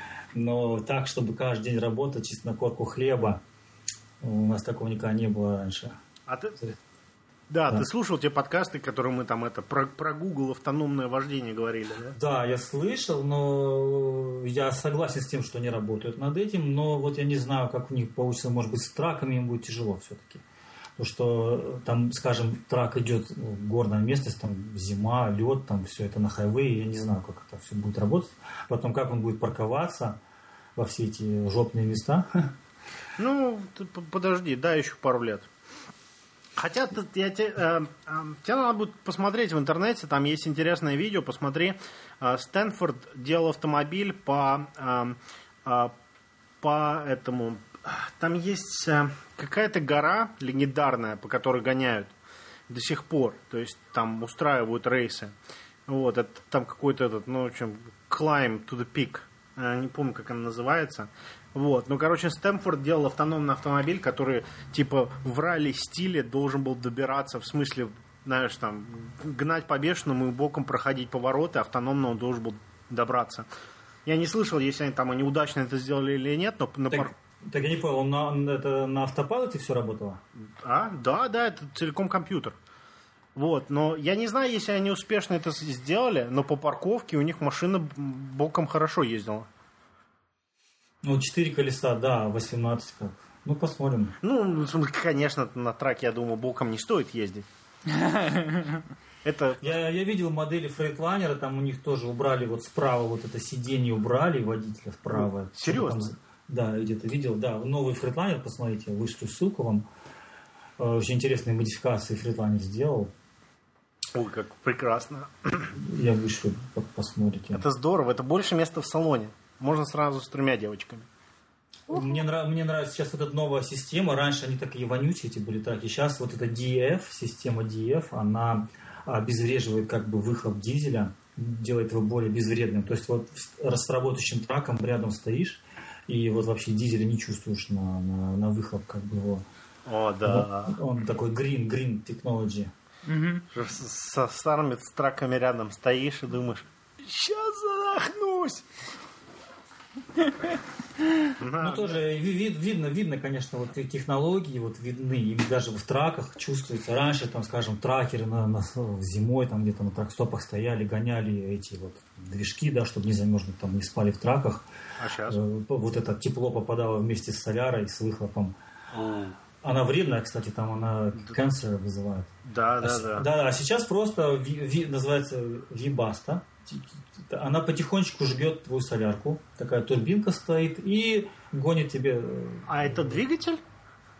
но так, чтобы каждый день работать, чисто на корку хлеба, у нас такого никогда не было раньше. А ты... Да, да, ты слушал те подкасты, которые мы там это про, про Google автономное вождение говорили, да? Да, я слышал, но я согласен с тем, что они работают над этим, но вот я не знаю, как у них получится, может быть, с траками им будет тяжело все-таки. Потому что там, скажем, трак идет в горная местность, там зима, лед, там все это на хайвее, я не знаю, как это все будет работать. Потом, как он будет парковаться во все эти жопные места. Ну, ты подожди, дай еще пару лет. Хотя я, те, э, э, тебе надо будет посмотреть в интернете, там есть интересное видео, посмотри. Э, Стэнфорд делал автомобиль по, э, э, по этому... Там есть э, какая-то гора легендарная, по которой гоняют до сих пор. То есть там устраивают рейсы. Вот, это там какой-то этот, ну, в общем, climb to the peak. Э, не помню, как она называется. Вот. Ну, короче, Стэнфорд делал автономный автомобиль, который, типа, в ралли-стиле должен был добираться, в смысле, знаешь, там, гнать по бешеному и боком проходить повороты, автономно он должен был добраться. Я не слышал, если они там они удачно это сделали или нет, но... На так, пар... так я не понял, он на, это, на автопайлоте все работало? А, да, да, это целиком компьютер. Вот, но я не знаю, если они успешно это сделали, но по парковке у них машина боком хорошо ездила. Ну, четыре колеса, да, восемнадцать как. Ну, посмотрим. Ну, конечно, на траке, я думаю, боком не стоит ездить. Это... Я, я видел модели Freightliner, там у них тоже убрали вот справа вот это сиденье убрали водителя вправо. Ну, серьезно? Там, да, где-то видел, да. Новый Freightliner, посмотрите, вышлю ссылку вам. Очень интересные модификации Freightliner сделал. Ой, как прекрасно. Я вышлю, посмотрите. Это здорово, это больше места в салоне. Можно сразу с тремя девочками. Мне, нрав, мне нравится сейчас вот эта новая система. Раньше они такие вонючие эти были траки. Сейчас вот эта ди эф, система ди эф, она обезвреживает как бы выхлоп дизеля, делает его более безвредным. То есть вот с работающим траком рядом стоишь, и вот вообще дизеля не чувствуешь на, на, на выхлоп как бы его. О, да. Он, он такой green, green technology. Угу. Со старыми траками рядом стоишь и думаешь, сейчас задохнусь. Ну, тоже вид, видно, видно, конечно, вот технологии вот видны, и даже в траках чувствуется. Раньше, там, скажем, тракеры на, на, зимой там где-то на трак-стопах стояли, гоняли эти вот движки, да, чтобы не замерзнуть, там, не спали в траках. А сейчас? Вот это тепло попадало вместе с солярой, с выхлопом. Mm. Она вредная, кстати, там она канцер вызывает. Да, а да, с... да. Да, а сейчас просто ви, ви, называется вибаста. Она потихонечку жгет твою солярку. Такая турбинка стоит и гонит тебе... А это двигатель?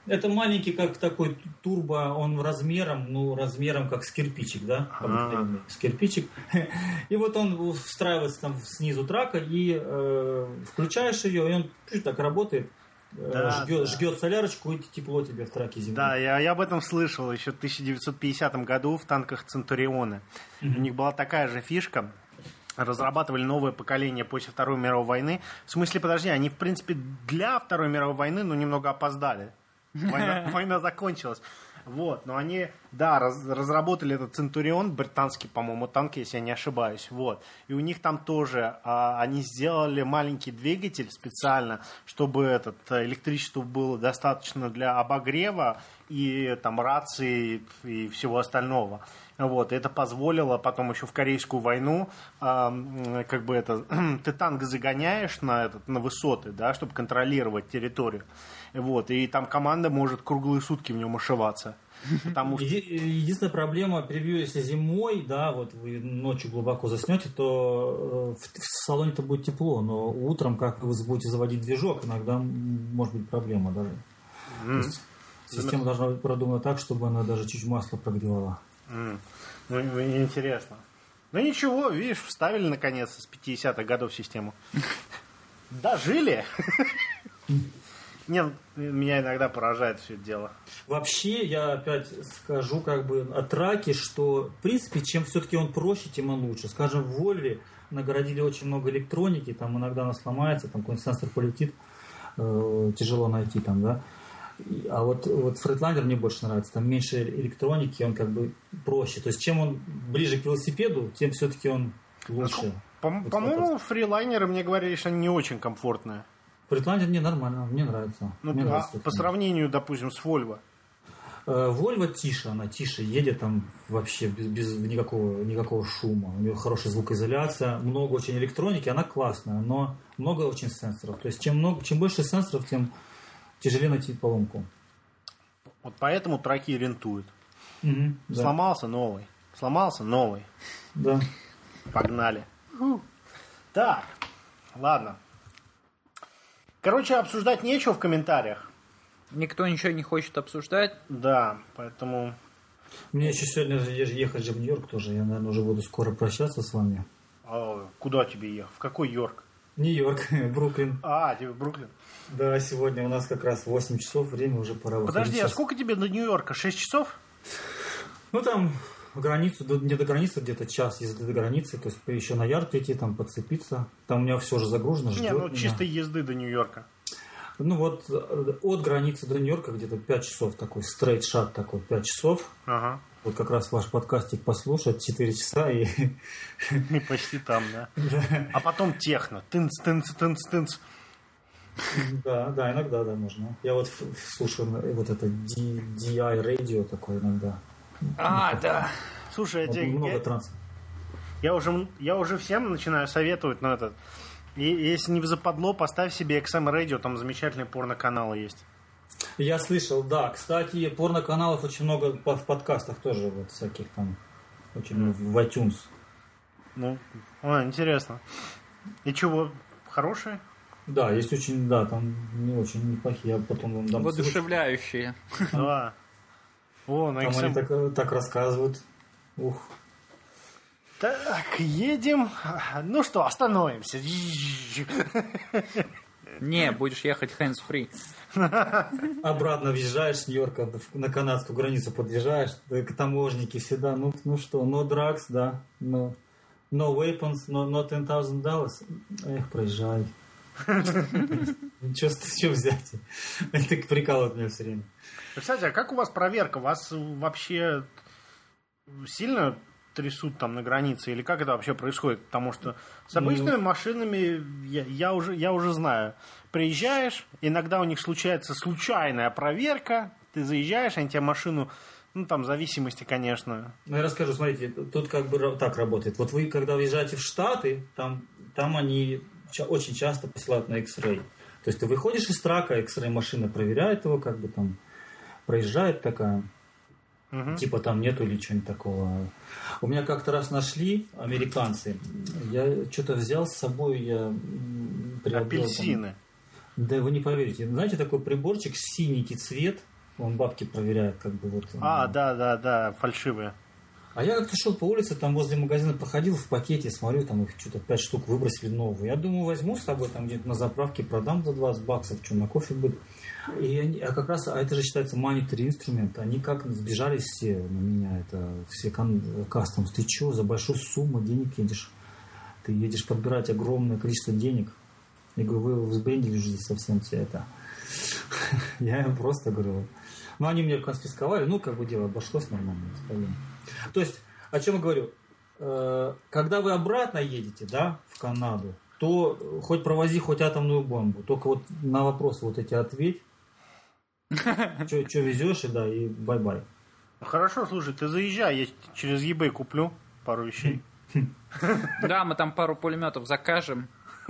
Это маленький, как такой турбо, он размером, ну, размером как с кирпичик, да? Обыкновенный, с кирпичик. И вот он встраивается там снизу трака, и э, включаешь ее, и он чуть так работает. Да, жгет, да. жгет солярочку, и тепло тебе в траке зимой. Да, я, я об этом слышал еще в тысяча девятьсот пятидесятом году в танках Центурионы. Mm-hmm. У них была такая же фишка. Разрабатывали новое поколение после Второй мировой войны. В смысле, подожди, они, в принципе, для Второй мировой войны, ну, немного опоздали. Война, война закончилась. Вот, но они, да, раз, разработали этот Центурион, британский, по-моему, танк, если я не ошибаюсь. Вот. И у них там тоже а, они сделали маленький двигатель специально, чтобы этот, электричество было достаточно для обогрева и там рации и всего остального. Вот, и это позволило потом еще в Корейскую войну, э, как бы это, ты танк загоняешь на, этот, на высоты, да, чтобы контролировать территорию. Вот, и там команда может круглые сутки в нем ошиваться. Потому что... Единственная проблема, перебью, если зимой, да, вот вы ночью глубоко заснете, то в салоне-то будет тепло, но утром, как вы будете заводить движок, иногда может быть проблема даже. Mm. То есть система должна быть продумана так, чтобы она даже чуть масло прогревала. Mm. Ну, интересно. Ну ничего, видишь, вставили наконец с пятидесятых годов систему. Дожили. Нет, меня иногда поражает все это дело. Вообще, я опять скажу как бы о траке, что в принципе, чем все-таки он проще, тем он лучше. Скажем, в Вольве наградили очень много электроники, там иногда она сломается, там какой-нибудь сенсор полетит, э, тяжело найти там, да. А вот, вот Фредлайнер мне больше нравится, там меньше электроники, он как бы проще. То есть, чем он ближе к велосипеду, тем все-таки он лучше. По- вот по-моему, фрилайнеры мне говорили, что они не очень комфортные. Фредлайнер мне нормально, мне нравится. Ну, мне а нравится по сравнению, допустим, с Volvo? Volvo тише, она тише едет, там вообще без, без никакого, никакого шума. У нее хорошая звукоизоляция, много очень электроники, она классная, но много очень сенсоров. То есть, чем, много, чем больше сенсоров, тем тяжелее найти поломку. Вот поэтому траки рентуют. Угу, да. Сломался новый. Сломался новый. Да. Погнали. У. Так, ладно. Короче, обсуждать нечего в комментариях. Никто ничего не хочет обсуждать. Да, поэтому... Мне еще сегодня ехать же в Нью-Йорк тоже. Я, наверное, уже буду скоро прощаться с вами. А куда тебе ехать? В какой Йорк? Нью-Йорк, Бруклин. А, тебе в Бруклин? Да, сегодня у нас как раз восемь часов, время уже пора выходить. Подожди, сейчас. А сколько тебе до Нью-Йорка? шесть часов? Ну, там границу, до, не до границы, где-то час езды до границы, то есть еще на ярд прийти, там подцепиться. Там у меня все уже загружено, ждет. Не, ну меня. чистой езды до Нью-Йорка. Ну вот от границы до Нью-Йорка где-то пять часов такой, стрейт шат такой, пять часов. Ага. Вот как раз ваш подкастик послушать, четыре часа и... И почти там, да? А потом техно. Тынц, тынц, тынц, тынц. Да, да, иногда, да, можно. Я вот слушаю вот это ди ай радио такое иногда. А, да. Слушай, вот я, много я, транса. Я уже, я уже всем начинаю советовать, но этот... И если не в западло, поставь себе икс эм Radio, там замечательные порноканалы есть. Я слышал, да. Кстати, порноканалов очень много в подкастах тоже, вот всяких там, очень mm. в iTunes. Ну, а, интересно. И чего, хорошие? Да, есть очень, да, там не очень неплохие, я потом вам дам. Воодушевляющие. Да. О, на там икс эм... они так, так рассказывают. Ух. Так, едем. Ну что, остановимся. Не, будешь ехать hands-free. Обратно въезжаешь с Нью-Йорка на канадскую границу, подъезжаешь, таможники всегда, ну, ну что, no drugs, да, no, no weapons, no, no ten thousand dollars. Эх, проезжай. Что взять? Это прикалывает меня все время. Кстати, а как у вас проверка? Вас вообще сильно трясут там на границе, или как это вообще происходит? Потому что с обычными ну, машинами я, я, уже, я уже знаю. Приезжаешь, иногда у них случается случайная проверка, ты заезжаешь, они тебе машину, ну там в зависимости, конечно. Ну я расскажу, смотрите, тут как бы так работает. Вот вы, когда въезжаете в Штаты, там, там они очень часто посылают на X-Ray. То есть ты выходишь из трака, X-Ray машина проверяет его, как бы там проезжает такая. Угу. Типа там нету или чего-нибудь такого. У меня как-то раз нашли американцы. Я что-то взял с собой, я приобрел. Апельсины. Там... Да вы не поверите. Знаете, такой приборчик, синенький цвет, Он бабки проверяет, как бы вот. А, да, да, да, фальшивые. А я как-то шел по улице, там возле магазина проходил в пакете, смотрю, там их что-то пять штук выбросили новые. Я думаю, возьму с собой там где-то на заправке, продам за двадцать баксов, что на кофе будет. И они, а как раз, а это же считается monetary instrument, они как сбежали все на меня, это все кастомс. Ты что, за большую сумму денег едешь? Ты едешь подбирать огромное количество денег. Я говорю, вы взбрендили же здесь совсем все это. Я им просто говорю. Ну, они мне конфисковали, ну, как бы дело обошлось нормально. То есть, о чем я говорю? Когда вы обратно едете, да, в Канаду, то хоть провози хоть атомную бомбу, только вот на вопросы вот эти ответь. Что везешь, и да, и бай-бай. Хорошо, слушай, ты заезжай, я через eBay куплю пару вещей. Да, мы там пару пулеметов закажем.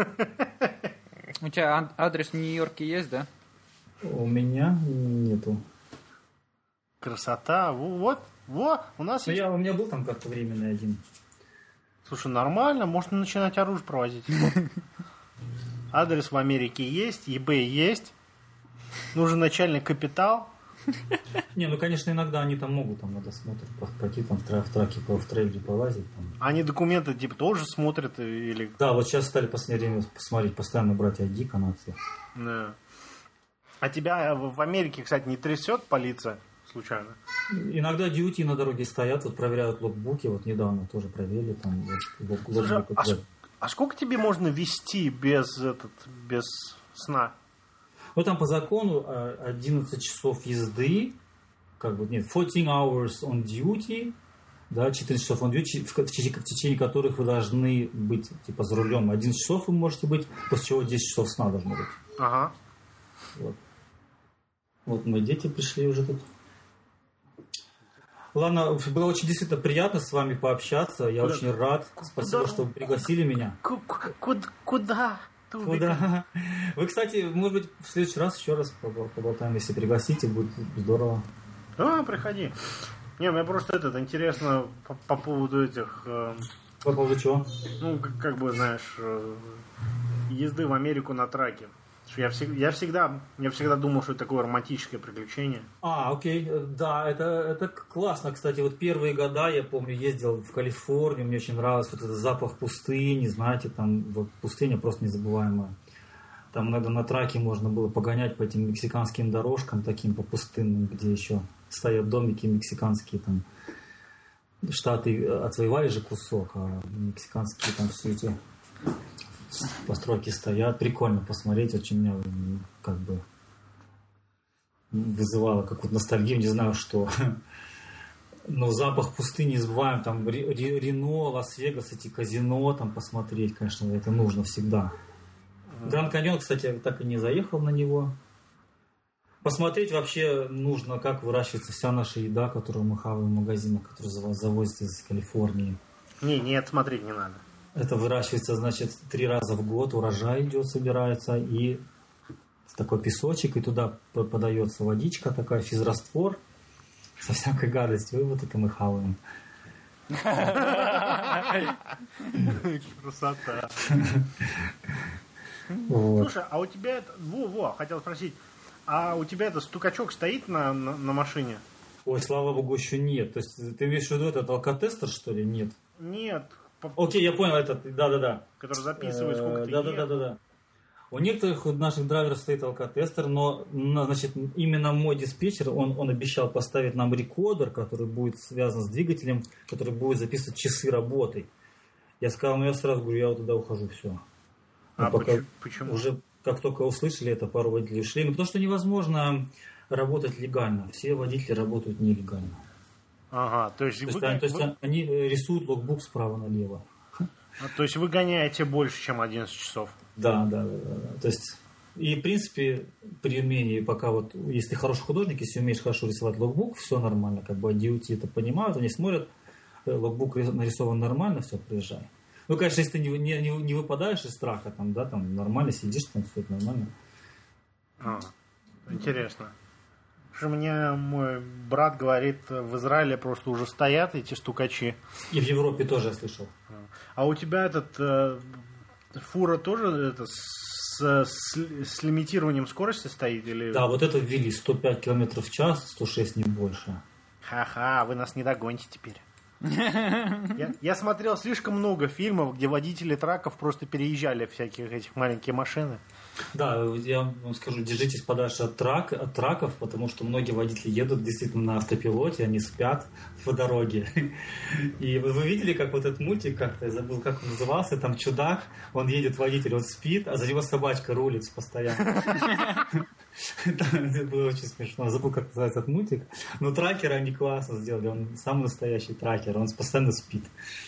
У тебя адрес в Нью-Йорке есть, да? У меня нету. Красота. Вот, вот, у нас ну, есть... я, у меня был там как-то временный один. Слушай, нормально, можно начинать оружие провозить. Адрес в Америке есть, eBay есть. Нужен начальный капитал. Не, ну, конечно, иногда они там могут, там надо смотреть, пройти там в траке, в трейлере полазить. Там. Они документы типа тоже смотрят или... Да, вот сейчас стали в последнее время посмотреть, постоянно брать ай ди канадцы. Да. А тебя в Америке, кстати, не трясет полиция случайно? Иногда дьюти на дороге стоят, вот проверяют логбуки, вот недавно тоже проверили там. Вот, Слушай, а, а сколько тебе можно вести без, этот, без сна? Ну, там по закону одиннадцать часов езды, как бы, нет, fourteen hours on duty, да, четырнадцать часов on duty, в течение, в течение которых вы должны быть, типа, за рулем. одиннадцать часов вы можете быть, после чего десять часов сна должно быть. Ага. Вот. Вот мои дети пришли уже тут. Ладно, было очень действительно приятно с вами пообщаться, я куда? Очень рад. Спасибо, куда? Что вы пригласили меня. Куда? Куда? Куда? Вы, кстати, может быть, в следующий раз еще раз поболтаем, если пригласите, будет здорово. А, приходи. Не, мне просто это интересно по, по поводу этих... Э, по поводу чего? Ну, как, как бы, знаешь, э, езды в Америку на траке. Я всегда, я, всегда, я всегда думал, что это такое романтическое приключение. А, окей, да, это, это классно. Кстати, вот первые года, я помню, ездил в Калифорнию, мне очень нравился вот этот запах пустыни, знаете, там вот пустыня просто незабываемая. Там иногда на траке можно было погонять по этим мексиканским дорожкам, таким по пустынным, где еще стоят домики мексиканские, там Штаты отвоевали же кусок, а мексиканские там все эти... постройки стоят, прикольно посмотреть, очень меня как бы вызывало какую-то ностальгию, не знаю что. Но запах пустыни не забываем, там Рено, Лас-Вегас, эти казино там посмотреть, конечно, это нужно всегда. Гранд Каньон, кстати, так и не заехал на него. Посмотреть вообще нужно, как выращивается вся наша еда, которую мы хаваем в магазинах, которую завозят из Калифорнии. Не, нет, смотреть не надо. Это выращивается, значит, три раза в год, урожай идет, собирается, и такой песочек, и туда подается водичка, такая физраствор, со всякой гадостью, и вот это мы хаваем. Красота. Вот. Слушай, а у тебя это... Во-во, хотел спросить, а у тебя это стукачок стоит на, на, на машине? Ой, слава богу, еще нет. То есть ты имеешь в виду этот алкотестер, что ли? Нет. Нет. Окей, я понял, этот, да-да-да. Который записывает, сколько ты ел. Да-да-да. У некоторых наших драйверов стоит алкотестер, но, значит, именно мой диспетчер, он, он обещал поставить нам рекордер, который будет связан с двигателем, который будет записывать часы работы. Я сказал, ну я сразу говорю, я вот туда ухожу, все. А пока почему? Уже как только услышали это, пару водителей ушли. Потому что невозможно работать легально. Все водители работают нелегально. Ага, то есть, то есть, вы, они, то есть вы... они рисуют логбук справа налево. А, то есть вы гоняете больше, чем одиннадцать часов? Да, да, да, да. То есть, и в принципе, при умении, пока вот, если ты хороший художник, если умеешь хорошо рисовать логбук, все нормально, как бы дьюти это понимают, они смотрят, логбук нарисован нормально, все, приезжай. Ну, конечно, если ты не, не, не выпадаешь из страха, там, да, там нормально сидишь, там все это нормально. А, интересно. Что мне мой брат говорит, в Израиле просто уже стоят эти стукачи. И в Европе тоже я слышал. А у тебя этот э, фура тоже это, с с, с, с лимитированием скорости стоит? Или... Да, вот это ввели сто пять километров в час, сто шесть не больше. Ха-ха, вы нас не догоните теперь. Я, я смотрел слишком много фильмов, где водители траков просто переезжали всяких этих маленькие машины. Да, я вам скажу, держитесь подальше от, трак, от траков, потому что многие водители едут действительно на автопилоте, они спят по дороге. И вы, вы видели, как вот этот мультик, как-то я забыл, как он назывался, там чудак, он едет, водитель, он спит, а за него собачка рулит постоянно. Это было очень смешно. Забыл, как называется этот мультик. Но тракеры они классно сделали. Он самый настоящий тракер. Он постоянно спит.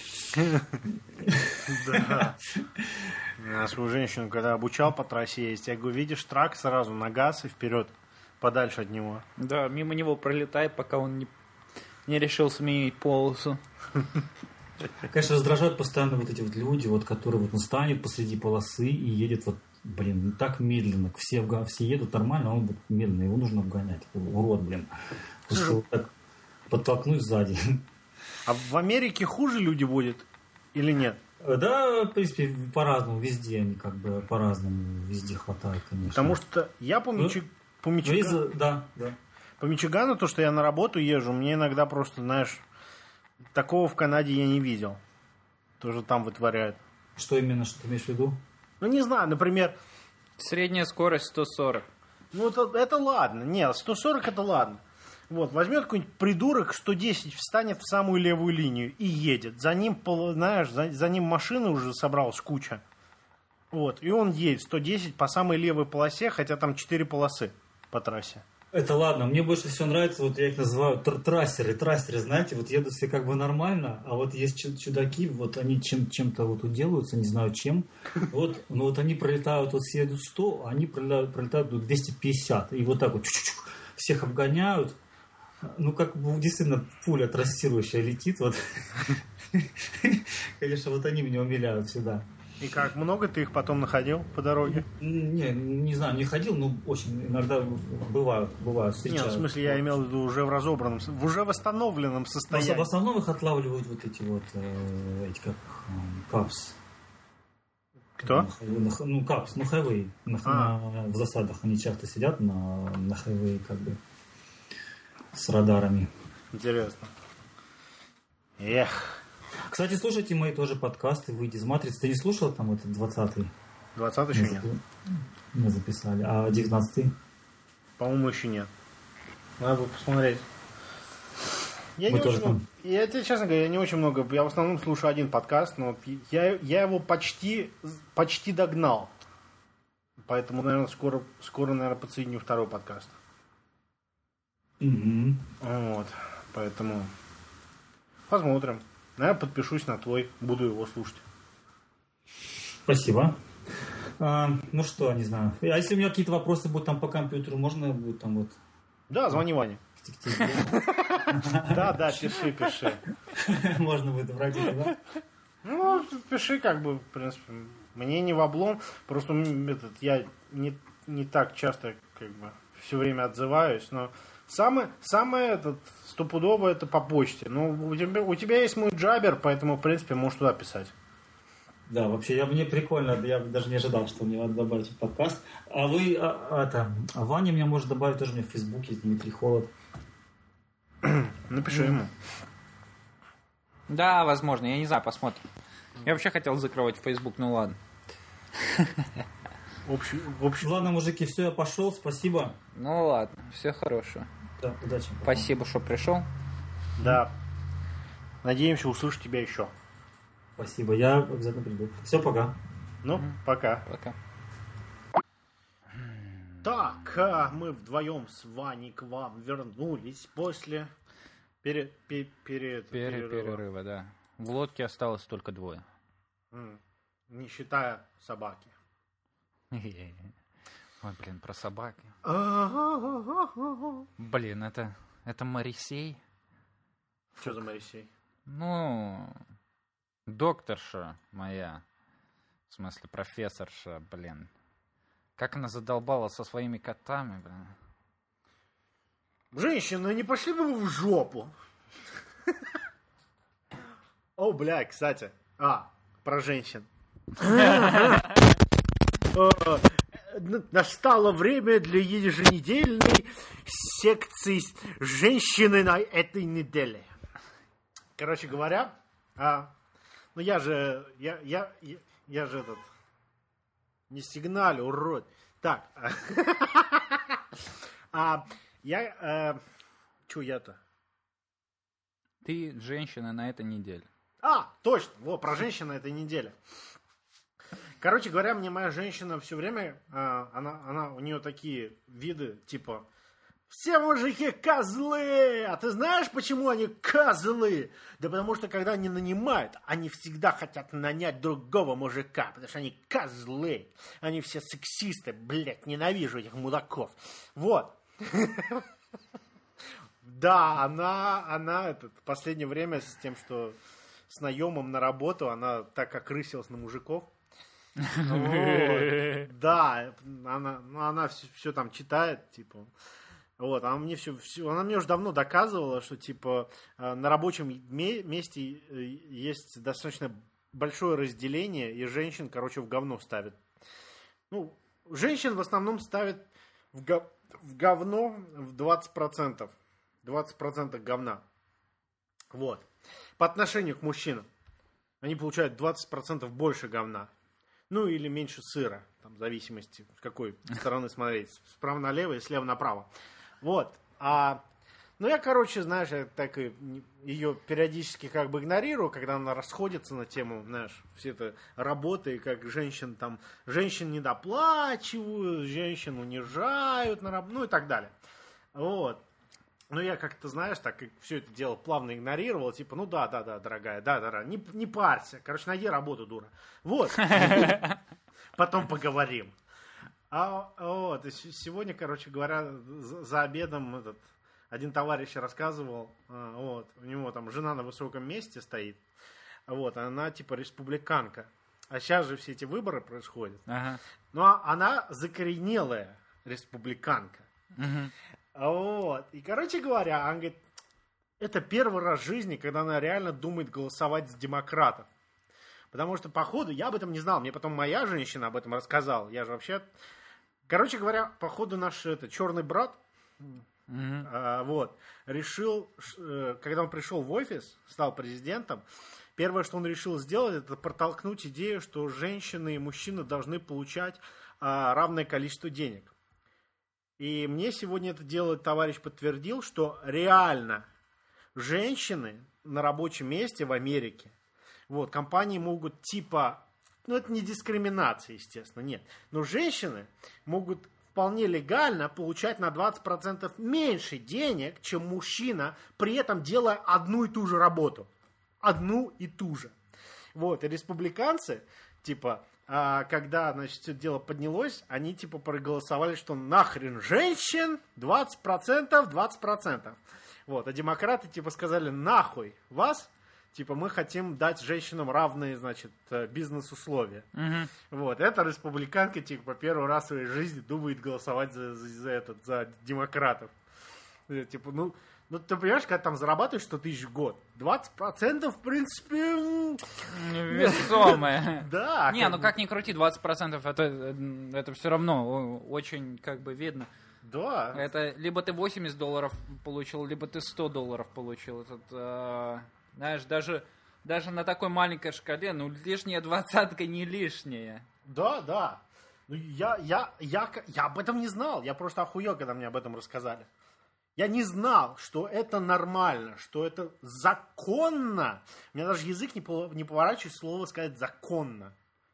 Да. Я свою женщину, когда обучал по трассе ездить, я говорю, видишь трак, сразу на газ и вперед, подальше от него. Да, мимо него пролетай, пока он не, не решил сменить полосу. Конечно, раздражают постоянно вот эти вот люди, вот, которые вот он станет посреди полосы и едет вот, блин, так медленно. Все, все едут нормально, а он вот медленно, его нужно обгонять. Урод, блин. Вот так подтолкнуть сзади. А в Америке хуже люди водят или нет? Да, в принципе, по-разному, везде они как бы по-разному, везде хватает, конечно. Потому что я по, Мичи... по, Мичигану... Да, да. по Мичигану, то, что я на работу езжу, мне иногда просто, знаешь, такого в Канаде я не видел. Тоже там вытворяют. Что именно, что ты имеешь в виду? Ну, не знаю, например... Средняя скорость сто сорок. Ну, это, это ладно. Нет, сто сорок это ладно. Вот, возьмет какой-нибудь придурок, сто десять встанет в самую левую линию и едет. За ним, знаешь, за, за ним машины уже собралась куча. Вот, и он едет сто десять по самой левой полосе, хотя там четыре полосы по трассе. Это ладно, мне больше всего нравится, вот я их называю тр- трассеры. Трассеры, знаете, вот едут все как бы нормально, а вот есть чудаки, вот они чем- чем-то вот уделаются, не знаю чем. Вот, но вот они пролетают, вот все едут сто, а они пролетают, пролетают до двести пятьдесят. И вот так вот чук-чук, всех обгоняют. Ну, как бы действительно пуля трассирующая летит. Вот. Конечно, вот они меня умиляют всегда. И как, много ты их потом находил по дороге? Не, не знаю, не ходил, но очень иногда бывают, бывают, встречают. Нет, в смысле, я имел в виду уже в разобранном, в уже восстановленном состоянии. В основном их отлавливают вот эти вот, э, эти как, э, капс. Кто? На, ну, капс, ну, хайвей. На, А. на, в засадах они часто сидят на, на хайвей, как бы, с радарами. Интересно. Эх. Кстати, слушайте мои тоже подкасты «Выйди из матрицы». Ты не слушал там этот двадцатый? двадцатый еще нет. Мы записали. А девятнадцатый? По-моему, еще нет. Надо бы посмотреть. Я, Мы не тоже очень там. много, я тебе честно говоря, я не очень много. Я в основном слушаю один подкаст, но я, я его почти, почти догнал. Поэтому, наверное, скоро, скоро, наверное, подсоединю второй подкаст. Угу. Вот. Поэтому посмотрим. Я подпишусь на твой, буду его слушать. Спасибо. А, ну что, не знаю. А если у меня какие-то вопросы будут там по компьютеру, можно будет там вот... Да, звони Ване. Да, да, пиши, пиши. Можно будет обратиться, да? Ну, пиши, как бы, в принципе. Мне не в облом. Просто этот, я не, не так часто, как бы, все время отзываюсь, но самое, самое этот, стопудово это по почте. Ну, у тебя, у тебя есть мой джабер, поэтому, в принципе, можешь туда писать. Да, вообще, я, мне прикольно, я даже не ожидал, что мне надо добавить в подкаст. А вы, а, это, а Ваня меня может добавить тоже, у меня в Фейсбуке, Дмитрий Холод. Напиши ему. Да, возможно, я не знаю, посмотрим. Я вообще хотел закрывать Facebook, ну ладно. Общий, общий. Ладно, мужики, все, я пошел, спасибо. Ну ладно, все хорошо. Да, удачи. Спасибо, что пришел. Да. Надеемся услышать тебя еще. Спасибо, я обязательно приду. Все, пока. Ну, пока. Пока. Так, а мы вдвоем с Ваней к вам вернулись после пере, пе, пере, Пере- перерыва. перерыва, да. В лодке осталось только двое. М, Не считая собаки. Ой, блин, про собаки. Блин, это, это Марисей? Что за Моисей? Ну, докторша моя. В смысле, профессорша, блин. Как она задолбала со своими котами, блин. Женщина, не пошли бы вы в жопу? О, бля, кстати. А, про женщин. настало время для еженедельной секции женщины на этой неделе. Короче говоря, а, ну я же, я, я, я, я же этот, не сигналю, урод. Так, а, я, а, чё я-то? Ты женщина на этой неделе. А, точно, вот, про женщину на этой неделе. Короче говоря, мне моя женщина все время, а, она, она, у нее такие виды, типа, все мужики козлы, а ты знаешь, почему они козлы? Да потому что, когда они нанимают, они всегда хотят нанять другого мужика, потому что они козлы, они все сексисты, блядь, ненавижу этих мудаков. Вот. Да, она, она, это, в последнее время с тем, что с наемом на работу, она так окрысилась на мужиков. Вот. Да, она, ну, она все, все там читает, типа. Вот, она мне все, все, она мне уже давно доказывала, что типа на рабочем месте есть достаточно большое разделение, и женщин, короче, в говно ставят. Ну, женщин в основном ставят в, гов... в говно в двадцать процентов. двадцать процентов говна. Вот. По отношению к мужчинам. Они получают двадцать процентов больше говна. Ну, или меньше сыра. Там, в зависимости, с какой стороны смотреть. Справа налево и слева направо. Вот. А, ну, я, короче, знаешь, я так и ее периодически как бы игнорирую, когда она расходится на тему, знаешь, все это работы, как женщин там, женщин недоплачивают, женщин унижают, на раб... ну и так далее. Вот. Ну, я как-то, знаешь, так все это дело плавно игнорировал, типа, ну да, да, да, дорогая, да, да, да, не, не парься, короче, найди работу, дура. Вот. Потом поговорим. А вот, сегодня, короче говоря, за обедом этот, один товарищ рассказывал, вот, у него там жена на высоком месте стоит, вот, она типа республиканка. А сейчас же все эти выборы происходят. Ага. Ну, а она закоренелая республиканка. Угу. Вот. И, короче говоря, она говорит, это первый раз в жизни, когда она реально думает голосовать за демократов. Потому что, походу, я об этом не знал. Мне потом моя женщина об этом рассказала. Я же вообще... Короче говоря, походу, наш это, черный брат, mm-hmm. а, вот, решил, когда он пришел в офис, стал президентом, первое, что он решил сделать, это протолкнуть идею, что женщины и мужчины должны получать а, равное количество денег. И мне сегодня это дело товарищ подтвердил, что реально женщины на рабочем месте в Америке, вот, компании могут типа, ну это не дискриминация, естественно, нет, но женщины могут вполне легально получать на двадцать процентов меньше денег, чем мужчина, при этом делая одну и ту же работу. Одну и ту же. Вот, и республиканцы, типа... А когда, значит, все дело поднялось, они, типа, проголосовали, что нахрен женщин двадцать процентов, двадцать процентов. Вот, а демократы, типа, сказали, нахуй вас, типа, мы хотим дать женщинам равные, значит, бизнес-условия. Угу. Вот, эта республиканка, типа, первый раз в своей жизни думает голосовать за, за, за этот, за демократов. Типа, ну... Ну, ты понимаешь, когда там зарабатываешь сто тысяч в год, двадцать процентов, в принципе... Весомое. Да. Не, ну как ни крути, двадцать процентов это, это все равно очень как бы видно. Да. Это либо ты восемьдесят долларов получил, либо ты сто долларов получил. Этот, э, знаешь, даже, даже на такой маленькой шкале, ну, лишняя двадцатка не лишняя. Да, да. Ну, я, я, я, я об этом не знал. Я просто охуел, когда мне об этом рассказали. Я не знал, что это нормально, что это законно. У меня даже язык не, не поворачивает слово сказать «законно».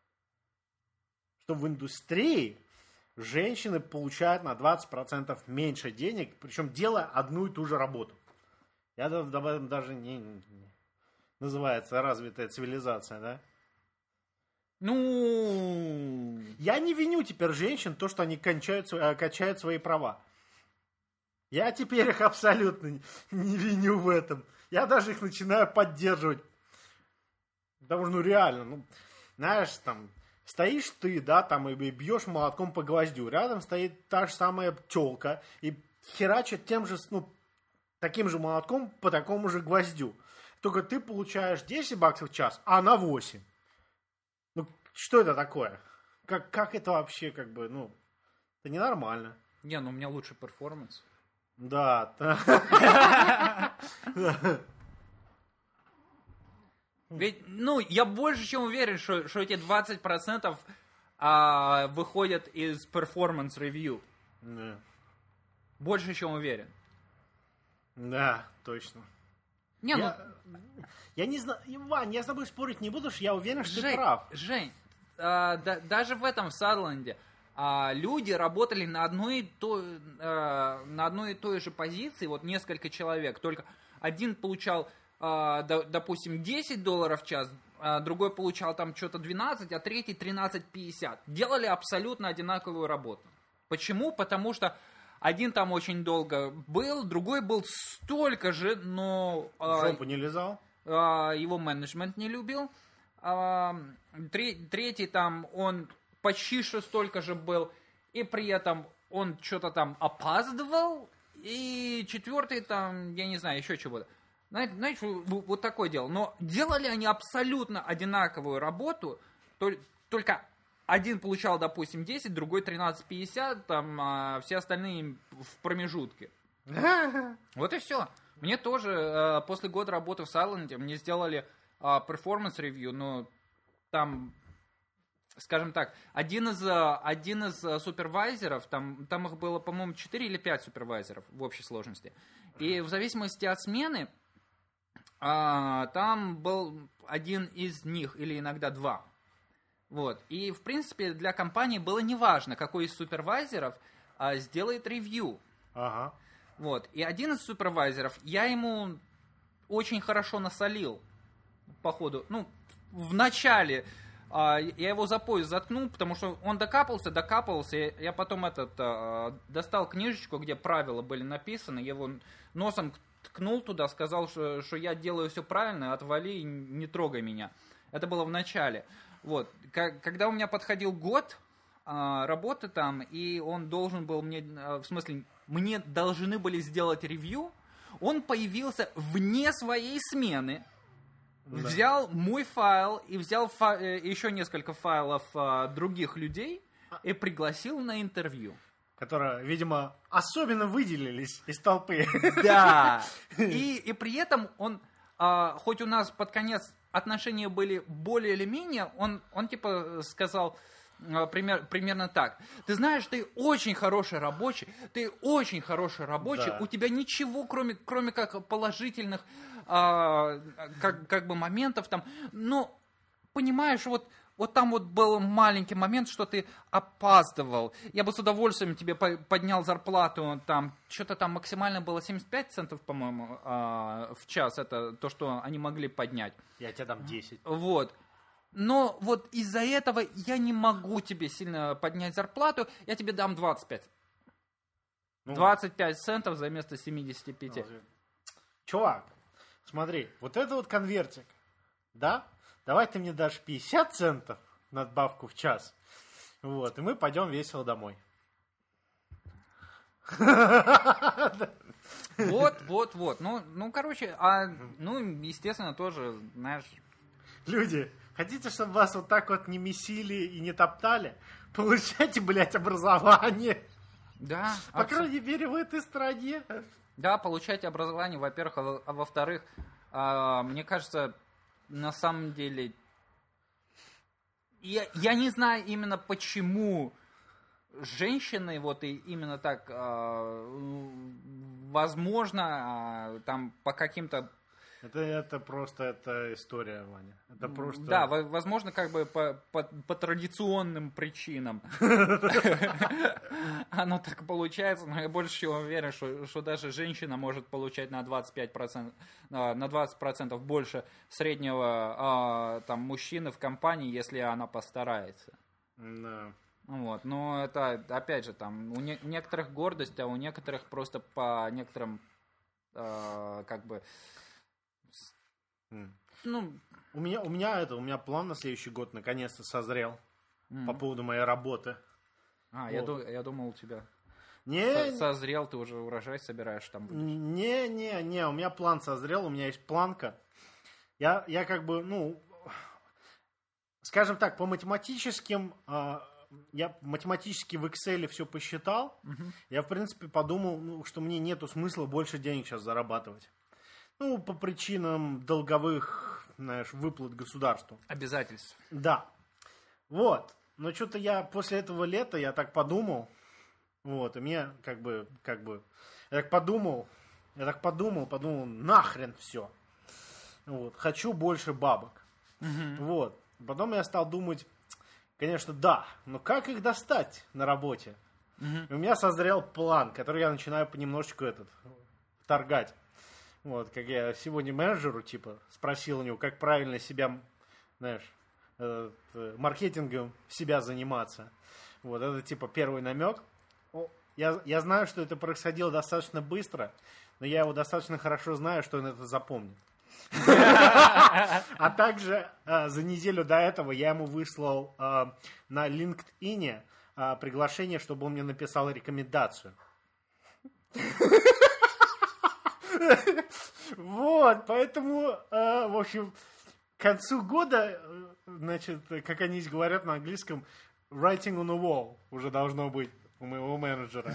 Что в индустрии женщины получают на двадцать процентов меньше денег, причем делая одну и ту же работу. Я об этом даже не, не... Называется развитая цивилизация, да? Ну... Я не виню теперь женщин то, что они кончают, качают свои права. Я теперь их абсолютно не виню в этом. Я даже их начинаю поддерживать. Потому что, ну, реально, ну, знаешь, там, стоишь ты, да, там, и бьешь молотком по гвоздю. Рядом стоит та же самая тёлка и херачит тем же, ну, таким же молотком по такому же гвоздю. Только ты получаешь десять баксов в час, а она восемь. Ну, что это такое? Как, как это вообще, как бы, ну... Это ненормально. Не, ну у меня лучше перформанс. Да. Ведь, ну, я больше чем уверен, что, что эти двадцать процентов а, выходят из performance review. Да. Больше чем уверен. Да, точно. Не, я, ну... я не знаю, Иван, я с тобой спорить не буду, что я уверен, что Жень, ты прав. Жень, а, да, даже в этом Садланде а, люди работали на одной, и то, а, на одной и той же позиции, вот несколько человек, только один получал, а, до, допустим, десять долларов в час, а другой получал там что-то двенадцать, а третий тринадцать пятьдесят. Делали абсолютно одинаковую работу. Почему? Потому что один там очень долго был, другой был столько же, но... В жопу не лизал? Его менеджмент не любил. Третий там, он почти что столько же был, и при этом он что-то там опаздывал. И четвертый там, я не знаю, еще чего-то. Знаете, вот такое дело. Но делали они абсолютно одинаковую работу, только... Один получал, допустим, десять, другой тринадцать пятьдесят, там, а все остальные в промежутке. Вот и все. Мне тоже после года работы в Сайланте мне сделали performance review, но там, скажем так, один из, один из супервайзеров, там, там их было, по-моему, четыре или пять супервайзеров в общей сложности. И в зависимости от смены, там был один из них, или иногда два. Вот. И, в принципе, для компании было неважно, какой из супервайзеров а, сделает ревью. Ага. Вот. И один из супервайзеров, я ему очень хорошо насолил, походу. Ну, в начале а, я его за пояс заткнул, потому что он докапался, докапался. И я потом этот, а, достал книжечку, где правила были написаны, я его носом ткнул туда, сказал, что, что я делаю все правильно, отвали и не трогай меня. Это было в начале. Вот. Когда у меня подходил год а, работы там, и он должен был мне, в смысле, мне должны были сделать ревью, он появился вне своей смены, да. Взял мой файл и взял фа- еще несколько файлов а, других людей и пригласил на интервью. Которые, видимо, особенно выделились из толпы. Да. И, и при этом он, а, хоть у нас под конец отношения были более или менее, он, он типа сказал э, пример, примерно так. Ты знаешь, ты очень хороший рабочий, ты очень хороший рабочий, да. У тебя ничего, кроме, кроме как положительных э, как, как бы моментов там, но понимаешь, вот, вот там вот был маленький момент, что ты опаздывал. Я бы с удовольствием тебе поднял зарплату, там, что-то там максимально было семьдесят пять центов, по-моему, в час. Это то, что они могли поднять. Я тебе дам десять. Вот. Но вот из-за этого я не могу тебе сильно поднять зарплату, я тебе дам двадцать пять. Ну, двадцать пять центов за место семьдесят пять. Чувак, смотри, вот это вот конвертик, да? Давай ты мне дашь пятьдесят центов надбавку в час. Вот, и мы пойдем весело домой. Вот, вот, вот. Ну, ну, короче, а, ну, естественно, тоже, знаешь... Люди, хотите, чтобы вас вот так вот не месили и не топтали? Получайте, блядь, образование. Да. По абсолютно. Крайней мере, в этой стране. Да, получайте образование, во-первых, а, а во-вторых, а, мне кажется... На самом деле, я, я не знаю именно почему женщины вот и именно так, э, возможно, э, там по каким-то... Это, это просто это история, Ваня. Это просто... Да, возможно, как бы по, по, по традиционным причинам оно так получается, но я больше чем уверен, что, что даже женщина может получать на двадцать пять процентов, на двадцать процентов больше среднего там, мужчины в компании, если она постарается. Да. Вот, но это, опять же, там у не, некоторых гордость, а у некоторых просто по некоторым э, как бы... Ну, у меня, у меня это, у меня план на следующий год наконец-то созрел mm-hmm. по поводу моей работы. А, вот. я, ду- я думал, у тебя не, Со- созрел, ты уже урожай собираешь там. Не, не, не, у меня план созрел, у меня есть планка. Я, я как бы, ну, скажем так, по математическим э, я математически в Excel все посчитал. Uh-huh. Я, в принципе, подумал, ну, что мне нету смысла больше денег сейчас зарабатывать. Ну, по причинам долговых, знаешь, выплат государству. Обязательств. Да. Вот. Но что-то я после этого лета, я так подумал, вот, и мне как бы, как бы, я так подумал, я так подумал, подумал, нахрен все. Вот, хочу больше бабок. Uh-huh. Вот. Потом я стал думать, конечно, да, но как их достать на работе? Uh-huh. И у меня созрел план, который я начинаю понемножечку этот, торгать. Вот, как я сегодня менеджеру, типа, спросил у него, как правильно себя, знаешь, э, э, маркетингом себя заниматься. Вот, это, типа, первый намек. Я, я знаю, что это происходило достаточно быстро, но я его достаточно хорошо знаю, что он это запомнит. А также за неделю до этого я ему выслал на LinkedIn приглашение, чтобы он мне написал рекомендацию. Вот, поэтому, в общем, к концу года, значит, как они говорят на английском, writing on the wall уже должно быть у моего менеджера.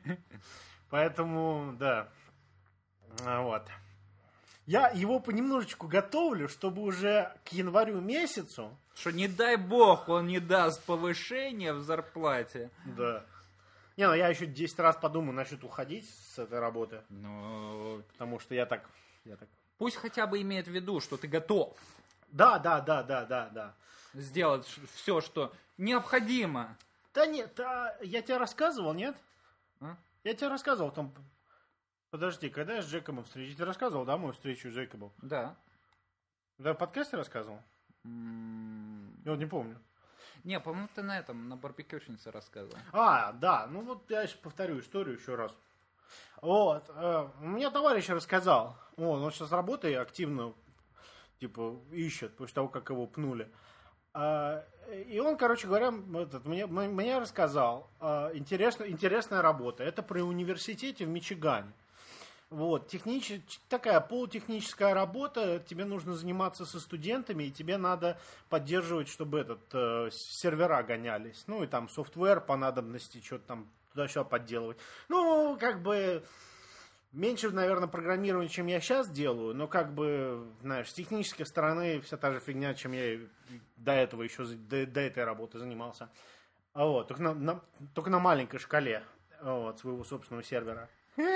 Поэтому, да, вот. Я его понемножечку готовлю, чтобы уже к январю месяцу... Что не дай бог он не даст повышения в зарплате. Да. Не, ну я еще десять раз подумаю насчет уходить с этой работы. Ну... Потому что я так, я так... Пусть хотя бы имеет в виду, что ты готов. Да, да, да, да, да, да. Сделать все, что необходимо. Да нет, а я тебе рассказывал, нет? А? Я тебе рассказывал там... Подожди, когда я с Джекобом встречу? Я тебе рассказывал, да, мою встречу с Джекобом? Да. Да, в подкасте рассказывал? Mm. Я вот не помню. Не, по-моему, ты на этом, на барбекюшнице рассказывал. А, да, ну вот я сейчас повторю историю еще раз. Вот, э, мне товарищ рассказал, он, он сейчас работает активно, типа, ищет после того, как его пнули. Uh, и он, короче говоря, этот, мне, мне рассказал, uh, интересно, интересная работа. Это при университете в Мичигане. Вот, технич... такая полутехническая работа. Тебе нужно заниматься со студентами, и тебе надо поддерживать, чтобы этот, uh, сервера гонялись. Ну, и там софтвер по надобности, что-то там туда-сюда подделывать. Ну, как бы... Меньше, наверное, программирования, чем я сейчас делаю, но как бы, знаешь, с технической стороны вся та же фигня, чем я до этого еще, до, до этой работы занимался. Вот, только на, на, только на маленькой шкале вот, своего собственного сервера.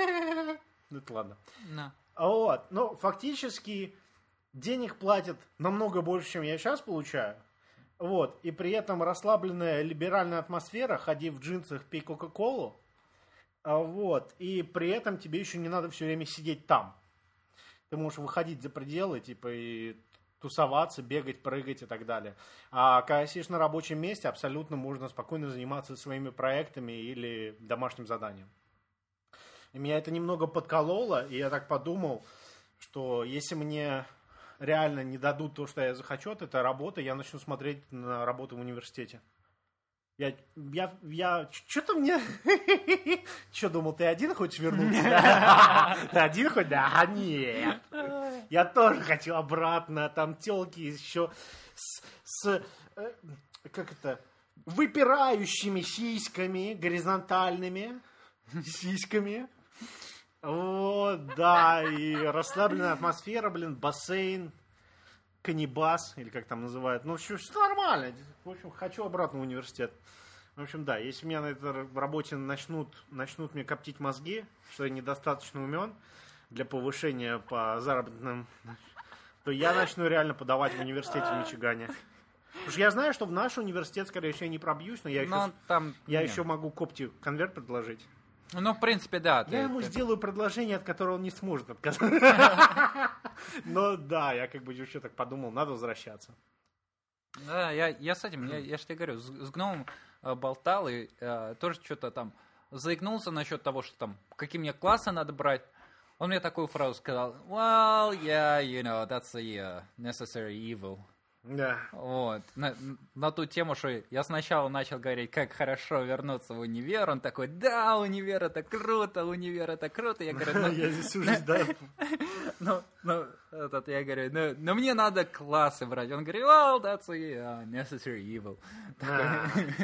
Это ладно. Вот, но фактически денег платят намного больше, чем я сейчас получаю. Вот, и при этом расслабленная либеральная атмосфера, ходи в джинсах, пей Кока-Колу. Вот, и при этом тебе еще не надо все время сидеть там. Ты можешь выходить за пределы, типа, и тусоваться, бегать, прыгать и так далее. А когда сидишь на рабочем месте, абсолютно можно спокойно заниматься своими проектами или домашним заданием. И меня это немного подкололо, и я так подумал, что если мне реально не дадут то, что я захочу от этой работы, я начну смотреть на работу в университете. Я, я, я, что-то мне... Что, думал, ты один хочешь вернуться? Ты один хоть? Да, нет. Я тоже хочу обратно. Там телки еще с... Как это? Выпирающими сиськами, горизонтальными сиськами. Вот, да. И расслабленная атмосфера, блин, бассейн. Канибас, или как там называют. Ну, все, все нормально. В общем, хочу обратно в университет. В общем, да, если меня на этой работе начнут, начнут мне коптить мозги, что я недостаточно умен для повышения по заработным, то я начну реально подавать в университете в Мичигане. Потому что я знаю, что в наш университет, скорее всего, я не пробьюсь, но я, но еще, там, я еще могу Копти конверт предложить. Ну, в принципе, да. Я ты, ему ты... сделаю предложение, от которого он не сможет отказаться. Но да, я как бы еще так подумал, надо возвращаться. Да, я, я с этим, я, я же тебе говорю, с, с гномом э, болтал и э, тоже что-то там заикнулся насчет того, что там, какие мне классы надо брать. Он мне такую фразу сказал: well, yeah, you know, that's a uh, necessary evil. Да. Вот. На, на ту тему, что я сначала начал говорить, как хорошо вернуться в универ, он такой: да, универ это круто, универ это круто. Я говорю, ну... Я здесь всю жизнь, да. Ну, ну, этот, я говорю, ну, но мне надо классы брать. Он говорит: well, that's a uh, necessary evil.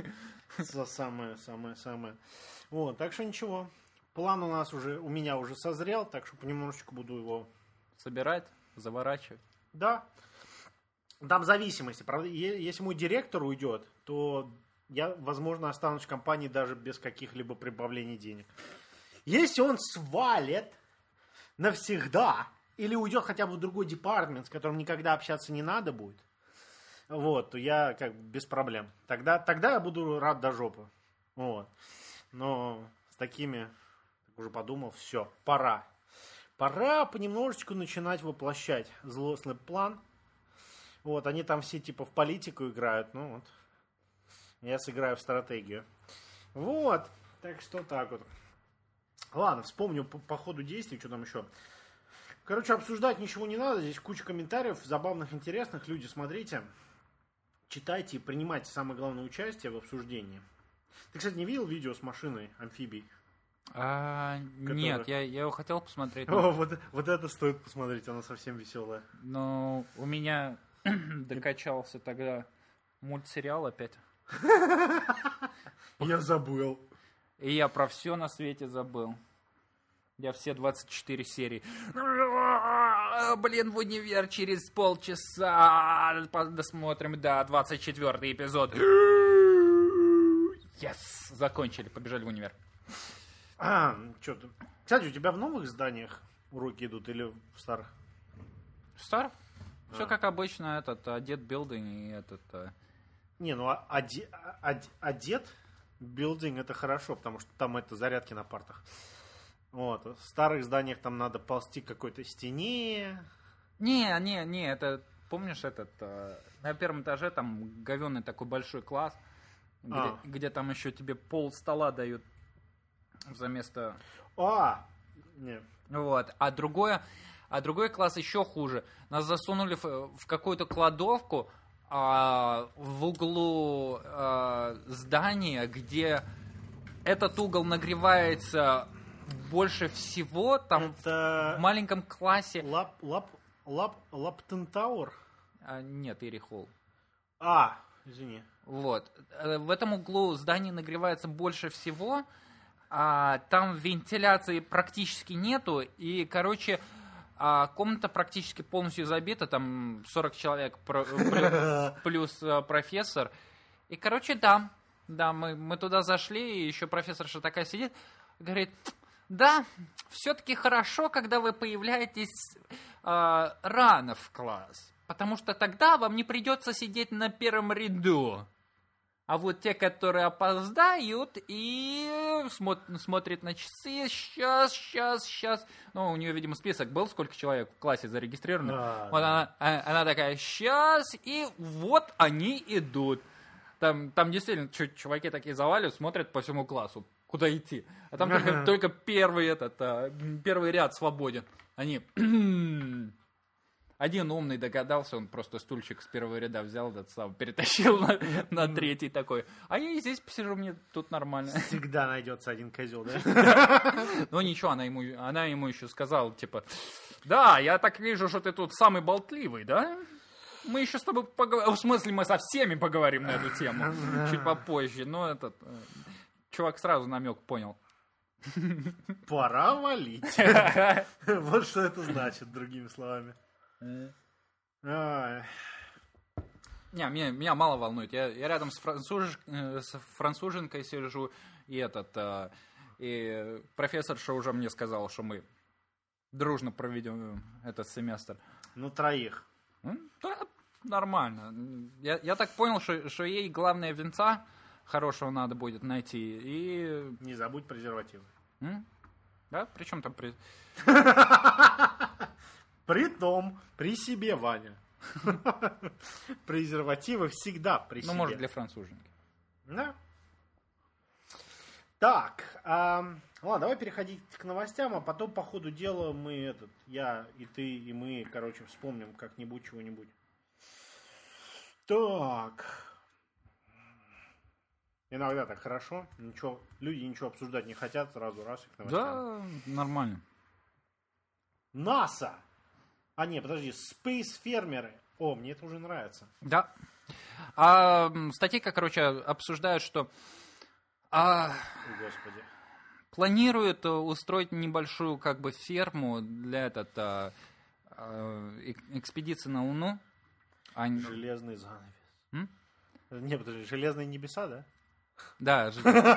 Самое-самое-самое. Вот, так что ничего. План у нас уже, у меня уже созрел, так что понемножечку буду его... Собирать, заворачивать. Да. Там зависимости. Правда, если мой директор уйдет, то я, возможно, останусь в компании даже без каких-либо прибавлений денег. Если он свалит навсегда или уйдет хотя бы в другой департмент, с которым никогда общаться не надо будет, вот, то я как бы без проблем. Тогда, тогда я буду рад до жопы. Вот. Но с такими, как уже подумал, все, пора. Пора понемножечку начинать воплощать злостный план. Вот, они там все типа в политику играют, ну вот. Я сыграю в стратегию. Вот, так что так вот. Ладно, вспомню по, по ходу действий, что там еще. Короче, обсуждать ничего не надо. Здесь куча комментариев, забавных, интересных. Люди, смотрите, читайте и принимайте самое главное участие в обсуждении. Ты, кстати, не видел видео с машиной, амфибией? А, Которая... Нет, я, я его хотел посмотреть. О, вот, вот это стоит посмотреть, она совсем веселая. Но у меня докачался тогда мультсериал опять. Я забыл. И я про все на свете забыл. Я все двадцать четыре серии. Блин, в универ через полчаса. Досмотрим, да, двадцать четвёртый эпизод. Yes! Закончили, побежали в универ. А, что-то. Кстати, у тебя в новых зданиях уроки идут или в старых? Стар? Все А. как обычно, этот одет билдинг и этот. Не, ну а- оде- оде- одет билдинг это хорошо, потому что там это зарядки на партах. Вот. В старых зданиях там надо ползти к какой-то стене. Не, не, не, это помнишь этот э, на первом этаже там говёный такой большой класс, где, А. где там еще тебе пол стола дают за место. А! Не. Вот. А другое, а другой класс еще хуже. Нас засунули в, в какую-то кладовку а, в углу а, здания, где этот угол нагревается больше всего. Там Это в маленьком классе. лап, лап, лап, Лаптон Тауэр? А, нет, Ири Холл. А, извини. Вот. Э, В этом углу здание нагревается больше всего, а там вентиляции практически нету, и, короче, а, комната практически полностью забита, там сорок человек про- плю- плюс а, профессор. И, короче, да, да, мы, мы туда зашли, и еще профессорша такая сидит, говорит, да, все-таки хорошо, когда вы появляетесь а, рано в класс, потому что тогда вам не придется сидеть на первом ряду. А вот те, которые опоздают и смо- смотрят на часы, сейчас, сейчас, сейчас. Ну, у нее, видимо, список был, сколько человек в классе зарегистрировано. А, Вот да. она, а- она такая, сейчас, и вот они идут. Там, там действительно чу- чуваки такие заваливают, смотрят по всему классу, куда идти. А там только, только первый, этот, а, первый ряд свободен. Они... Один умный догадался, он просто стульчик с первого ряда взял, этот сам перетащил на, на третий такой. А я и здесь посижу, мне тут нормально. Всегда найдется один козел, да? Ну ничего, она ему, она ему еще сказала, типа, да, я так вижу, что ты тут самый болтливый, да? Мы еще с тобой поговорим, в смысле мы со всеми поговорим на эту тему, чуть попозже. Но этот, э, чувак сразу намек понял. Пора валить. Вот что это значит, другими словами. Ай. Не, меня, меня мало волнует. Я, я рядом с, француж, э, с француженкой сижу, и этот, э, и профессорша уже мне сказала, что мы дружно проведем этот семестр. Ну, троих. М, Да, нормально. Я, я так понял, что, что ей главное венца хорошего надо будет найти. И... Не забудь презервативы. М? Да, причем там... При... Притом, при себе, Ваня. Презервативы всегда при себе. Ну, может, для француженки. Да. Так, ам, ладно, давай переходить к новостям, а потом по ходу дела мы, этот, я и ты, и мы, короче, вспомним как-нибудь чего-нибудь. Так. Иногда так хорошо. Ничего, люди ничего обсуждать не хотят, сразу раз и к новостям. Да, нормально. НАСА! А, не, подожди, Space фермеры. О, мне это уже нравится. Да. А статейка, короче, обсуждает, что а, Господи. планируют устроить небольшую как бы ферму для этот, а, а, экспедиции на Луну. Они... Железный занавес. М? Не, подожди, железные небеса, да? Да,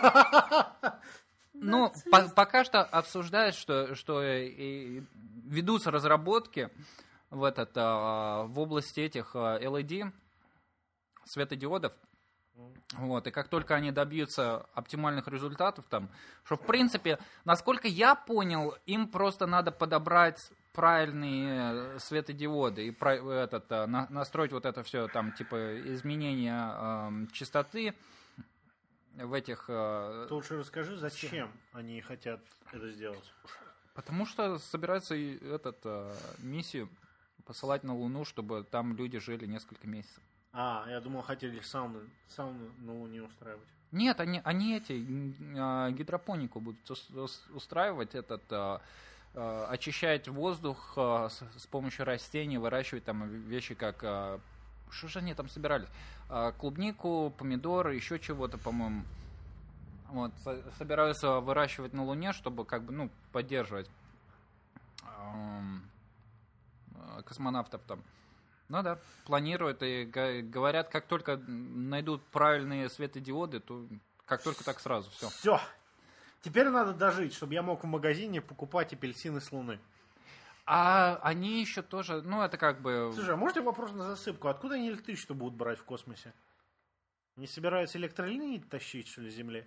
ну, по- пока что обсуждают, что, что и ведутся разработки в, этот, а, в области этих а, эл и ди, светодиодов. Вот, и как только они добьются оптимальных результатов, там, что в принципе, насколько я понял, им просто надо подобрать правильные светодиоды и про, этот, а, на, настроить вот это все, там, типа, изменения а, частоты в этих... а, Ты лучше расскажи, зачем они хотят это сделать. Потому что собираются и этот, а, миссию посылать на Луну, чтобы там люди жили несколько месяцев. А, я думал, хотели сауны, сауну на Луне устраивать. Нет, они, они эти а, гидропонику будут ус- ус- устраивать, этот, а, а, очищать воздух а, с, с помощью растений, выращивать там вещи как... а, что же они там собирались? А, клубнику, помидоры, еще чего-то, по-моему. Вот, со- собираются выращивать на Луне, чтобы как бы, ну, поддерживать ам, а, космонавтов там. Ну да, планируют и га- говорят, как только найдут правильные светодиоды, то как только так сразу, все. Все. Теперь надо дожить, чтобы я мог в магазине покупать апельсины с Луны. А они еще тоже, ну это как бы... Слушай, а можно вопрос на засыпку? Откуда они электричество будут брать в космосе? Не собираются электролинии тащить, что ли, с Земли?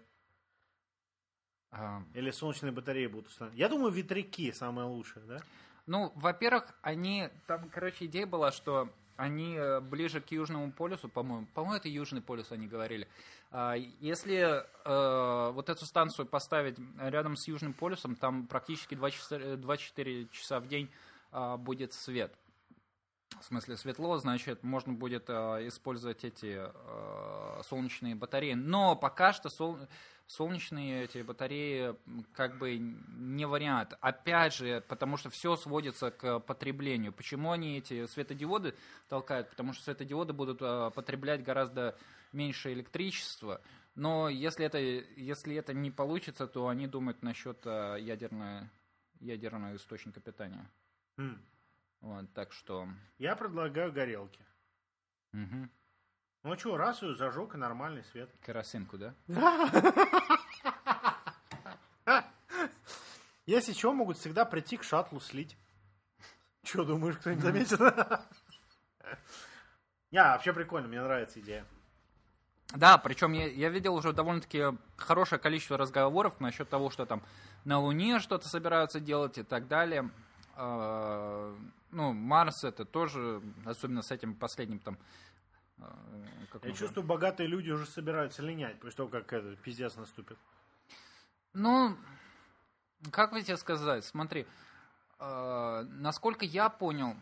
а, Или солнечные батареи будут установлены? Я думаю, ветряки самое лучшее, да? Ну, во-первых, они... Там, короче, идея была, что они э, ближе к Южному полюсу, по-моему. По-моему, это Южный полюс, они говорили. А, Если э, вот эту станцию поставить рядом с Южным полюсом, там практически двадцать четыре часа в день а, будет свет. В смысле, светло, значит, можно будет э, использовать эти э, солнечные батареи. Но пока что сол... солнечные эти батареи как бы не вариант. Опять же, потому что все сводится к потреблению. Почему они эти светодиоды толкают? Потому что светодиоды будут э, потреблять гораздо меньше электричества. Но если это, если это не получится, то они думают насчет э, ядерного, ядерного источника питания. М. Вот, так что... Я предлагаю горелки. Угу. Ну что, раз ее зажег и нормальный свет. Керосинку, да? Если что, могут всегда прийти к шаттлу слить. Че, думаешь, кто-нибудь заметит? Не, вообще прикольно, мне нравится идея. Да, причем я, я видел уже довольно-таки хорошее количество разговоров насчет того, что там на Луне что-то собираются делать и так далее. Э, ну, Марс это тоже, особенно с этим последним там... э, как Я он чувствую, богатые люди уже собираются линять, после того, как это пиздец наступит. Ну, как бы тебе сказать, смотри, э, насколько я понял,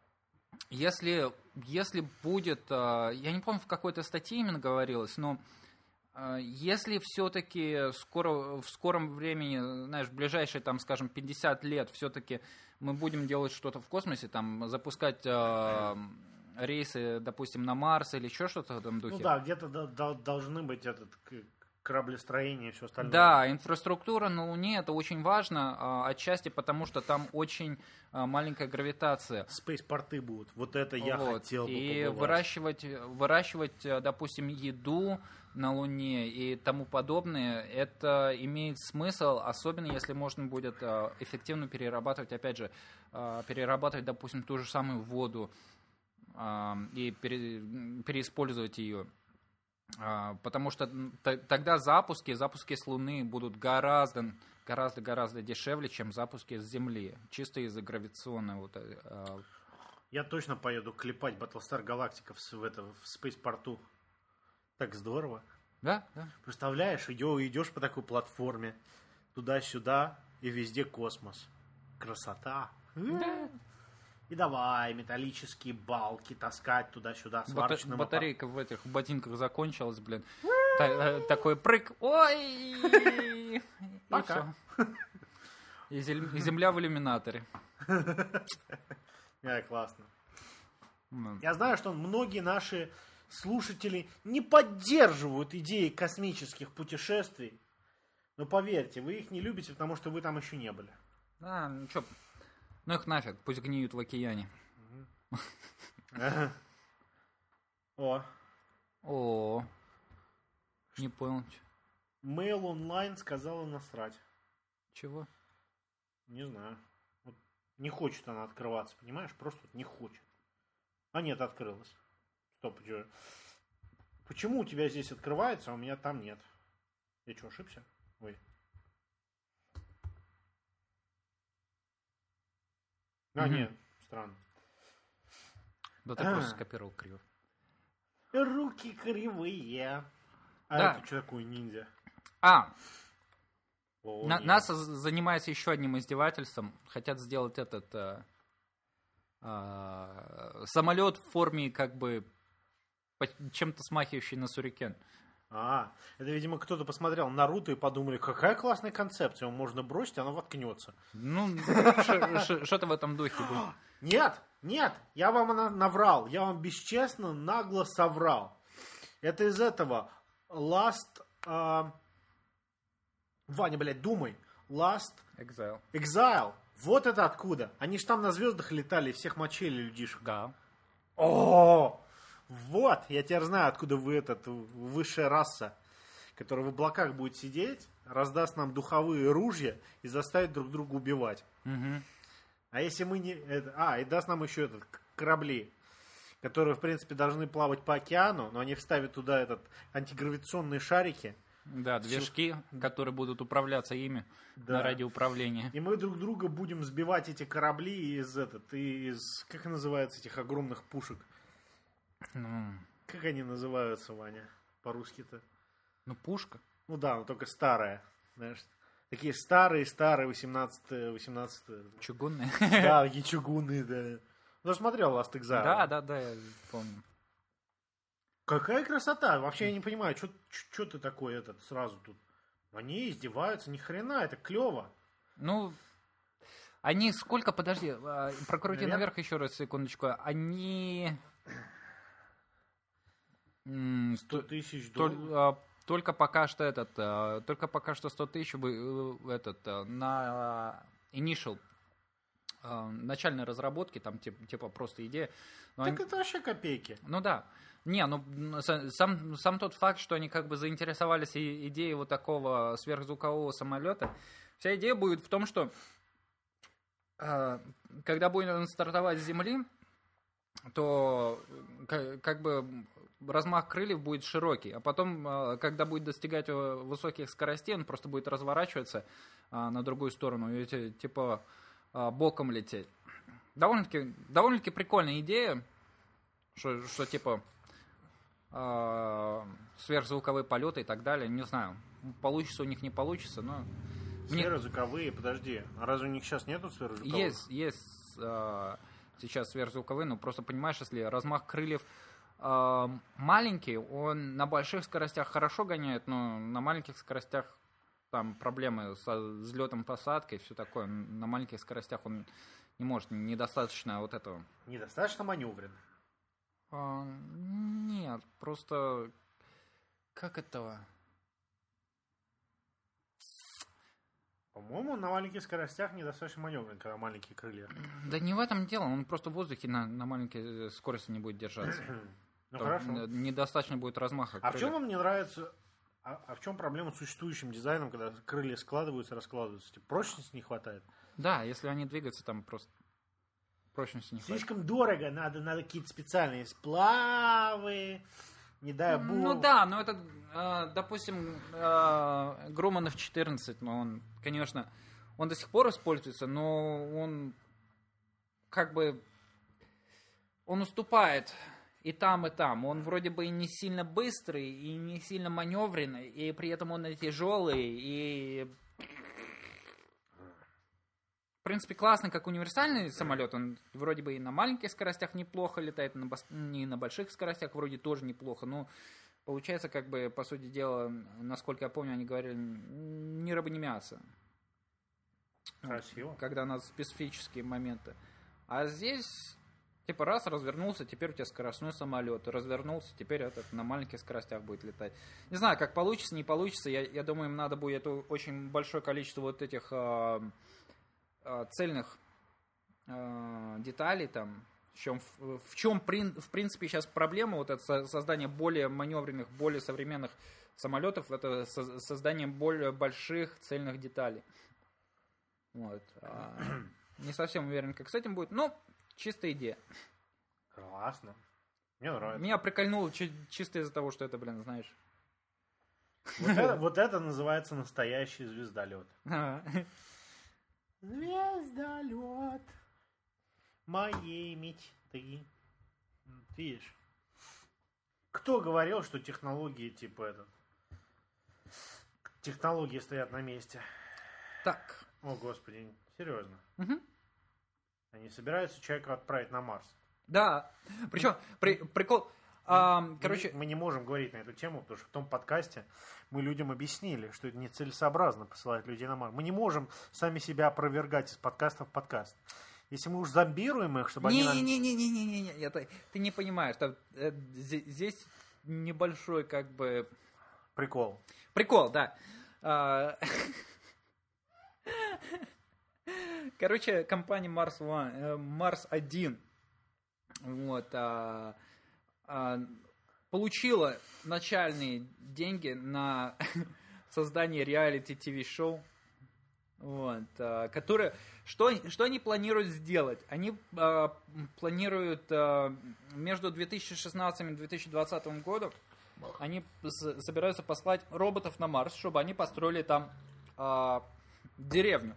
если, если будет, э, я не помню, в какой-то статье именно говорилось, но э, если все-таки скоро, в скором времени, знаешь, в ближайшие, там, скажем, пятьдесят лет все-таки мы будем делать что-то в космосе, там, запускать э, рейсы, допустим, на Марс или еще что-то в этом духе. Ну да, где-то до- до- должны быть этот к- кораблестроение и все остальное. Да, инфраструктура на Луне это очень важно, а, отчасти потому, что там очень а, маленькая гравитация. Спейс-порты будут. Вот это я Вот. хотел бы И побывать. выращивать, выращивать, э, допустим, еду на Луне и тому подобное, это имеет смысл, особенно если можно будет э, эффективно перерабатывать, опять же, э, перерабатывать, допустим, ту же самую воду э, и пере- переиспользовать ее. А, Потому что т- тогда запуски, запуски с Луны будут гораздо, гораздо, гораздо дешевле, чем запуски с Земли, чисто из-за гравитационной вот. э, а, Я точно поеду клепать Battlestar Galactica в, в, это, в спейс-порту. Так здорово. Да, да. Представляешь, идё- идешь по такой платформе, туда-сюда, и везде космос. Красота. Да. И давай металлические балки таскать туда-сюда, Бата- сварочным батарейка в этих ботинках закончилась, блин. Та- э, такой прыг. Ой! И Пока. всё. И зель- и земля в иллюминаторе. аппаратом. Э, классно. Ну, Я знаю, что многие наши слушатели не поддерживают идеи космических путешествий. Но поверьте, вы их не любите, потому что вы там еще не были. А, ну что, ну их нафиг, пусть гниют в океане. О. О, не понял. Mail Online сказала насрать. Чего? Не знаю. Вот не хочет она открываться, понимаешь? Просто вот не хочет. А нет, открылась. Стоп, что? Почему у тебя здесь открывается, а у меня там нет? Я что, ошибся? Ой. А, mm-hmm. нет, странно. Да ты а. просто скопировал криво. Руки кривые. А да. это что такое ниндзя? А, О, На, НАСА занимается еще одним издевательством. Хотят сделать этот а, а, самолет в форме как бы чем-то смахивающий на сюрикен. А, это, видимо, кто-то посмотрел Наруто и подумали, какая классная концепция, его можно бросить, она воткнется. Ну, что-то в этом духе было. Нет, нет, я вам наврал, я вам бесчестно, нагло соврал. Это из этого Last... Uh... Ваня, блядь, думай. Last... Exile. Exile. Вот это откуда. Они ж там на звездах летали и всех мочили людишек. Да. О, вот, я теперь знаю, откуда вы этот, высшая раса, которая в облаках будет сидеть, раздаст нам духовые ружья и заставит друг друга убивать. Угу. А если мы не... Это, а, и даст нам еще этот, корабли, которые, в принципе, должны плавать по океану, но они вставят туда этот антигравитационные шарики. Да, движки, Все... которые будут управляться ими да. на радиоуправлении. И мы друг друга будем сбивать эти корабли из этот, из, как называется, этих огромных пушек. Ну... Как они называются, Ваня, по-русски-то? Ну, пушка. Ну да, но только старая, знаешь. Такие старые-старые, восемнадцатые, восемнадцатые. Чугунные. Да, такие чугунные, да. Ну, смотрел Last Exile. Да, да, да, я помню. Какая красота! Вообще я не понимаю, что ты такой этот сразу тут. Они издеваются, ни хрена, это клево. Ну, они сколько, подожди, прокрути Наверное... наверх еще раз, секундочку. Они... сто тысяч долларов. Только пока что этот, только пока что сто тысяч этот, на initial, начальной разработки, там типа, типа просто идея. Но так они... это вообще копейки. Ну да. Не, ну сам, сам тот факт, что они как бы заинтересовались идеей вот такого сверхзвукового самолета, вся идея будет в том, что когда будет он стартовать с Земли, то как бы размах крыльев будет широкий, а потом, когда будет достигать высоких скоростей, он просто будет разворачиваться на другую сторону и типа боком лететь. Довольно-таки, довольно-таки прикольная идея, что, что типа сверхзвуковые полеты и так далее. Не знаю, получится у них, не получится, но... Сверхзвуковые, мне... подожди, а разве у них сейчас нету сверхзвуковых? Есть, есть э, сейчас сверхзвуковые, но просто понимаешь, если размах крыльев э, маленький, он на больших скоростях хорошо гоняет, но на маленьких скоростях там проблемы со взлетом, посадкой, все такое. На маленьких скоростях он не может, недостаточно вот этого. Недостаточно маневрен. А, нет, просто как этого? По-моему, на маленьких скоростях недостаточно маневрен, когда маленькие крылья. Да не в этом дело, он просто в воздухе на, на маленькой скорости не будет держаться. Ну хорошо. Недостаточно будет размаха. А в чем вам не нравится? А, а в чем проблема с существующим дизайном, когда крылья складываются, раскладываются? Типа, прочности не хватает? Да, если они двигаются, там просто прочности не хватает. Слишком дорого, надо, надо какие-то специальные сплавы, не дай бог. Ну да, но это, э, допустим, э, Grumman эф четырнадцать, но он, конечно, он до сих пор используется, но он как бы, он уступает и там, и там. Он вроде бы и не сильно быстрый, и не сильно маневренный, и при этом он и тяжелый, и... В принципе, классный, как универсальный самолет. Он вроде бы и на маленьких скоростях неплохо летает, на бос... и на больших скоростях вроде тоже неплохо. Но получается, как бы, по сути дела, насколько я помню, они говорили, ни рыба, ни мясо. Красиво. Когда у нас специфические моменты. А здесь, Типа раз, развернулся, теперь у тебя скоростной самолет. Развернулся, теперь этот на маленьких скоростях будет летать. Не знаю, как получится, не получится. Я, я думаю, им надо будет очень большое количество вот этих э, э, цельных э, деталей там. В чем, в, в чем в принципе сейчас проблема вот это создание более маневренных, более современных самолетов, это со, создание более больших цельных деталей. Вот. А, не совсем уверен, как с этим будет, но чистая идея. Классно. Мне нравится. Меня прикольнуло чи- чисто из-за того, что это, блин, знаешь. Вот это, вот это называется настоящий звездолет. Звездолет моей мечты. Видишь? Кто говорил, что технологии типа этот? Технологии стоят на месте. Так. О, господи, серьезно. Угу. Они собираются человека отправить на Марс. Да. Причем при, прикол. А, мы, короче, мы не можем говорить на эту тему, потому что в том подкасте мы людям объяснили, что это нецелесообразно посылать людей на Марс. Мы не можем сами себя опровергать из подкаста в подкаст. Если мы уж зомбируем их, чтобы не, они... Не, не, не, не, не, не, не, ты, ты не понимаешь, там, э, здесь небольшой как бы... Прикол. Прикол, да. А, короче, компания Марс One, Марс один вот, а, а, получила начальные деньги на создание реалити-ти ви-шоу. Вот, а, которые, что, что они планируют сделать? Они а, планируют а, между две тысячи шестнадцатым и две тысячи двадцатым годом они с, собираются послать роботов на Марс, чтобы они построили там а, деревню.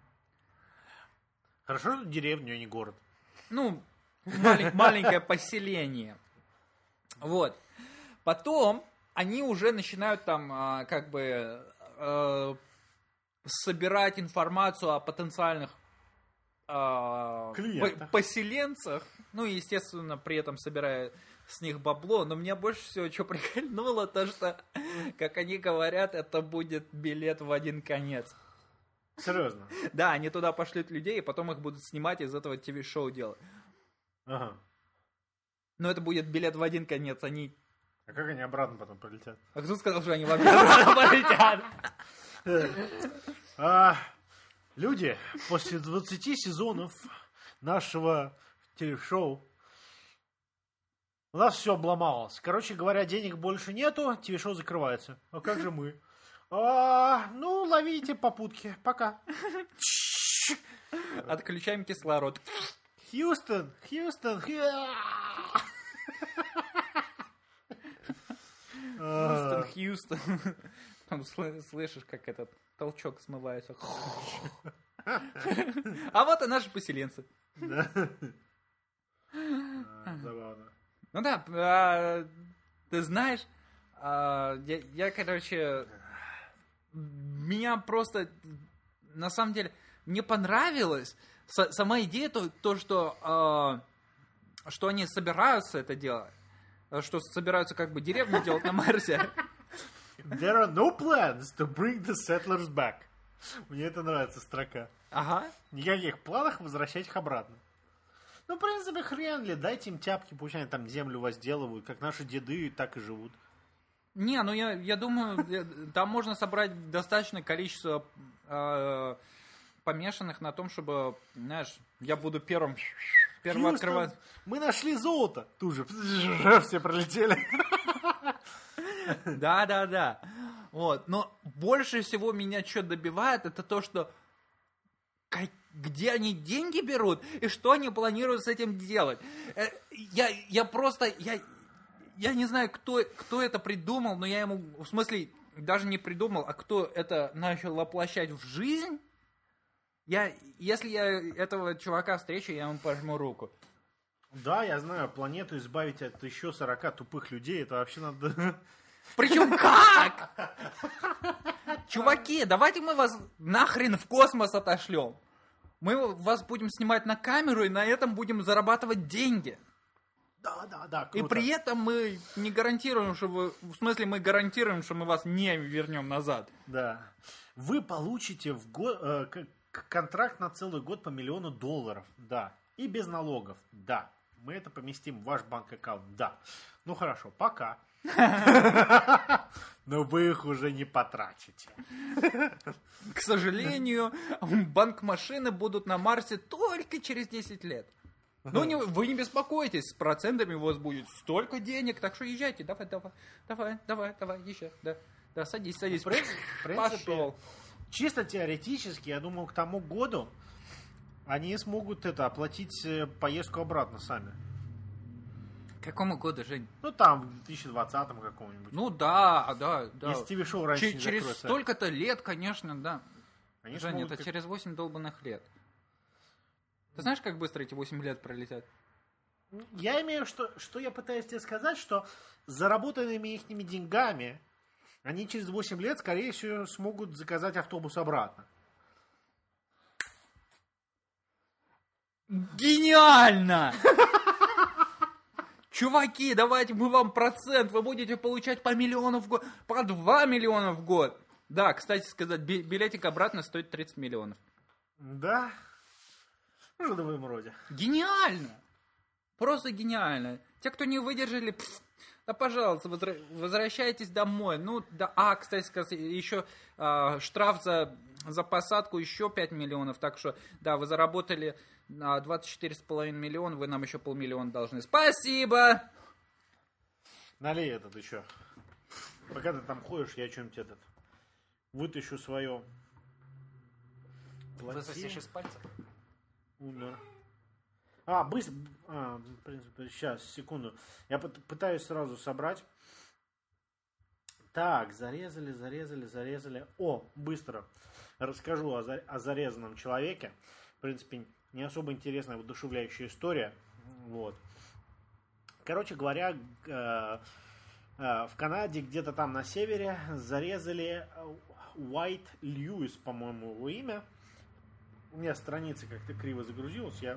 Хорошо, что деревню, а не город. Ну, малень, маленькое поселение. Вот. Потом они уже начинают там а, как бы... А, собирать информацию о потенциальных э, по- поселенцах, ну и, естественно, при этом собирая с них бабло, но меня больше всего что прикольнуло, то что, как они говорят, это будет билет в один конец. Серьезно? Да, они туда пошлют людей, и потом их будут снимать из этого ти ви-шоу делать. Ага. Но это будет билет в один конец, они... А как они обратно потом полетят? А кто сказал, что они вообще обратно полетят? А, люди, после двадцати сезонов нашего телешоу у нас все обломалось. Короче говоря, денег больше нету, ТВ-шоу закрывается. А как же мы? А, ну, ловите попутки. Пока. Отключаем кислород. Хьюстон, Хьюстон, Хьюстон, Хьюстон. Там слышишь, как этот толчок смывается. А вот и наши поселенцы. Забавно. Ну да, а, ты знаешь, а, я, я, короче, меня просто, на самом деле, мне понравилась с, сама идея, то, то что, а, что они собираются это делать, что собираются как бы деревню делать на Марсе. There are no plans to bring the settlers back. Мне это нравится строка. Ага. Никаких планов возвращать их обратно. Ну, в принципе, хрен ли, дайте им тяпки, пусть они там землю возделывают, как наши деды так и живут. Не, ну я, я думаю, там можно собрать достаточное количество э, помешанных на том, чтобы, знаешь, я буду первым, первым Хьюстон, открывать. Мы нашли золото. Тут же все пролетели. Да, да, да. Вот. Но больше всего меня что добивает, это то, что как, где они деньги берут и что они планируют с этим делать. Я, я просто, я, я не знаю, кто, кто это придумал, но я ему, в смысле, даже не придумал, а кто это начал воплощать в жизнь. Я, если я этого чувака встречу, я ему пожму руку. Да, я знаю, планету избавить от еще сорока тупых людей, это вообще надо... Причем как? Чуваки, давайте мы вас нахрен в космос отошлем. Мы вас будем снимать на камеру и на этом будем зарабатывать деньги. Да, да, да, круто. И при этом мы не гарантируем, что вы... В смысле, мы гарантируем, что мы вас не вернем назад. Да. Вы получите в год, э, контракт на целый год по миллиону долларов. Да. И без налогов. Да. Мы это поместим в ваш банк-аккаунт. Да. Ну хорошо, пока. Но вы их уже не потратите. К сожалению, банк-машины будут на Марсе только через десять лет. Но не, вы не беспокойтесь, с процентами у вас будет столько денег, так что езжайте, давай, давай, давай, давай, давай, езжай, да, да, садись, садись, в принципе, пошел. Чисто теоретически, я думаю, к тому году они смогут это оплатить поездку обратно сами. К какому году, Жень? Ну там, в две тысячи двадцатом каком-нибудь. Ну да, да, да. Если ти ви-шоу раньше Ч- не Через закроется. столько-то лет, конечно, да. Они Жень, смогут это как- через восемь долбанных лет. Ты знаешь, как быстро эти восемь лет пролетят? Я имею, что, что я пытаюсь тебе сказать, что с заработанными их деньгами они через восемь лет, скорее всего, смогут заказать автобус обратно. Гениально! Чуваки, давайте мы вам процент, вы будете получать по миллиону в год, по два миллиона в год. Да, кстати сказать, би- билетик обратно стоит тридцать миллионов. Да? Ну, что-то в этом роде. Гениально! Просто гениально. Те, кто не выдержали, пф, да, пожалуйста, возра- возвращайтесь домой. Ну, да, а, кстати сказать, еще а, штраф за, за посадку еще пять миллионов. Так что, да, вы заработали а, двадцать четыре с половиной миллиона, вы нам еще полмиллиона должны. Спасибо! Налей этот еще. Пока ты там ходишь, я что-нибудь этот вытащу свое платье. из пальца. Умер. А, быстро. А, в принципе, сейчас, секунду. Я пыт- пытаюсь сразу собрать. Так, зарезали, зарезали, зарезали. О, быстро расскажу о, за- о зарезанном человеке. В принципе, не особо интересная, воодушевляющая история. Вот. Короче говоря, э, э, в Канаде, где-то там на севере, зарезали Уайт Льюис, по-моему, его имя. У меня страница как-то криво загрузилась. Я...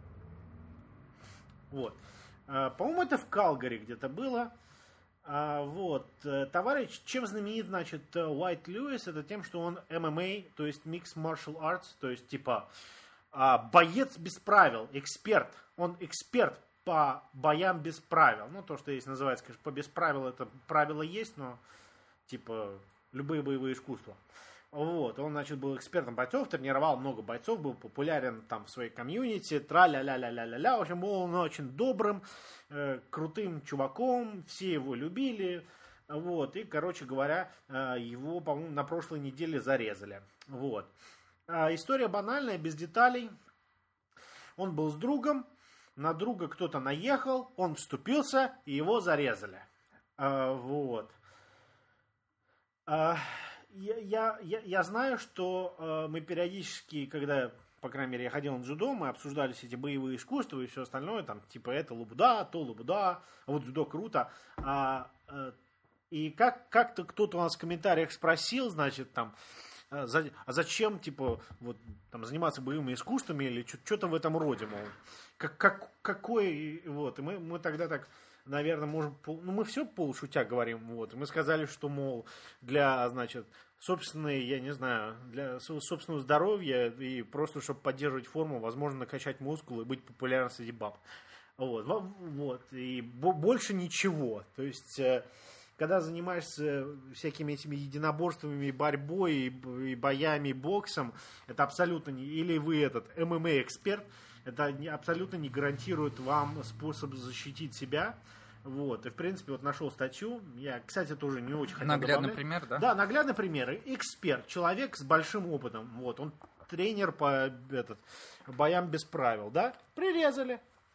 Вот. Э, По-моему, это в Калгари где-то было. А, Вот. Э, Товарищ, чем знаменит, значит, Уайт Льюис, это тем, что он эм эм а, то есть Mixed Martial Arts, то есть типа а, боец без правил, эксперт. Он эксперт по боям без правил. Ну, то, что здесь называется, конечно, по без правил, это правила есть, но типа любые боевые искусства. Вот, он, значит, был экспертом бойцов, тренировал много бойцов, был популярен там в своей комьюнити, тра-ля-ля-ля-ля-ля-ля, в общем, был он очень добрым, э, крутым чуваком, все его любили, вот, и, короче говоря, э, его, по-моему, на прошлой неделе зарезали, вот. А история банальная, без деталей, он был с другом, на друга кто-то наехал, он вступился, и его зарезали, а, вот. А, Я, я, я, я знаю, что э, мы периодически, когда, по крайней мере, я ходил на дзюдо, мы обсуждали все эти боевые искусства и все остальное, там, типа, это лабуда, то лабуда, а вот дзюдо круто. А, э, и как, как-то кто-то у нас в комментариях спросил, значит, там, э, за, а зачем, типа, вот, там, заниматься боевыми искусствами или что-то в этом роде, мол, как, как, какой, вот, и мы, мы тогда так... Наверное, можем, ну, мы все полушутя говорим, вот, и мы сказали, что, мол, для, значит, собственной, я не знаю, для собственного здоровья и просто, чтобы поддерживать форму, возможно, накачать мускулы и быть популярным среди баб, вот, вот, и больше ничего, то есть, когда занимаешься всякими этими единоборствами, борьбой, и боями, и боксом, это абсолютно не, или вы этот эм эм а-эксперт, это не, абсолютно не гарантирует вам способ защитить себя. Вот. И, в принципе, вот нашел статью. Я, кстати, тоже не очень хотел Наглядный добавлять. пример, да? Да, наглядный пример. Эксперт, человек с большим опытом. Вот. Он тренер по этот, боям без правил. Да? Прирезали.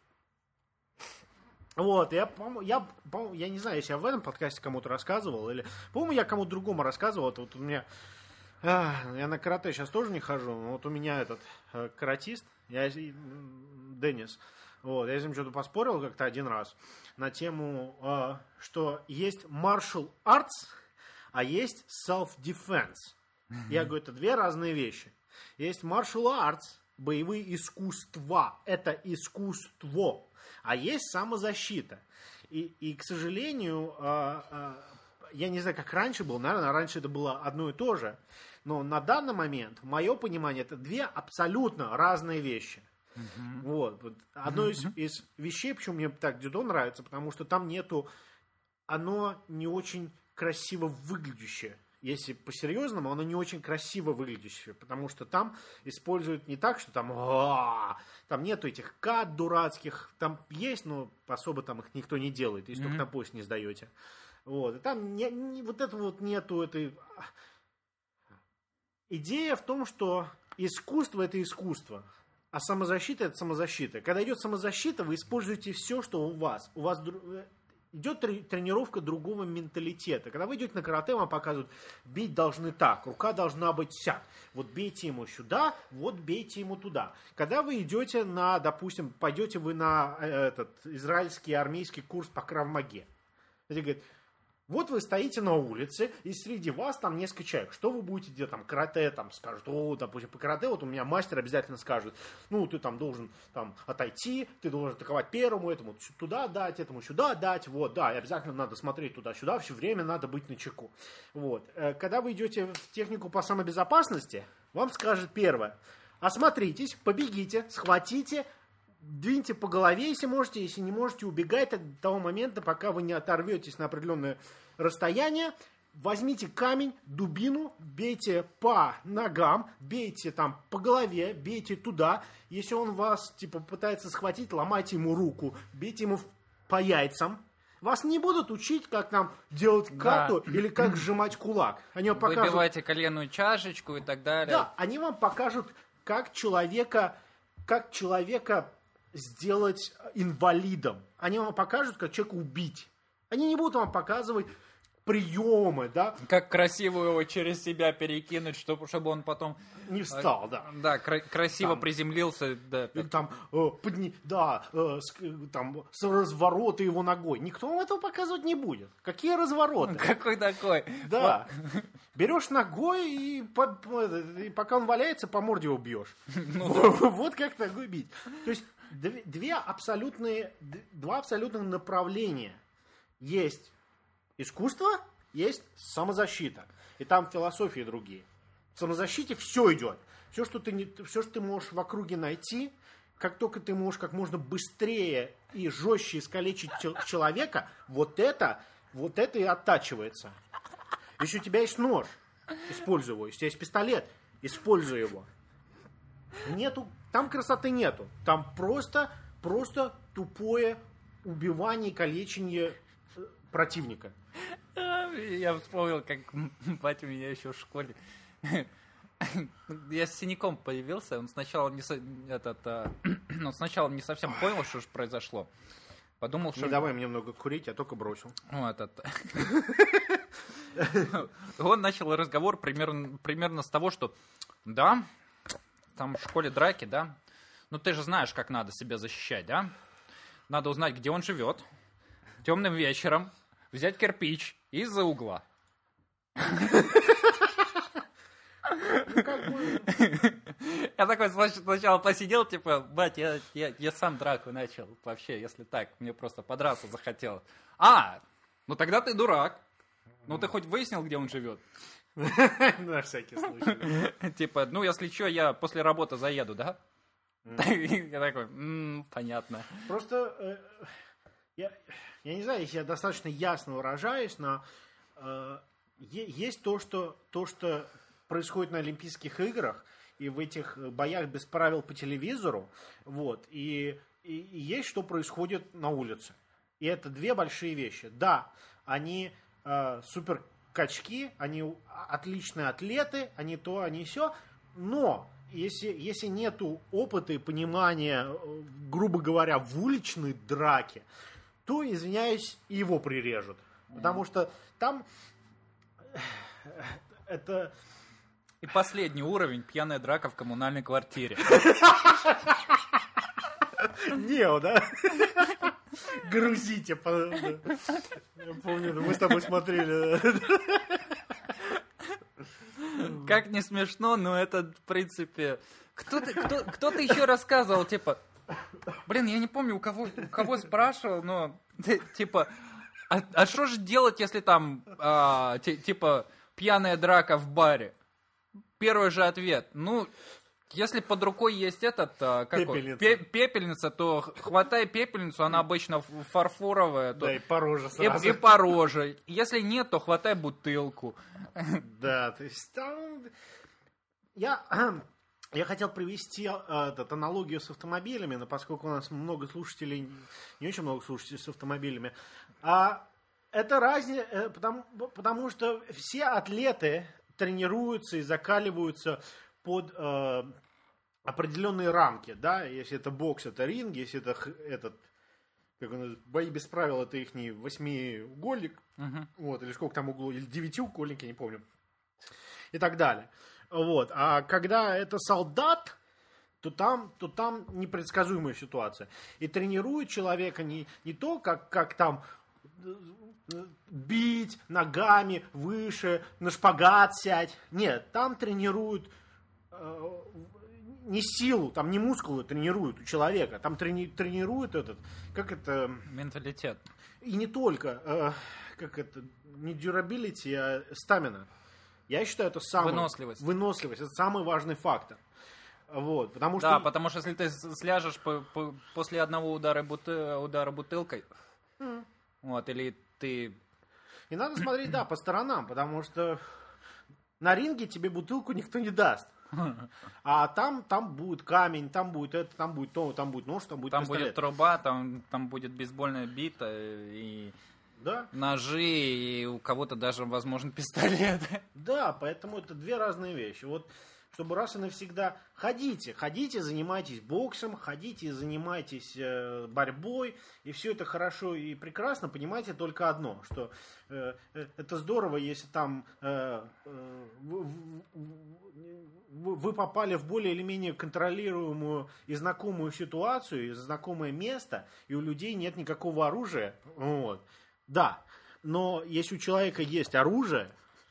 Вот, я, по-моему, я, по-моему, я не знаю, если я в этом подкасте кому-то рассказывал, или, по-моему, я кому-то другому рассказывал. Это вот у меня... Я на карате сейчас тоже не хожу, но вот у меня этот э, каратист, я, Денис, вот, я с ним что-то поспорил как-то один раз на тему, э, что есть martial arts, а есть self-defense. Я говорю, это две разные вещи. Есть martial arts, боевые искусства, это искусство, а есть самозащита. И, и к сожалению, э, э, я не знаю, как раньше было, наверное, раньше это было одно и то же, но на данный момент, в мое понимание, это две абсолютно разные вещи. Uh-huh. Вот. вот. Одно из, uh-huh. из вещей, почему мне так дзюдо нравится, потому что там нету... Оно не очень красиво выглядящее. Если по-серьезному, оно не очень красиво выглядящее, потому что там используют не так, что там а-а-а, там нету этих кат дурацких, там есть, но особо там их никто не делает, если mm-hmm. только на пояс не сдаете. Вот. И там не, не, вот этого вот нету этой... Идея в том, что искусство — это искусство, а самозащита — это самозащита. Когда идет самозащита, вы используете все, что у вас. У вас... Идет тренировка другого менталитета. Когда вы идете на карате, вам показывают, бить должны так, рука должна быть сяк. Вот бейте ему сюда, вот бейте ему туда. Когда вы идете на, допустим, пойдете вы на этот израильский армейский курс по крав-маге. Они говорят, вот вы стоите на улице, и среди вас там несколько человек. Что вы будете делать? Там карате, там скажут, о, допустим, по карате, вот у меня мастер обязательно скажет, ну, ты там должен там отойти, ты должен атаковать первому, этому туда дать, этому сюда дать, вот, да, и обязательно надо смотреть туда-сюда, все время надо быть начеку. Вот. Когда вы идете в технику по самобезопасности, вам скажет первое, осмотритесь, побегите, схватите, двиньте по голове, если можете, если не можете, убегайте до того момента, пока вы не оторветесь на определенное расстояние. Возьмите камень, дубину, бейте по ногам, бейте там по голове, бейте туда. Если он вас типа пытается схватить, ломайте ему руку, бейте ему по яйцам. Вас не будут учить, как нам делать кату да. или как сжимать кулак. Они вам покажут... Выбивайте коленную чашечку и так далее. Да, они вам покажут, как человека, как человека сделать инвалидом. Они вам покажут, как человека убить. Они не будут вам показывать приемы, да. Как красиво его через себя перекинуть, чтобы, чтобы он потом... Не встал, да. Да, кра- красиво там, приземлился. Да, или там, э, подни, да, э, с, там, с разворота его ногой. Никто вам этого показывать не будет. Какие развороты? Какой такой? Да. Вот. Берешь ногой, и, по, по, и пока он валяется, по морде его бьешь. Вот как такой бить. То есть, две абсолютные, два абсолютных направления. Есть искусство, есть самозащита. И там философии другие. В самозащите все идет. Все, что ты, не, все, что ты можешь в округе найти, как только ты можешь как можно быстрее и жестче искалечить человека, вот это, вот это и оттачивается. Если у тебя есть нож, используй его. Если у тебя есть пистолет, используй его. Нету, там красоты нету. Там просто, просто тупое убивание и калечение противника. Я вспомнил, как батя у меня еще в школе. Я с синяком появился. Он сначала не, этот, а, он сначала не совсем понял, что же произошло. Подумал, что... Не давай мне много курить, я только бросил. Ну, этот... Он начал разговор примерно, примерно с того, что да, там в школе драки, да, ну ты же знаешь, как надо себя защищать, да? Надо узнать, где он живет, темным вечером, взять кирпич из-за угла. Я такой сначала посидел, типа, бать, я, я, я сам драку начал вообще, если так, мне просто подраться захотелось. А, ну тогда ты дурак. Ну ты хоть выяснил, где он живет? На всякий случай. Типа, ну если что, я после работы заеду, да? Я такой, понятно. Просто, я не знаю, если я достаточно ясно выражаюсь, но есть то, что происходит на Олимпийских играх, и в этих боях без правил по телевизору, вот, и, и, и есть, что происходит на улице. И это две большие вещи. Да, они э, супер качки, они отличные атлеты, они то, они сё, но если, если нету опыта и понимания, грубо говоря, в уличной драке, то, извиняюсь, и его прирежут. Потому что там это... И последний уровень – пьяная драка в коммунальной квартире. Нео, да? Грузите. Я помню, мы с тобой смотрели. Как не смешно, но это, в принципе... Кто-то, кто, кто-то еще рассказывал, типа... Блин, я не помню, у кого, у кого спрашивал, но... Типа, а что же делать, если там, а, т, типа, пьяная драка в баре? Первый же ответ. Ну, Если под рукой есть этот, как пепельница. Пе- пепельница, то хватай пепельницу, она обычно фарфоровая. То... Да, и по роже сразу. И, и по роже. Если нет, то хватай бутылку. Да, то есть там... Я, я хотел привести этот, аналогию с автомобилями, но поскольку у нас много слушателей, не очень много слушателей с автомобилями, а это разница, потому, потому что все атлеты тренируются и закаливаются под э, определенные рамки, да, если это бокс, это ринг, если это этот, как он, бои без правил, это их восьмиугольник, uh-huh. вот, или сколько там углов, или девятиугольник, я не помню, и так далее, вот, а когда это солдат, то там, то там непредсказуемая ситуация, и тренирует человека не, не то, как, как там бить ногами выше, на шпагат сядь, нет, там тренируют не силу, там не мускулы тренируют у человека, там трени, тренируют этот, как это... Менталитет. И не только, э, как это, не durability, а stamina. Я считаю, это самый... Выносливость. Выносливость, это самый важный фактор. Вот, потому что... Да, потому что если ты сляжешь по, по, после одного удара, буты, удара бутылкой, mm. вот, или ты... И надо смотреть, да, по сторонам, потому что на ринге тебе бутылку никто не даст. А там, там будет камень, там будет это, там будет то, там будет нож, там будет там пистолет. будет труба, там, там будет бейсбольная бита и да? ножи, и у кого-то даже, возможно, пистолет. Да, поэтому это две разные вещи. Вот, чтобы раз и навсегда ходите, ходите, занимайтесь боксом, ходите, занимайтесь э, борьбой, и все это хорошо и прекрасно. Понимаете только одно, что э, э, это здорово, если там э, э, вы, вы, вы попали в более или менее контролируемую и знакомую ситуацию, и знакомое место, и у людей нет никакого оружия. Вот. Да, но если у человека есть оружие,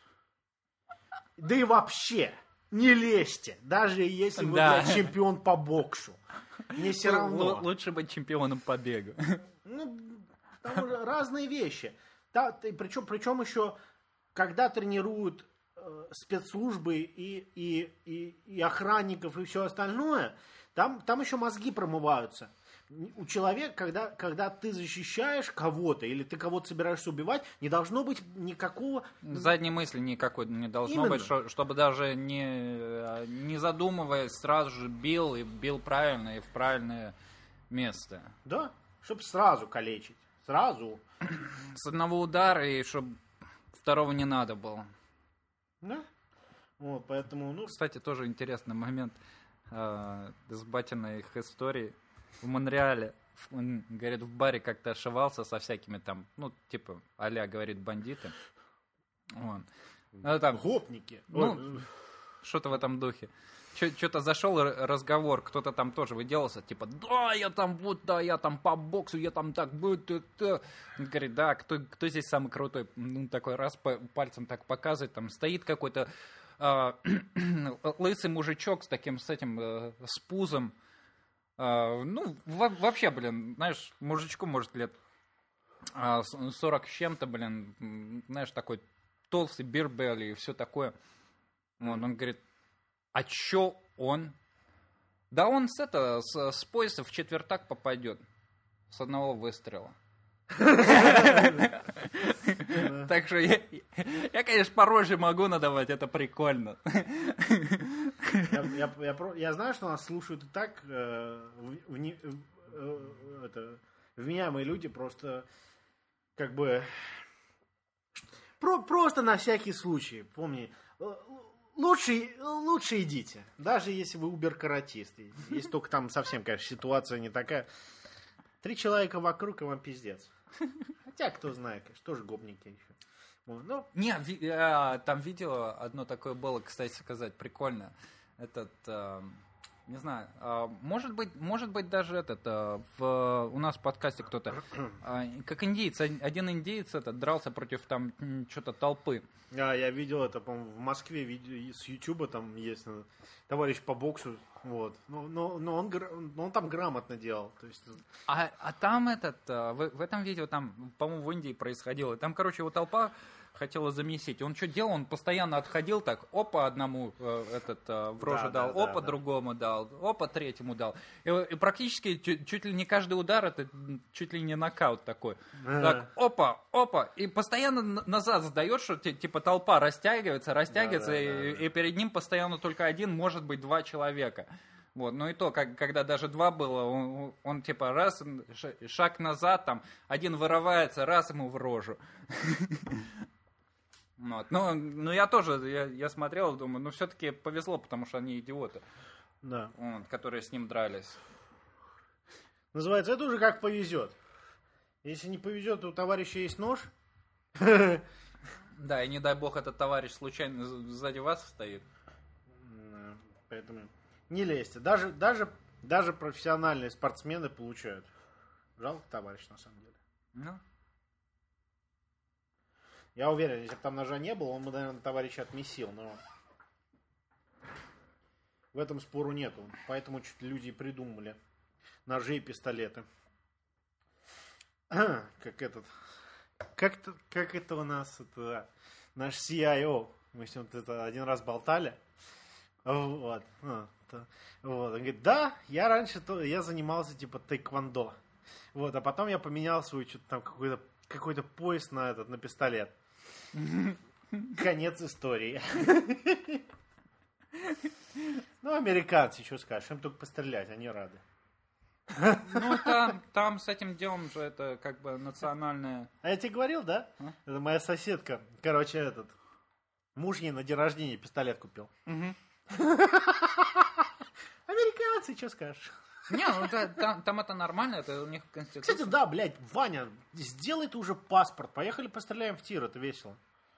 да и вообще... Не лезьте, даже если вы да. чемпион по боксу. Мне все равно. Лучше быть чемпионом по бегу. Ну, там разные вещи. Да, причем, причем еще, когда тренируют э, спецслужбы и, и, и, и охранников и все остальное, там, там еще мозги промываются. У человека, когда, когда ты защищаешь кого-то или ты кого-то собираешься убивать, не должно быть никакого... Задней мысли никакой не должно Именно. быть, что, чтобы даже не, не задумываясь, сразу же бил, и бил правильно и в правильное место. Да, чтобы сразу калечить. Сразу. С одного удара, и чтобы второго не надо было. Да. Вот, поэтому, ну... Кстати, тоже интересный момент э, с батиной их истории. В Монреале, он, говорит, в баре как-то ошивался со всякими там, ну, типа, а-ля, говорит, бандиты. Вот. Ну, там, гопники. Ну, что-то в этом духе. Что-то зашел разговор, кто-то там тоже выделался, типа, да, я там вот, да, я там по боксу, я там так будет, это. Он говорит, да, кто, кто здесь самый крутой? Ну, такой раз по, пальцем так показывает, там стоит какой-то э, лысый мужичок с таким, с этим, э, с пузом. Uh, ну, в- вообще, блин, знаешь, мужичку, может, лет uh, сорок с чем-то, блин, знаешь, такой толстый бирбелли и все такое. Вот, он говорит, а чё он? Да он с, это, с, с пояса в четвертак попадет с одного выстрела. Так что я, я, конечно, по роже могу надавать, это прикольно. Я, я, я, я знаю, что нас слушают и так э, в, в, э, это, вменяемые люди, просто как бы про, просто на всякий случай, помни, лучше, лучше идите, даже если вы убер-каратист, если только там совсем, конечно, ситуация не такая. Три человека вокруг, и вам пиздец. Хотя, кто знает, конечно, тоже гопники еще. Ну, не, ви, а, там видео одно такое было, кстати сказать, прикольно. Этот, а, не знаю, а, может быть, может быть даже этот, а, в, у нас в подкасте кто-то, а, как индейец, один индейец этот дрался против там что-то толпы. А, я видел это, по-моему, в Москве, видео с Ютуба там есть товарищ по боксу, вот. Но, но, но, он, но он там грамотно делал. То есть... а, а там этот, в, в этом видео, там, по-моему, в Индии происходило. Там, короче, его толпа хотела замесить. Он что делал? Он постоянно отходил так, опа, одному э, этот э, в рожу Да, дал, да, опа, да, другому дал, опа, третьему дал. И, и практически чуть, чуть ли не каждый удар, это чуть ли не нокаут такой. Так, опа, опа. И постоянно назад сдает, что типа толпа растягивается, растягивается, Да, да, и, да, да. и перед ним постоянно только один, может быть, два человека. Вот, ну и то, как, когда даже два было, он, он типа раз, шаг назад, там, один вырывается, раз ему в рожу. Вот. Ну, ну, я тоже, я, я смотрел, думаю, ну, все-таки повезло, потому что они идиоты, Да. вот, которые с ним дрались. Называется, это уже как повезет. Если не повезет, то у товарища есть нож. Да, и не дай бог этот товарищ случайно сзади вас стоит. Да, поэтому не лезьте. Даже, даже, даже профессиональные спортсмены получают. Жалко товарищ, на самом деле. Ну, Я уверен, если бы там ножа не было, он бы, наверное, товарища отмесил, но в этом спору нету. Поэтому чуть люди и придумали ножи и пистолеты. Как этот... Как это, как это у нас, это, наш си ай о, мы с ним это один раз болтали. Вот. А, то, вот. Он говорит, да, я раньше то, я занимался типа тэквондо. Вот, а потом я поменял свой что-то там какой-то какой-то пояс на этот, на пистолет. Конец истории. Ну, американцы, что скажешь, им только пострелять, они рады. ну там, там с этим делом же это как бы национальное... А я тебе говорил, да? А? Это моя соседка. Короче, этот муж ей на день рождения пистолет купил. Угу. Американцы, что скажешь? Не, ну да, там, там это нормально, это у них конституция. Кстати, да, блядь, Ваня, сделай ты уже паспорт. Поехали постреляем в тир, это весело.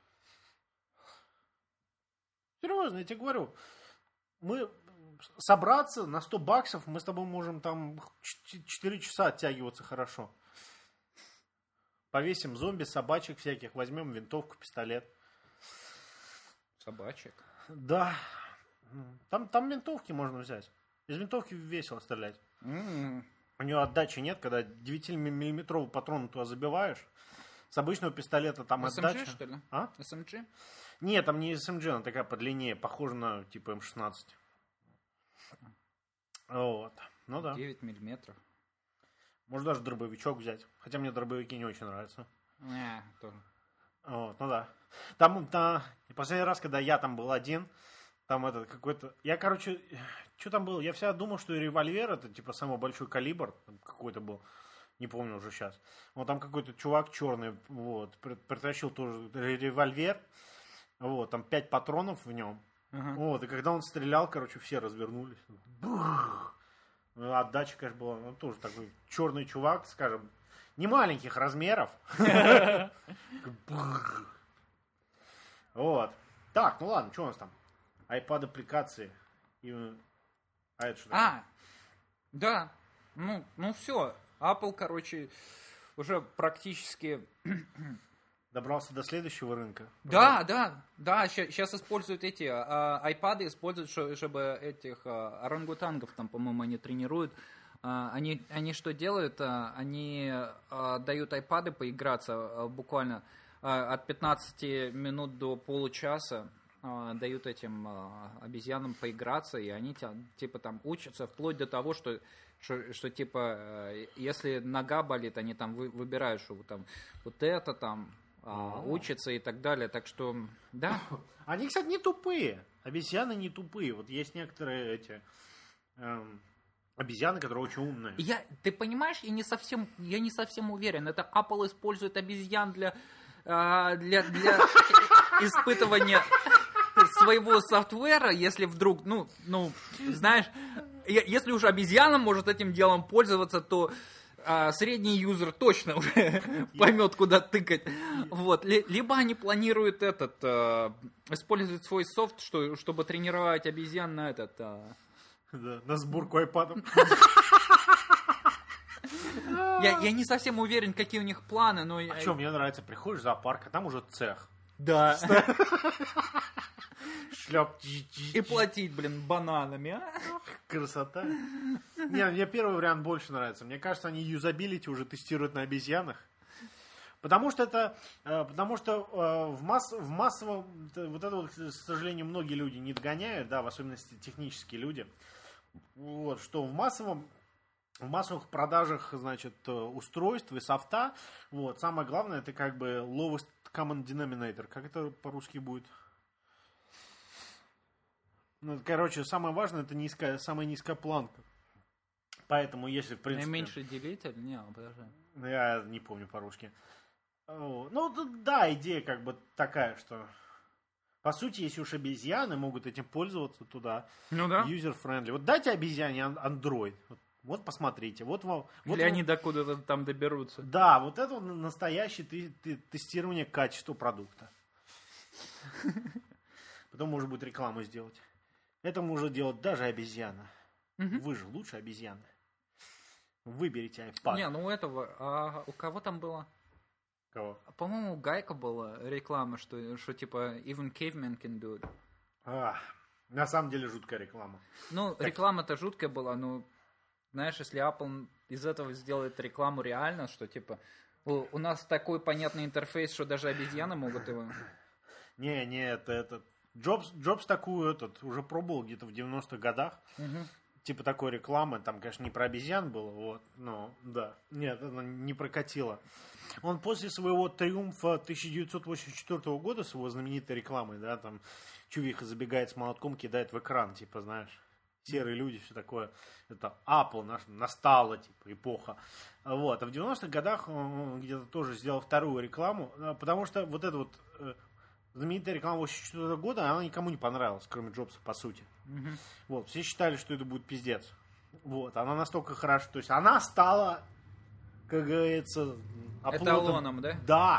Серьезно, я тебе говорю. Мы собраться на сто баксов, мы с тобой можем там четыре часа оттягиваться хорошо. Повесим зомби, собачек всяких, возьмем винтовку, пистолет. Собачек. Да. Там, там винтовки можно взять. Из винтовки весело стрелять. М-м. У нее отдачи нет, когда девятимиллиметровый патрон туда забиваешь. С обычного пистолета там эс эм джи, отдача. что ли? А? эс эм джи? Нет, там не эс эм джи, она такая подлиннее, похожа на типа эм шестнадцать. Вот. Ну да. девять миллиметров. Можно даже дробовичок взять. Хотя мне дробовики не очень нравятся. Не, тоже. Вот, ну да. Там, да, и последний раз, когда я там был один, там этот какой-то... Я, короче, что там было? Я всегда думал, что револьвер это типа самый большой калибр какой-то был. Не помню уже сейчас. Вот там какой-то чувак черный, вот, притащил тоже револьвер. Вот, там пять патронов в нем. Ага. Вот, и когда он стрелял, короче, все развернулись. Бух! Ну, отдача, конечно, была, ну, тоже такой черный чувак, скажем, не маленьких размеров. Вот. Так, ну ладно, что у нас там? iPad аппликации. И... А это что такое? А, да. Ну, ну все. Apple, короче, уже практически... Добрался до следующего рынка. Да, да, да, сейчас используют эти, а, айпады используют, шо- чтобы этих а, орангутангов, там, по-моему, они тренируют. А, они, они что делают? А, они а, дают айпады поиграться а, буквально а, от пятнадцати минут до получаса. А, дают этим а, обезьянам поиграться, и они тя- типа там учатся вплоть до того, что, что, что типа, э, если нога болит, они там вы, выбирают, что вот там вот это там... А, учатся и так далее, так что, да. Они, кстати, не тупые. Обезьяны не тупые. Вот есть некоторые эти эм, обезьяны, которые очень умные. Я, ты понимаешь, я не совсем, я не совсем уверен. Это Apple использует обезьян для, а, для, для испытывания своего софтвера, если вдруг, ну, ну, знаешь, если уж обезьяна может этим делом пользоваться, то а средний юзер точно уже поймет, куда тыкать. Вот. Либо они планируют этот, э, использовать свой софт, что, чтобы тренировать обезьян на этот... Э... Да, на сборку айпадов. Я, я не совсем уверен, какие у них планы, но... А что, мне нравится, приходишь в зоопарк, а там уже цех. Да. Шлеп. И платить, блин, бананами, а? Красота. Не, мне первый вариант больше нравится. Мне кажется, они юзабилити уже тестируют на обезьянах. Потому что это, потому что в, масс, в массовом, вот это вот, к сожалению, многие люди не догоняют, да, в особенности технические люди, вот, что в массовом, в массовых продажах, значит, устройств и софта, вот, самое главное, это как бы lowest common denominator, как это по-русски будет? Ну, короче, самое важное, это низкая, самая низкая планка. Поэтому, если, в принципе... Наименьший делитель? Не, подожди. Я не помню по-русски. Ну, да, идея как бы такая, что... По сути, если уж обезьяны могут этим пользоваться туда, ну, да. user-friendly. Вот дайте обезьяне Android. Вот, вот посмотрите. Вот, вот, Или вот, они докуда-то там доберутся. Да, вот это настоящее ты, ты, тестирование качества продукта. Потом можно будет рекламу сделать. Это может делать даже обезьяна. Угу. Вы же лучше обезьяны. Выберите iPad. Не, ну у этого... А у кого там было? Кого? По-моему, у Гайка была реклама, что, что типа even caveman can do it. А, на самом деле жуткая реклама. Ну, как... реклама-то жуткая была, но знаешь, если Apple из этого сделает рекламу реально, что типа у, у нас такой понятный интерфейс, что даже обезьяны могут его... Не, не, это... это... Джобс, Джобс такую этот уже пробовал где-то в девяностых годах. Угу. Типа такой рекламы, там, конечно, не про обезьян было, вот, но, да, нет, она не прокатила. Он после своего триумфа тысяча девятьсот восемьдесят четвёртого года, с его знаменитой рекламой, да, там, чувиха забегает с молотком, кидает в экран, типа, знаешь, серые люди, все такое, это Apple, наш, настала, типа, эпоха. Вот, а в девяностых годах он где-то тоже сделал вторую рекламу, потому что вот это вот... знаменитая реклама восемьдесят четвёртого года, она никому не понравилась, кроме Джобса, по сути. Угу. Вот, все считали, что это будет пиздец. Вот, она настолько хорошо, то есть она стала, как говорится, оплотом. Эталоном, да? Да.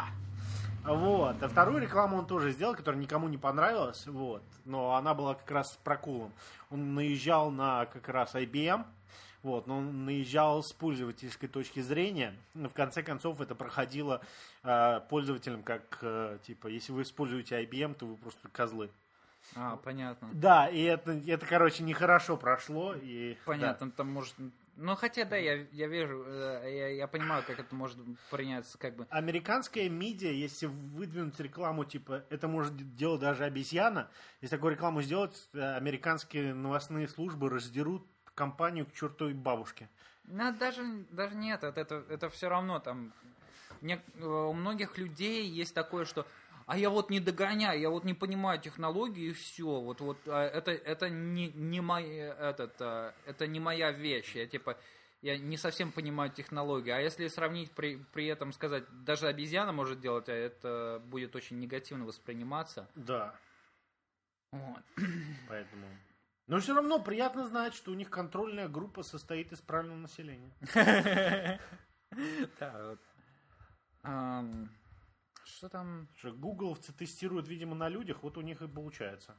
Вот. А вторую рекламу он тоже сделал, которая никому не понравилась, вот. Но она была как раз с проколом. Он наезжал на как раз ай би эм, вот, но он наезжал с пользовательской точки зрения. Но в конце концов это проходило э, пользователям как, э, типа, если вы используете ай би эм, то вы просто козлы. А, понятно. Да, и это, это короче, нехорошо прошло. И, понятно, да. Там может... Ну, хотя, да, я, я вижу, я, я понимаю, как это может приняться, как бы... Американская медиа, если выдвинуть рекламу, типа, это может делать даже обезьяна, если такую рекламу сделать, американские новостные службы раздерут компанию к чертовой бабушке. Ну, даже, даже нет, это, это, это все равно там... Не, у многих людей есть такое, что а я вот не догоняю, я вот не понимаю технологии и все, вот, вот это, это, не, не мой, этот, это не моя вещь, я типа, я не совсем понимаю технологии, а если сравнить при, при этом сказать, даже обезьяна может делать, а это будет очень негативно восприниматься. Да. Вот. Поэтому... Но все равно приятно знать, что у них контрольная группа состоит из правильного населения. Да, вот. Что там? Что гугловцы тестируют, видимо, на людях, вот у них и получается.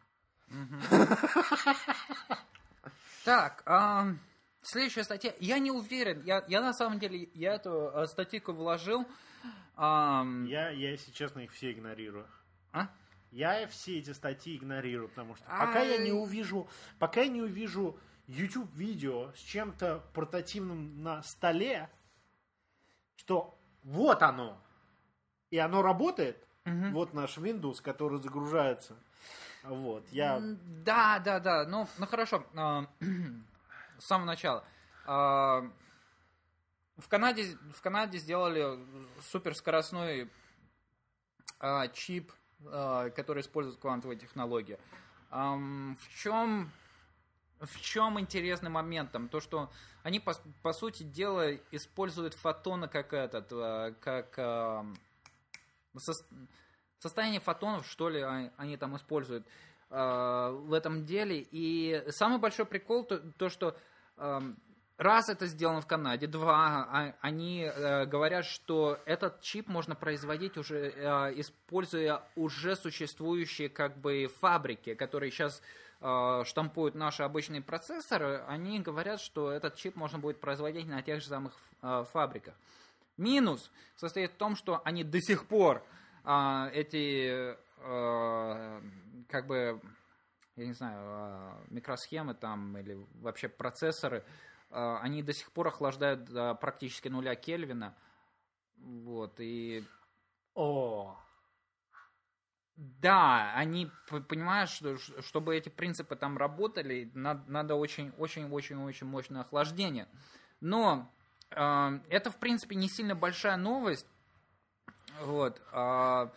Так, следующая статья. Я не уверен, я, я на самом деле, я эту статейку вложил. Я, я, если честно, их все игнорирую. А? Я все эти статьи игнорирую, потому что пока я не увижу, пока я не увижу YouTube-видео с чем-то портативным на столе, что вот оно, и оно работает, угу. Вот наш Windows, который загружается, вот, я... Да, да, да, ну, ну хорошо, с самого начала. В Канаде, в Канаде сделали суперскоростной чип, который использует квантовые технологии. В чем, в чем интересный момент там? То, что они, по, по сути дела, используют фотоны как этот, как со, состояние фотонов, что ли, они там используют в этом деле. И самый большой прикол, то, то что раз это сделано в Канаде, два, они э, говорят, что этот чип можно производить уже, э, используя уже существующие как бы фабрики, которые сейчас э, штампуют наши обычные процессоры. Они говорят, что этот чип можно будет производить на тех же самых э, фабриках. Минус состоит в том, что они до сих пор э, эти э, как бы, я не знаю, э, микросхемы там или вообще процессоры, они до сих пор охлаждают до практически нуля Кельвина. Вот, и О. Да, они, понимаешь, что, чтобы эти принципы там работали, надо, надо очень-очень-очень-очень мощное охлаждение. Но э, это, в принципе, не сильно большая новость. Вот. Э,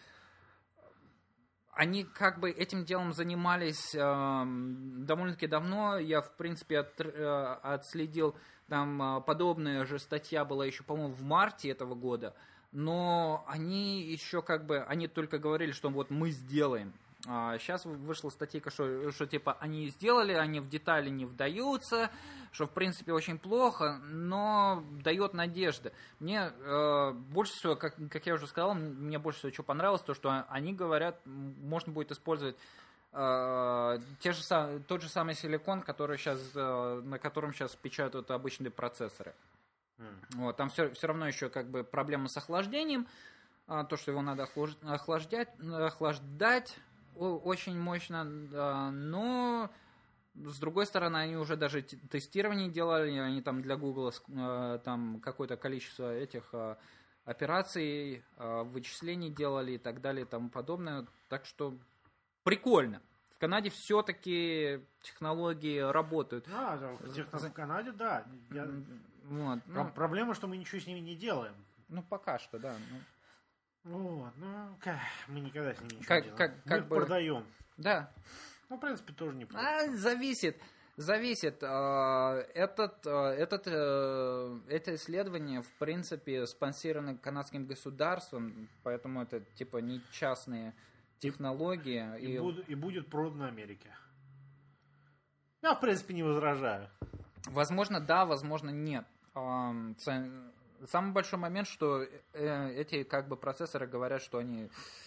они как бы этим делом занимались э, довольно-таки давно. Я, в принципе, от, э, отследил, там э, подобная же статья была еще, по-моему, в марте этого года. Но они еще как бы, они только говорили, что вот мы сделаем. А сейчас вышла статейка, что, что типа они сделали, они в детали не вдаются, что в принципе очень плохо, но дает надежды. Мне э, больше всего, как, как я уже сказал, мне больше всего что понравилось, то что они говорят, можно будет использовать э, те же, тот же самый силикон, который сейчас, э, на котором сейчас печатают обычные процессоры. Вот, там все, все равно еще как бы проблема с охлаждением, а, то, что его надо охлаждать, охлаждать очень мощно, да, но с другой стороны они уже даже тестирование делали, они там для Google там какое-то количество этих операций, вычислений делали и так далее и тому подобное, так что прикольно. В Канаде все-таки технологии работают. А, да, в, в Канаде, да. Я... Вот, Про- ну, проблема, что мы ничего с ними не делаем. ну, пока что, да. Ну. Вот, ну, как, мы никогда с ними ничего Как- не делаем. как- мы как их бы- продаем. Да. Ну, в принципе, тоже не А, зависит. Зависит. А, Этот, а, этот, э, это исследование, в принципе, спонсировано канадским государством, поэтому это типа не частные технологии. И, И, буд- и будет продано Америке. Я, в принципе, не возражаю. возможно, да, возможно, нет. А, ц- Самый большой момент, что э, эти как бы процессоры говорят, что они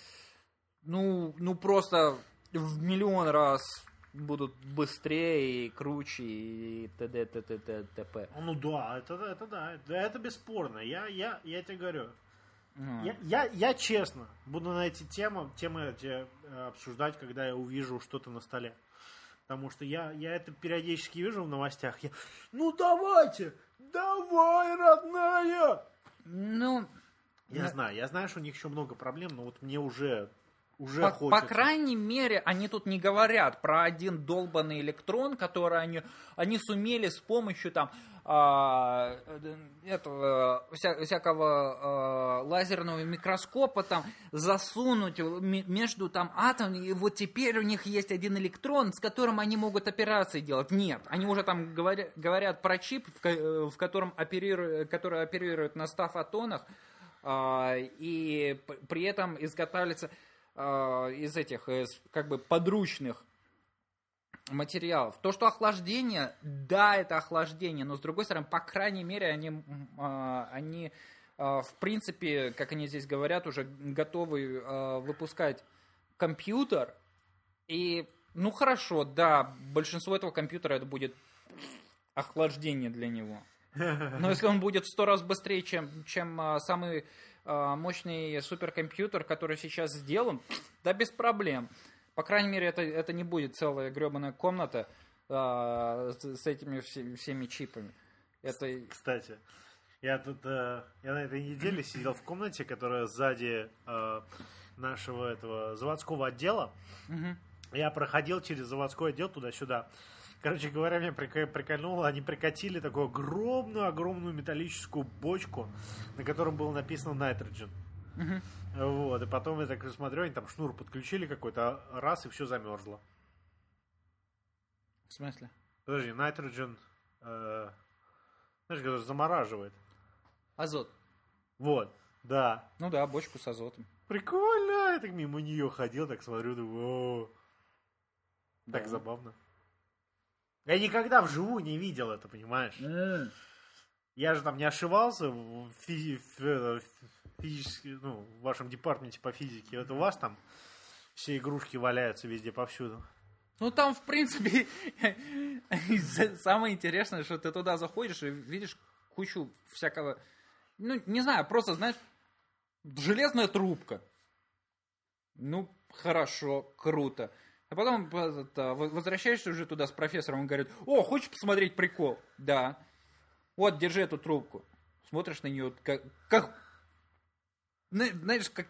ну, ну просто в миллион раз будут быстрее и круче и т.д. т.т. т.п. Ну да, это, это да, это, это бесспорно. Я, я, я тебе говорю. Ну. Я, я, я честно буду на эти темы, темы эти э, обсуждать, когда я увижу что-то на столе. Потому что я, я это периодически вижу в новостях. Я, ну давайте, давай, родная! Ну, Я на- знаю, я знаю, что у них еще много проблем, но вот мне уже, уже По, хочется. по крайней мере, они тут не говорят про один долбанный электрон, который они, они сумели с помощью там а, этого вся, всякого а, лазерного микроскопа там засунуть м- между там атомами, и вот теперь у них есть один электрон, с которым они могут операции делать. Нет, они уже там говоря, говорят про чип, в, ко- в котором оперирует, который оперирует на ста фотонах, а, и п- при этом изготавливается из этих, из как бы подручных материалов. То, что охлаждение, да, это охлаждение, но с другой стороны, по крайней мере, они, они в принципе, как они здесь говорят, уже готовы выпускать компьютер. И, ну хорошо, да, большинство этого компьютера это будет охлаждение для него. Но если он будет в сто раз быстрее, чем, чем а, самый а, мощный суперкомпьютер, который сейчас сделан, да без проблем. По крайней мере, это, это не будет целая гребаная комната а, с, с этими все, всеми чипами. Это... Кстати, я тут э, я на этой неделе сидел в комнате, которая сзади э, нашего этого заводского отдела. Мгм. Я проходил через заводской отдел туда-сюда. Короче говоря, меня прик- прикольнуло, они прикатили такую огромную-огромную металлическую бочку, на котором было написано Nitrogen. Мгм. Вот, и потом я так смотрю, они там шнур подключили какой-то, а раз, и все замерзло. В смысле? Подожди, Nitrogen, э, знаешь, который замораживает. Азот. Вот, да. Ну да, бочку с азотом. Прикольно, я так мимо нее ходил, так смотрю, думаю, о, так Да. забавно. Я никогда вживую не видел это, понимаешь? М. Я же там не ошивался в, физи- в, э, в физически, ну, в вашем департаменте по физике. Это у вас там все игрушки валяются везде повсюду. Ну там, в принципе, самое интересное, что ты туда заходишь и видишь кучу всякого, ну, не знаю, просто, знаешь, железная трубка. Ну, хорошо, круто. А потом это, возвращаешься уже туда с профессором, он говорит, о, хочешь посмотреть прикол? Да. Вот, держи эту трубку. Смотришь на нее, как, как знаешь, как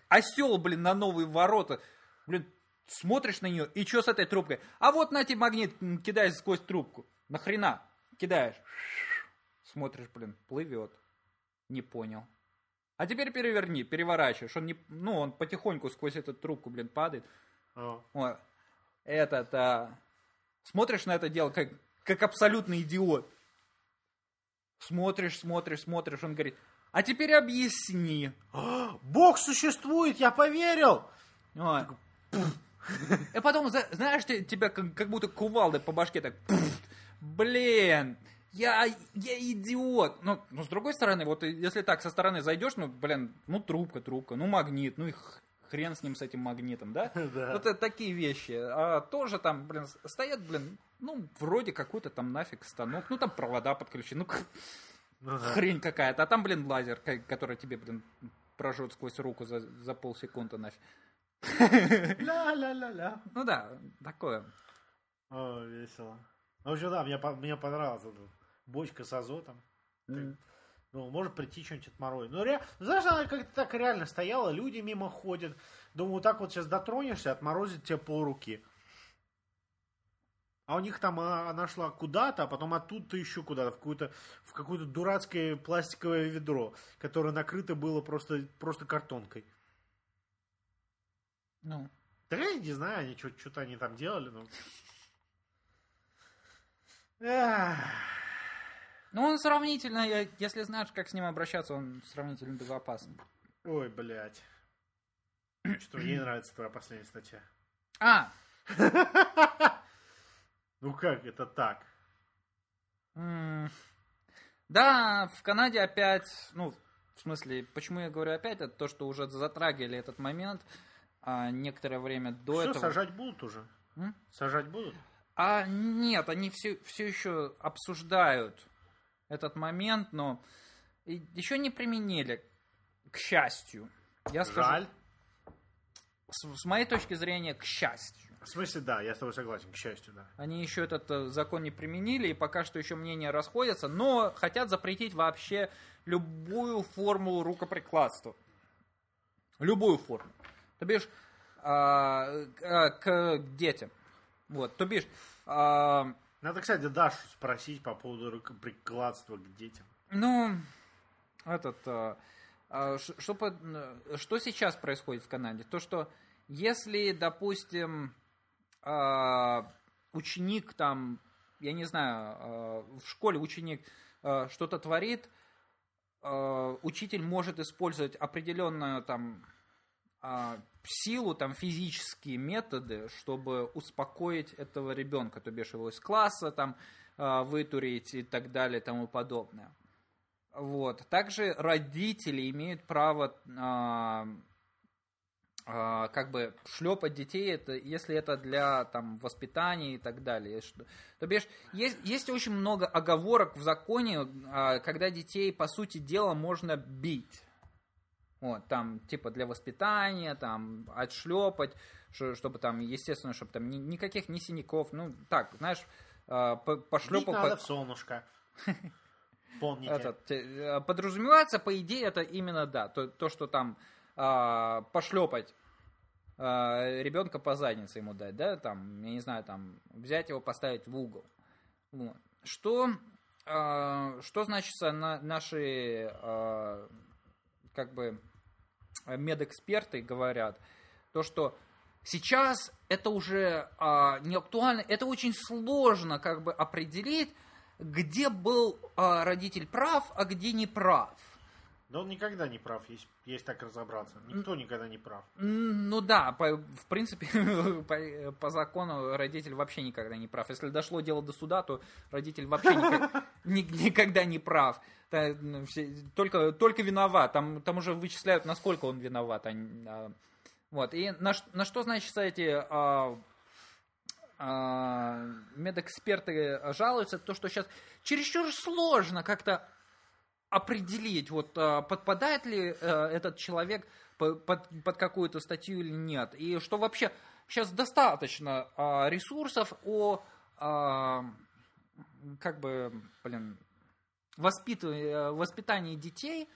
осел, блин, на новые ворота. Блин, смотришь на нее, и что с этой трубкой? А вот на тебе магнит, кидай сквозь трубку. Нахрена? Кидаешь. Смотришь, блин, плывет. Не понял. А теперь переверни, переворачиваешь. Он не, ну, он потихоньку сквозь эту трубку, блин, падает. О. Вот. Этот, а... Смотришь на это дело, как, как абсолютный идиот. Смотришь, смотришь, смотришь. Он говорит, а теперь объясни. Бог существует, я поверил! Вот. И потом, знаешь, тебя как, как будто кувалдой по башке так... Блин, я, я идиот. Но, но с другой стороны, вот если так со стороны зайдешь, ну, блин, ну трубка, трубка, ну магнит, ну и хрен с ним, с этим магнитом, да? Да. Вот это такие вещи. А тоже там, блин, стоят, блин, ну, вроде какой-то там нафиг станок, ну там провода подключены, ну, Ну, да. хрень какая-то. А там, блин, лазер, который тебе, блин, прожжет сквозь руку за, за полсекунды нафиг. Ля-ля-ля-ля. Ну да, такое. О, весело. В общем, да, мне, по- мне понравилась эта бочка с азотом. М. Ну, может прийти что-нибудь отморозить. Ну, ре... знаешь, она как-то так реально стояла, люди мимо ходят. Думаю, вот так вот сейчас дотронешься, отморозит тебе полруки. А у них там а, она шла куда-то, а потом оттуда еще куда-то, в какое-то, в какое-то дурацкое пластиковое ведро, которое накрыто было просто, просто картонкой. Ну, Да я не знаю, они что- что-то они там делали, но... Эх. ну он сравнительно, я- если знаешь, как с ним обращаться, он сравнительно безопасный. Ой, блядь. Что, ей нравится твоя последняя статья. А, Ну как это так? м, да, в Канаде опять, ну, в смысле, почему я говорю опять, это то, что уже затрагивали этот момент а, некоторое время до Все, этого. сажать будут уже? М? Сажать будут? А нет, они все, все еще обсуждают этот момент, но и- еще не применили, к счастью. Я скажу, Жаль. с, с моей точки зрения, к счастью. В смысле, да, я с тобой согласен, к счастью, да. Они еще этот э, закон не применили, и пока что еще мнения расходятся, но хотят запретить вообще любую форму рукоприкладства. Любую форму. То бишь, а, а, к детям. Вот, то бишь, а, Надо, кстати, Дашу спросить по поводу рукоприкладства к детям. ну, этот, а, а, ш- что, по- э, что сейчас происходит в Канаде? То, что если, допустим, а, ученик там, я не знаю, а, в школе ученик а, что-то творит, а, учитель может использовать определенную там а, силу, там физические методы, чтобы успокоить этого ребенка, то бишь его из класса там а, вытурить и так далее и тому подобное. Вот. Также родители имеют право а, а, как бы шлепать детей, это, если это для там, воспитания и так далее. Что- То бишь, есть, есть очень много оговорок в законе, а, когда детей, по сути дела, можно бить. Вот, там, типа, для воспитания, там, отшлепать, ш- чтобы там, естественно, чтобы там ни- никаких ни синяков, ну, так, знаешь, а, по- Бить пошлепал... надо по- в солнышко. Помните. этот, э, подразумевается, по идее, это именно, да, то, то что там а, пошлепать а, ребенка по заднице ему дать, да, там, я не знаю, там, взять его, поставить в угол. Вот. Что, а, что значит на, наши, а, как бы, медэксперты говорят, то, что сейчас это уже а, не актуально, это очень сложно, как бы, определить, где был а, родитель прав, а где не прав. Да он никогда не прав, есть, есть так разобраться. Никто никогда не прав. М, Ну да, по- в принципе, по, по закону родитель вообще никогда не прав. Если дошло дело до суда, то родитель вообще никак- ни- никогда не прав. Та- ну, все- Только, только виноват. Там, там уже вычисляют, насколько он виноват. а не- а, Вот. И на, ш- на что, значит, эти а, а, медэксперты жалуются, то, что сейчас чересчур сложно как-то определить, вот а, подпадает ли а, этот человек по- под, под какую-то статью или нет. И что вообще сейчас достаточно а, ресурсов о а, как бы, блин, воспитывании, воспитании детей,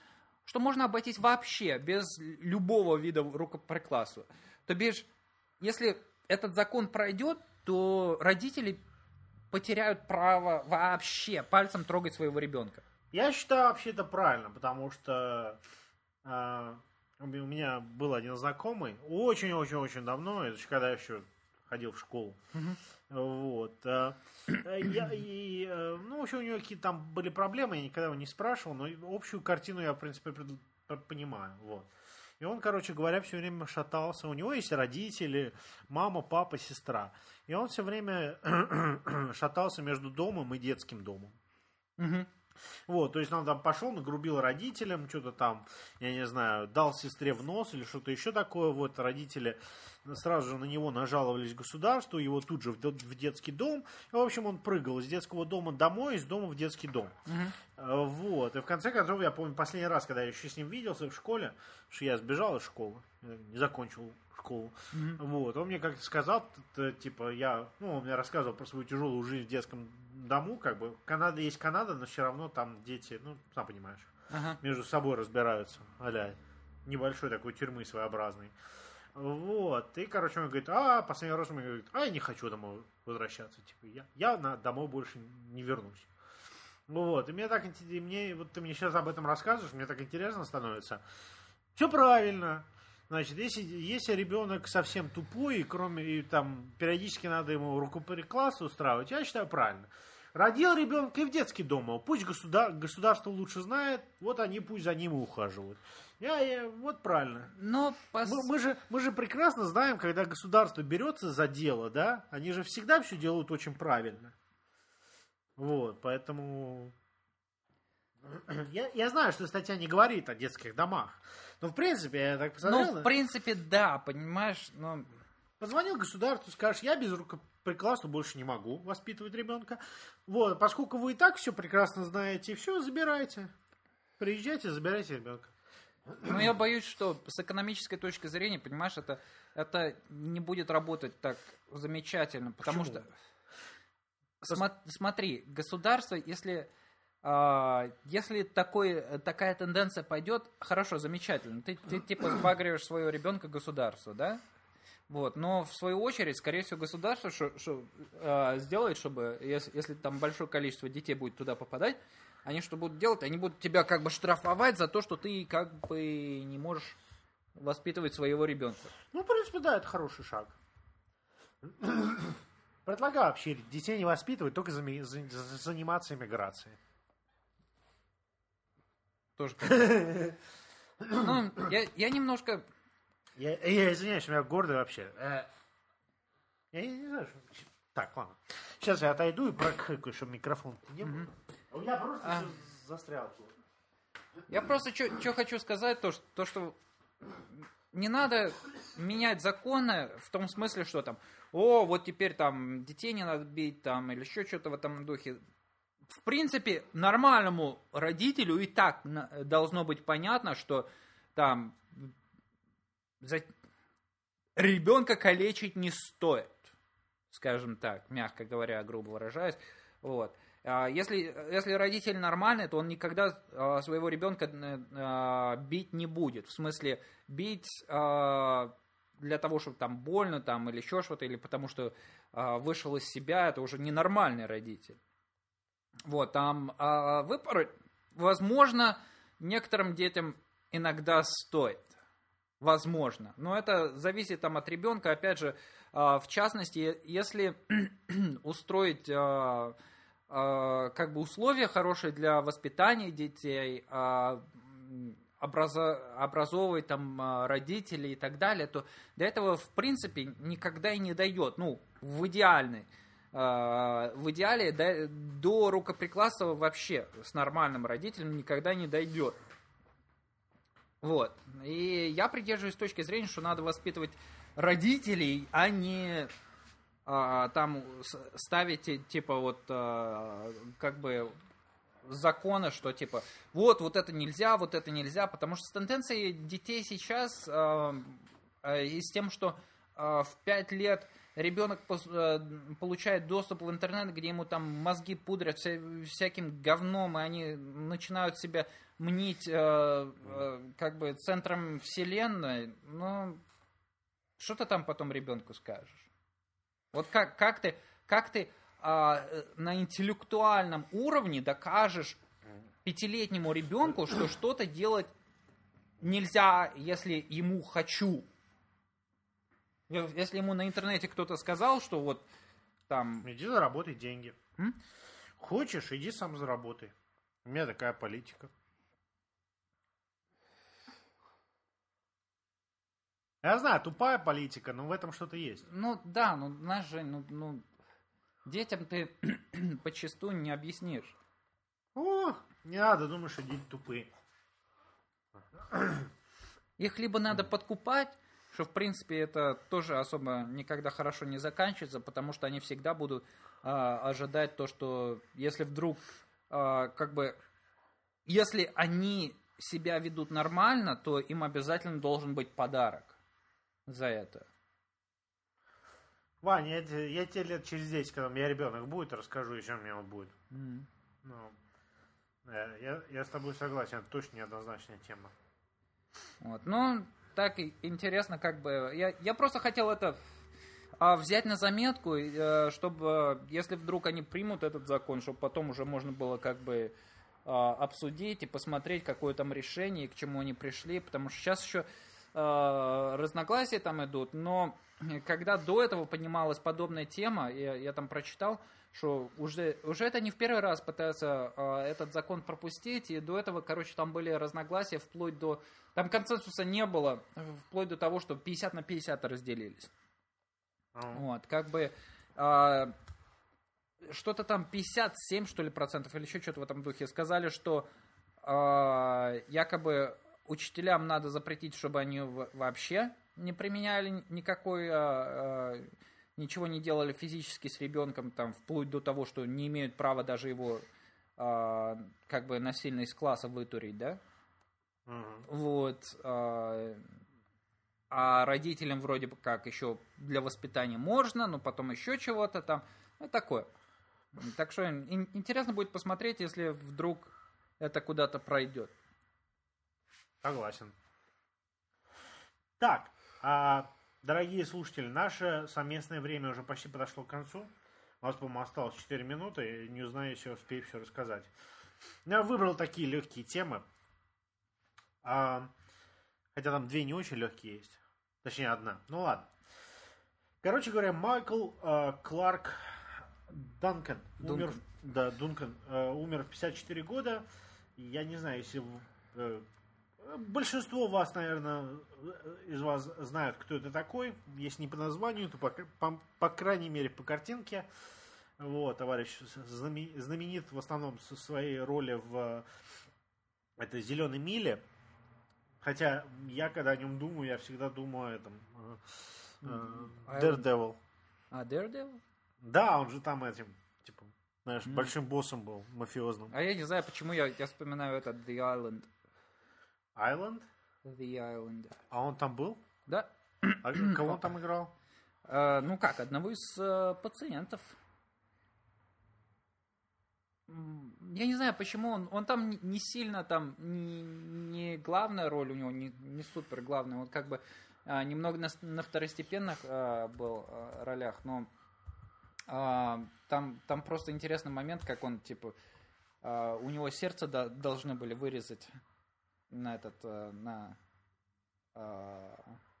что можно обойтись вообще без любого вида рукоприкладства. То бишь, если этот закон пройдет, то родители потеряют право вообще пальцем трогать своего ребенка. Я считаю, вообще это правильно, потому что э, у меня был один знакомый, очень-очень-очень давно, это еще когда я еще ходил в школу. Угу. Вот. Э, я, и, э, ну, в общем, у него какие-то там были проблемы, я никогда его не спрашивал, но общую картину я, в принципе, понимаю. Вот. И он, короче говоря, все время шатался. У него есть родители, мама, папа, сестра. И он все время шатался между домом и детским домом. Угу. Вот, то есть он там пошел, нагрубил родителям, что-то там, я не знаю, дал сестре в нос или что-то еще такое. Вот родители сразу же на него нажаловались государству, его тут же в детский дом. И, в общем, он прыгал из детского дома домой, из дома в детский дом. Угу. Вот, и в конце концов, я помню, последний раз, когда я еще с ним виделся в школе, что я сбежал из школы, не закончил школу. Mm-hmm. Вот. Он мне как-то сказал, типа, я, ну, он мне рассказывал про свою тяжелую жизнь в детском дому, как бы, Канада есть Канада, но все равно там дети, ну, сам понимаешь, uh-huh. между собой разбираются, а-ля, небольшой такой тюрьмы своеобразной. Вот. И, короче, он говорит, а, последний раз он мне говорит, а, я не хочу домой возвращаться, типа, я, я на, домой больше не вернусь. Вот. И мне так, и мне, вот ты мне сейчас об этом рассказываешь, мне так интересно становится. Все правильно. Значит, если, если ребенок совсем тупой, и кроме и там периодически надо ему рукоприкладство устраивать, я считаю правильно. Родил ребенка и в детский дом, пусть государ, государство лучше знает, вот они пусть за ним и ухаживают. Я, я, вот правильно. Но пос... мы, мы, же, мы же прекрасно знаем, когда государство берется за дело, да, они же всегда все делают очень правильно. Вот, поэтому... Я, я знаю, что статья не говорит о детских домах. Но в принципе, я так посмотрел... Ну, в принципе, да, понимаешь, но... Позвонил государству, скажешь, я без рукоприкладства больше не могу воспитывать ребенка. Вот, поскольку вы и так все прекрасно знаете, все, забирайте. Приезжайте, забирайте ребенка. Ну, я боюсь, что с экономической точки зрения, понимаешь, это, это не будет работать так замечательно, потому Почему? что... Смо- смотри, государство, если... Uh, если такой, такая тенденция пойдет, хорошо, замечательно. Ты, ты типа сбагриваешь своего ребенка государству, да? Вот. Но в свою очередь, скорее всего, государство шо, шо, uh, сделает, чтобы, если, если там большое количество детей будет туда попадать, они что будут делать? Они будут тебя как бы штрафовать за то, что ты как бы не можешь воспитывать своего ребенка. Ну, в принципе, да, это хороший шаг. Предлагаю вообще детей не воспитывать, только зами- за- за- заниматься иммиграцией. Тоже ну, я, я немножко... Я, я извиняюсь, у меня гордый вообще. Я не знаю, что... Так, ладно. Сейчас я отойду и прокрикаю, чтобы микрофон не был. А у меня просто а. все застряло. Я просто что хочу сказать, то что, то, что не надо менять законы в том смысле, что там, о, вот теперь там детей не надо бить, там, или еще что-то в этом духе. В принципе, нормальному родителю и так должно быть понятно, что там за... ребенка калечить не стоит, скажем так, мягко говоря, грубо выражаясь. Вот. Если, если родитель нормальный, то он никогда своего ребенка бить не будет. В смысле, бить для того, чтобы там больно там, или еще что-то, или потому что вышел из себя, это уже ненормальный родитель. Вот, там а, выпороть, возможно, некоторым детям иногда стоит. Возможно. Но это зависит там от ребенка. Опять же, а, в частности, если устроить а, а, как бы условия хорошие для воспитания детей, а, образо, образовывать там а, родителей и так далее, то до этого, в принципе, никогда и не дойдет. Ну, в идеальной. В идеале до, до рукоприкладства вообще с нормальным родителем никогда не дойдет. Вот. И я придерживаюсь точки зрения, что надо воспитывать родителей, а не а, там ставить типа вот а, как бы законы, что типа вот, вот это нельзя, вот это нельзя, потому что с тенденцией детей сейчас а, а, и с тем, что а, в пять лет ребенок получает доступ в интернет, где ему там мозги пудрят вся, всяким говном, и они начинают себя мнить э, э, как бы центром вселенной, ну, что ты там потом ребенку скажешь? Вот как, как ты, как ты э, на интеллектуальном уровне докажешь пятилетнему ребенку, что что-то делать нельзя, если ему хочу? Если ему на интернете кто-то сказал, что вот там... Иди заработай деньги. М? Хочешь, иди сам заработай. У меня такая политика. Я знаю, тупая политика, но в этом что-то есть. Ну да, ну знаешь, Жень, ну, ну детям ты подчастую не объяснишь. О, не надо, думаешь, что дети тупые. Их либо надо подкупать, что в принципе это тоже особо никогда хорошо не заканчивается, потому что они всегда будут а, ожидать то, что если вдруг а, как бы если они себя ведут нормально, то им обязательно должен быть подарок за это. Ваня, я, те- я тебе лет через десять, когда у меня ребенок будет, расскажу, еще у меня он будет. М. Ну, я, я, я с тобой согласен, это точно неоднозначная тема. Вот. Ну, так и интересно, как бы. Я, я просто хотел это а, взять на заметку, э, чтобы, если вдруг они примут этот закон, чтобы потом уже можно было как бы а, обсудить и посмотреть, какое там решение и к чему они пришли, потому что сейчас еще а, разногласия там идут, но когда до этого поднималась подобная тема, я, я там прочитал, что уже, уже это не в первый раз пытаются а, этот закон пропустить, и до этого, короче, там были разногласия вплоть до... Там консенсуса не было, вплоть до того, что пятьдесят на пятьдесят разделились. А. Вот, как бы... а, что-то там пятьдесят семь, что ли, процентов, или еще что-то в этом духе, сказали, что а, якобы учителям надо запретить, чтобы они в- вообще не применяли никакой... а, а, ничего не делали физически с ребенком, там, вплоть до того, что не имеют права даже его а, как бы насильно из класса вытурить, да? Мгм. Вот. А, а родителям вроде бы как еще для воспитания можно, но потом еще чего-то там. Ну, такое. Так что ин- интересно будет посмотреть, если вдруг это куда-то пройдет. Согласен. Так, а, дорогие слушатели, наше совместное время уже почти подошло к концу. У нас, по-моему, осталось четыре минуты, и не узнаю, если успею все рассказать. Я выбрал такие легкие темы. А, хотя там две не очень легкие есть. Точнее, одна. Ну ладно. Короче говоря, Майкл а, Кларк Данкан умер, Дункан. в- да, Дункан а, умер в пятьдесят четыре года. Я не знаю, если в- э, большинство вас, наверное, из вас знают, кто это такой. Если не по названию, то по, по- по крайней мере по картинке. Вот, товарищ знаме- знаменит в основном со своей роли в э, этой «Зеленой миле». Хотя я, когда о нем думаю, я всегда думаю о этом. э, э, Island. Daredevil. А, Daredevil? Да, он же там этим, типа, знаешь, большим боссом был, мафиозным. А я не знаю, почему я, я вспоминаю этот The Island. Айленд? The Island. А он там был? Да. А кого он там играл? Э, ну как, одного из э, пациентов. М, Я не знаю, почему он, он там не- не сильно там, не, не главная роль у него, не, не супер главная, он как бы э, немного на, с- на второстепенных э, был э, ролях, но э, там, там просто интересный момент, как он, типа, э, у него сердце до- должны были вырезать на этот, э, на, э,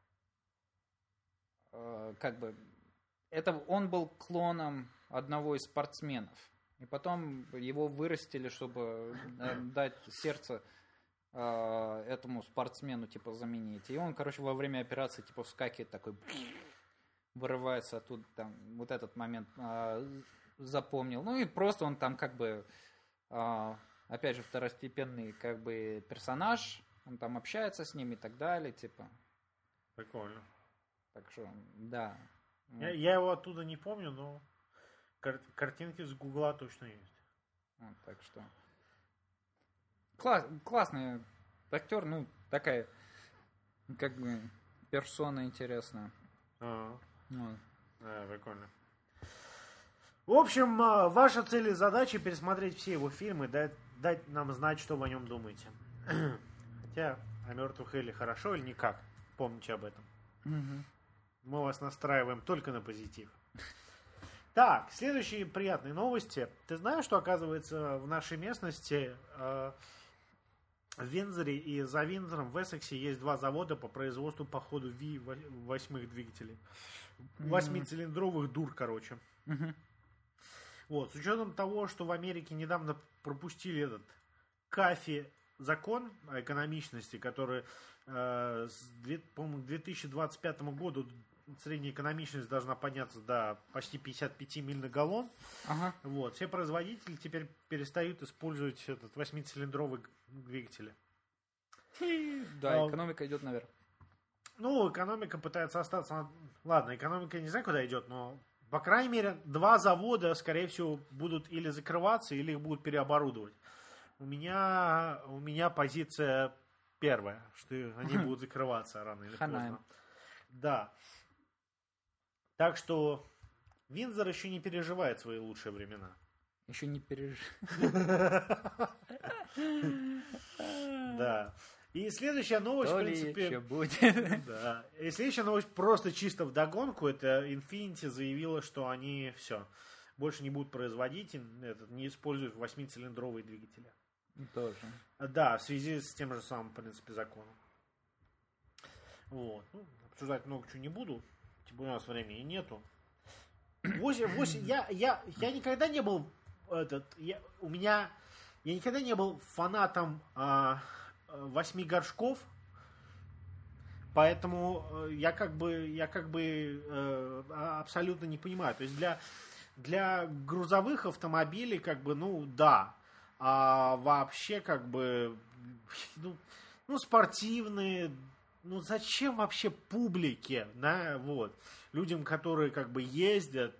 э, как бы, это он был клоном одного из спортсменов. И потом его вырастили, чтобы э, дать сердце э, этому спортсмену, типа, заменить. И он, короче, во время операции, типа, вскакивает такой, вырывается оттуда, там, вот этот момент э, запомнил. Ну и просто он там, как бы, э, опять же, второстепенный, как бы, персонаж. Он там общается с ними и так далее, типа. Прикольно. Так что, да. Я, я его оттуда не помню, но кар- картинки с Гугла точно есть. Вот, так что... Класс, классный актер, ну, такая, как бы, персона интересная. А. Вот. Да, прикольно. В общем, ваша цель и задача пересмотреть все его фильмы, дать, дать нам знать, что вы о нем думаете. Хотя о мертвых Элли хорошо или никак. Помните об этом. Угу. Мы вас настраиваем только на позитив. Так, следующие приятные новости. Ты знаешь, что, оказывается, в нашей местности э, в Виндзоре и за Виндзором в Эссексе есть два завода по производству по ходу ви восемь двигателей. Восьмицилиндровых дур, короче. Угу. Вот, с учетом того, что в Америке недавно пропустили этот КАФИ закон о экономичности, который, э, с, по-моему, к две тысячи двадцать пятому году средняя экономичность должна подняться до почти пятьдесят пять миль на галлон. Ага. Вот, все производители теперь перестают использовать этот восьмицилиндровый двигатель. Да, экономика идет наверх. Ну, экономика пытается остаться... Ладно, экономика не знаю, куда идет, но... По крайней мере, два завода, скорее всего, будут или закрываться, или их будут переоборудовать. У меня, у меня позиция первая, что они будут закрываться рано или Ханаем. поздно. Да. Так что Виндзор еще не переживает свои лучшие времена. Еще не переж... Да. И следующая новость, То в ли принципе... еще будет. Да. И следующая новость просто чисто вдогонку. Это Infiniti заявила, что они все, больше не будут производить, этот, не используют восьмицилиндровые двигатели. Тоже. Да, в связи с тем же самым, в принципе, законом. Вот. Ну, обсуждать много чего не буду. Тем более у нас времени нету. восемь, восемь, я, я, я никогда не был этот, я, у меня, я никогда не был фанатом а, восьми горшков, поэтому я как бы, я как бы э, абсолютно не понимаю. То есть для, для грузовых автомобилей, как бы, ну, да, а вообще, как бы, ну, ну спортивные, ну, зачем вообще публике, да, вот, людям, которые, как бы, ездят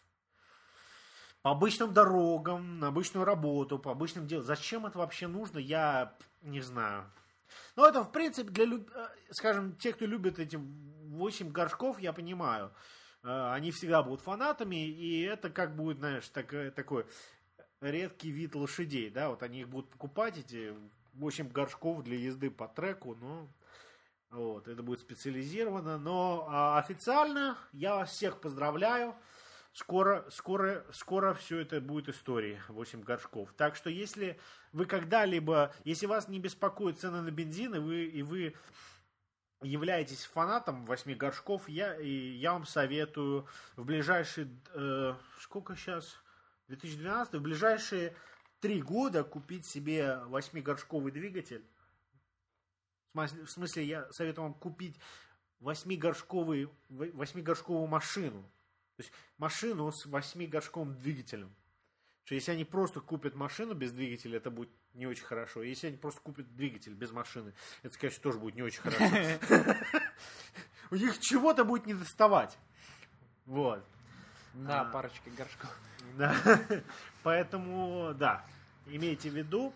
по обычным дорогам, на обычную работу, по обычным делам, зачем это вообще нужно, я не знаю. Ну, это, в принципе, для, скажем, тех, кто любит эти восемь горшков, я понимаю, они всегда будут фанатами, и это, как будет, знаешь, так, такой редкий вид лошадей, да, вот они их будут покупать, эти восемь горшков для езды по треку, но... Вот, это будет специализировано, но а, официально я вас всех поздравляю. Скоро, скоро, скоро все это будет историей, восемь горшков. Так что если вы когда-либо, если вас не беспокоят цены на бензин, и вы, и вы являетесь фанатом восьми горшков, я, и я вам советую в ближайшие, э, сколько сейчас, две тысячи двенадцатый, в ближайшие три года купить себе восьмигоршковый двигатель. В смысле, я советую вам купить восьмигоршковую, восьмигоршковую машину. То есть машину с восьмигоршковым двигателем. Что если они просто купят машину без двигателя, это будет не очень хорошо. Если они просто купят двигатель без машины, это, конечно, тоже будет не очень хорошо. У них чего-то будет не доставать. Вот. Да, парочки горшков. Да. Поэтому, да, имейте в виду.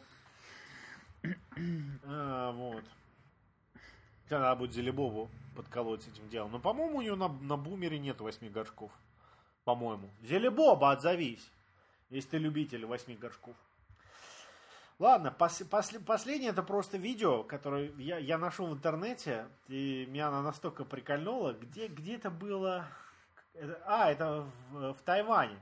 Вот. Надо будет Зелебобу подколоть с этим делом. Но, по-моему, у него на, на бумере нет восьми горшков. По-моему. Зелебоба, отзовись, если ты любитель восьми горшков. Ладно, пос, пос, последнее это просто видео, которое я, я нашел в интернете, и меня оно настолько прикольнуло. Где, где это было? Это, а, это в, в Тайване.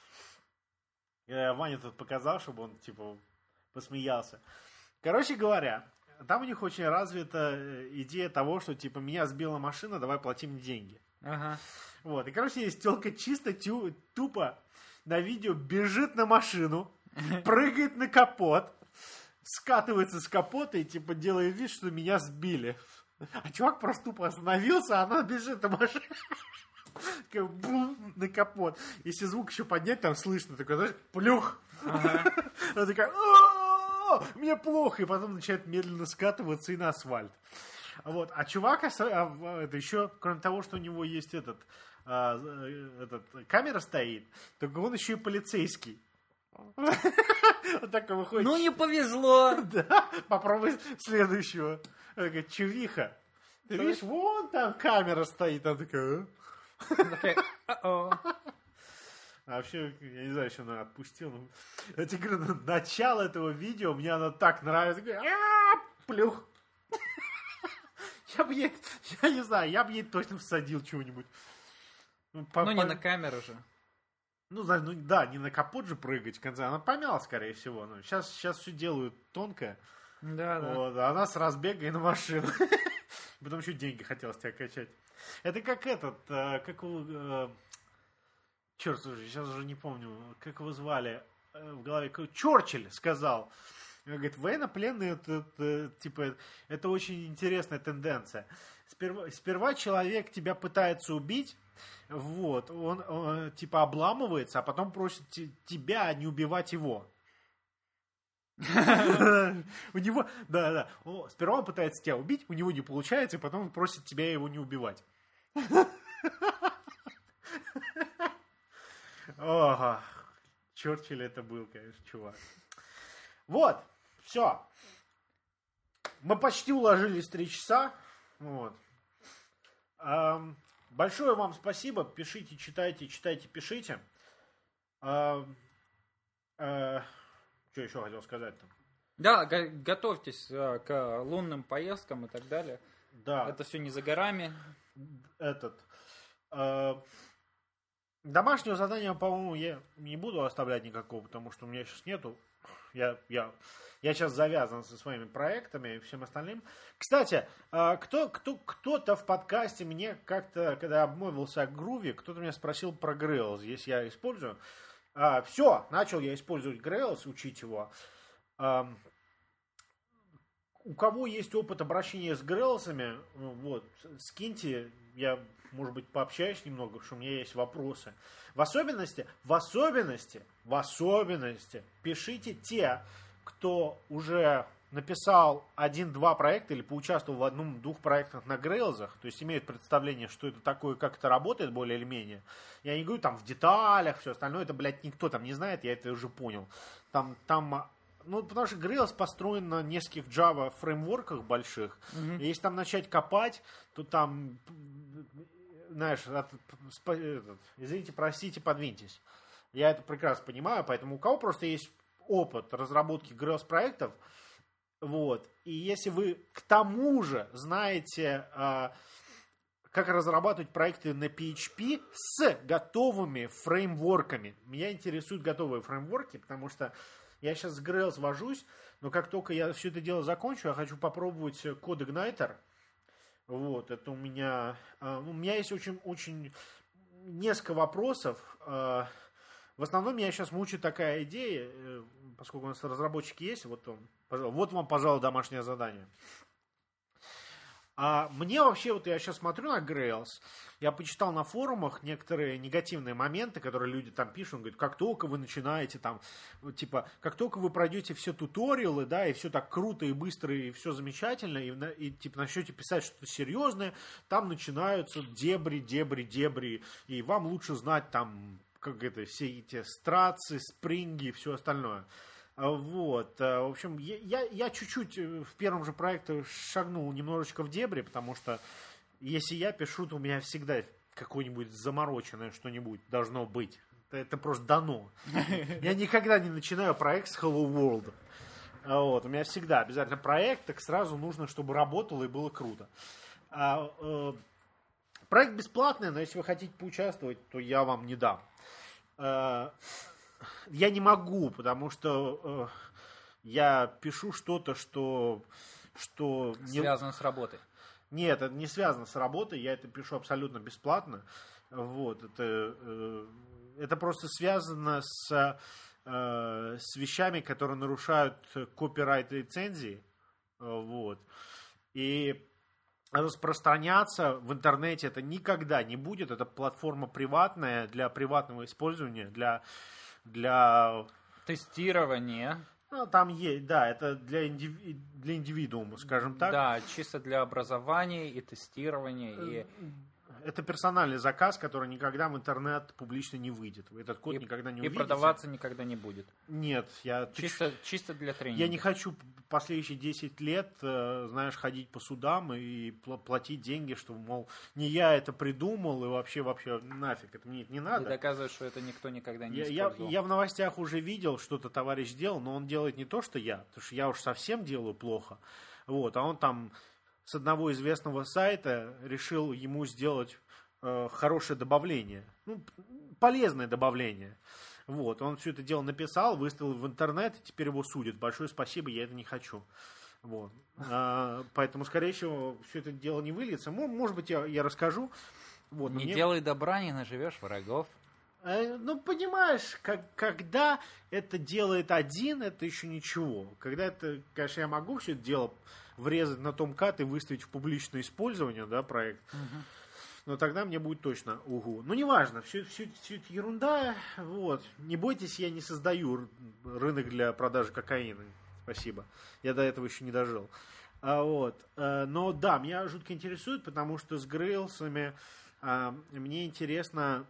Я Ваня тут показал, чтобы он, типа, посмеялся. Короче говоря, там у них очень развита идея того, что, типа, меня сбила машина, давай плати мне деньги. Ага. Вот, и, короче, есть тёлка чисто тю, тупо на видео бежит на машину, прыгает на капот, скатывается с капота и, типа, делает вид, что меня сбили. А чувак просто тупо остановился, а она бежит на машину. Такая, бум, на капот. Если звук еще поднять, там слышно, такой, знаешь, плюх. Ага. Она такая, мне плохо, и потом начинает медленно скатываться и на асфальт. Вот. А чувак, это еще, кроме того, что у него есть этот, этот камера стоит, только он еще и полицейский. Вот так выходит. Ну, не повезло. Да, попробуй следующего. Такая чувиха. Ты видишь, вон там камера стоит. Она такая, А вообще, я не знаю, что она отпустила. Но... Я тебе говорю, начало этого видео мне оно так нравится. Плюх. Я бы ей, я не знаю, я бы ей точно всадил чего-нибудь. Ну, по, не по... на камеру же. Ну, ну, да, не на капот же прыгать в конце. Она помяла, скорее всего. Ну, сейчас, сейчас все делают тонко. Да, да. Вот, а она с разбега и на машину. Потом еще деньги хотелось тебя качать. Это как этот, как его... Черт, слушай, сейчас уже не помню, как его звали в голове. Черчилль сказал. Он говорит, военнопленные, это, это, типа, это очень интересная тенденция. Сперва, сперва человек тебя пытается убить, вот, он, он типа обламывается, а потом просит тебя не убивать его. У него, да, да, сперва он пытается тебя убить, у него не получается, и потом он просит тебя его не убивать. Ого, Черчилль это был, конечно, чувак. Вот, все. Мы почти уложились три часа. Вот. Эм, большое вам спасибо. Пишите, читайте, читайте, пишите. Эм, э, что еще хотел сказать-то? Да, го- готовьтесь э, к лунным поездкам и так далее. Да. Это все не за горами. Этот... Э, Домашнего задания, по-моему, я не буду оставлять никакого, потому что у меня сейчас нету. Я, я, я сейчас завязан со своими проектами и всем остальным. Кстати, кто, кто, кто-то в подкасте мне как-то, когда я обмолвился о груве, кто-то меня спросил про Grails, если я использую. Все, начал я использовать Grails, учить его. У кого есть опыт обращения с Grails'ами, вот, скиньте, я, может быть, пообщаюсь немного, потому что у меня есть вопросы. В особенности, в особенности, в особенности пишите те, кто уже написал один-два проекта или поучаствовал в одном-двух проектах на Grails'ах, то есть имеют представление, что это такое, как это работает более или менее. Я не говорю там в деталях, все остальное, это, блядь, никто там не знает, я это уже понял. Там, там Ну, потому что Grails построен на нескольких Java фреймворках больших. Mm-hmm. И если там начать копать, то там, знаешь, от, этот, извините, простите, подвиньтесь. Я это прекрасно понимаю, поэтому у кого просто есть опыт разработки Grails проектов, вот, и если вы к тому же знаете, э, как разрабатывать проекты на пи эйч пи с готовыми фреймворками. Меня интересуют готовые фреймворки, потому что я сейчас с Grails вожусь, но как только я все это дело закончу, я хочу попробовать CodeIgniter. Вот, это у меня... Uh, у меня есть очень, очень несколько вопросов. Uh, в основном меня сейчас мучает такая идея, uh, поскольку у нас разработчики есть, вот, он, пожалуй, вот вам, пожалуй, домашнее задание. А мне вообще, вот я сейчас смотрю на Grails, я почитал на форумах некоторые негативные моменты, которые люди там пишут, говорят, как только вы начинаете там, типа, как только вы пройдете все туториалы, да, и все так круто и быстро, и все замечательно, и, и типа начнете писать что-то серьезное, там начинаются дебри, дебри, дебри, и вам лучше знать там, как это, все эти страцы, спринги и все остальное. Вот, в общем, я, я чуть-чуть в первом же проекте шагнул немножечко в дебри, потому что если я пишу, то у меня всегда какое-нибудь замороченное что-нибудь должно быть. Это, это просто дано. Я никогда не начинаю проект с Hello World. Вот, у меня всегда обязательно проект, так сразу нужно, чтобы работало и было круто. А, э, проект бесплатный, но если вы хотите поучаствовать, то я вам не дам. Я не могу, потому что э, я пишу что-то, что... что не... Связано с работой. Нет, это не связано с работой, я это пишу абсолютно бесплатно. Вот, это, э, это просто связано с, э, с вещами, которые нарушают копирайт и лицензии. Вот. И распространяться в интернете это никогда не будет. Это платформа приватная, для приватного использования, для... для тестирования. Ну, там есть, да, это для, индиви... для индивидуума, скажем так. Да, чисто для образования и тестирования. И... это персональный заказ, который никогда в интернет публично не выйдет. Вы этот код И, никогда не и увидите. продаваться никогда не будет. Нет, я... Чисто, чисто для тренинга. Я не хочу последующие десять лет, знаешь, ходить по судам и платить деньги, что, мол, не я это придумал, и вообще, вообще нафиг, это мне это не надо. Ты доказываешь, что это никто никогда не я, использовал. Я, я в новостях уже видел, что-то товарищ делал, но он делает не то, что я, потому что я уж совсем делаю плохо. Вот, а он там с одного известного сайта решил ему сделать э, хорошее добавление, ну, полезное добавление. Вот, он все это дело написал, выставил в интернет, и теперь его судят. Большое спасибо, я это не хочу. Вот. А, поэтому, скорее всего, все это дело не выльется. Может быть, я, я расскажу. Вот, не мне... делай добра, не наживешь врагов. Ну, понимаешь, как, когда это делает один, это еще ничего. Когда это, конечно, я могу все это дело врезать на Tomcat и выставить в публичное использование, да, проект, угу. Но тогда мне будет точно угу. Ну, неважно, все, все, все это ерунда, вот. Не бойтесь, я не создаю рынок для продажи кокаина. Спасибо. Я до этого еще не дожил. А, вот. А, но да, меня жутко интересует, потому что с Грейлсами а, мне интересно...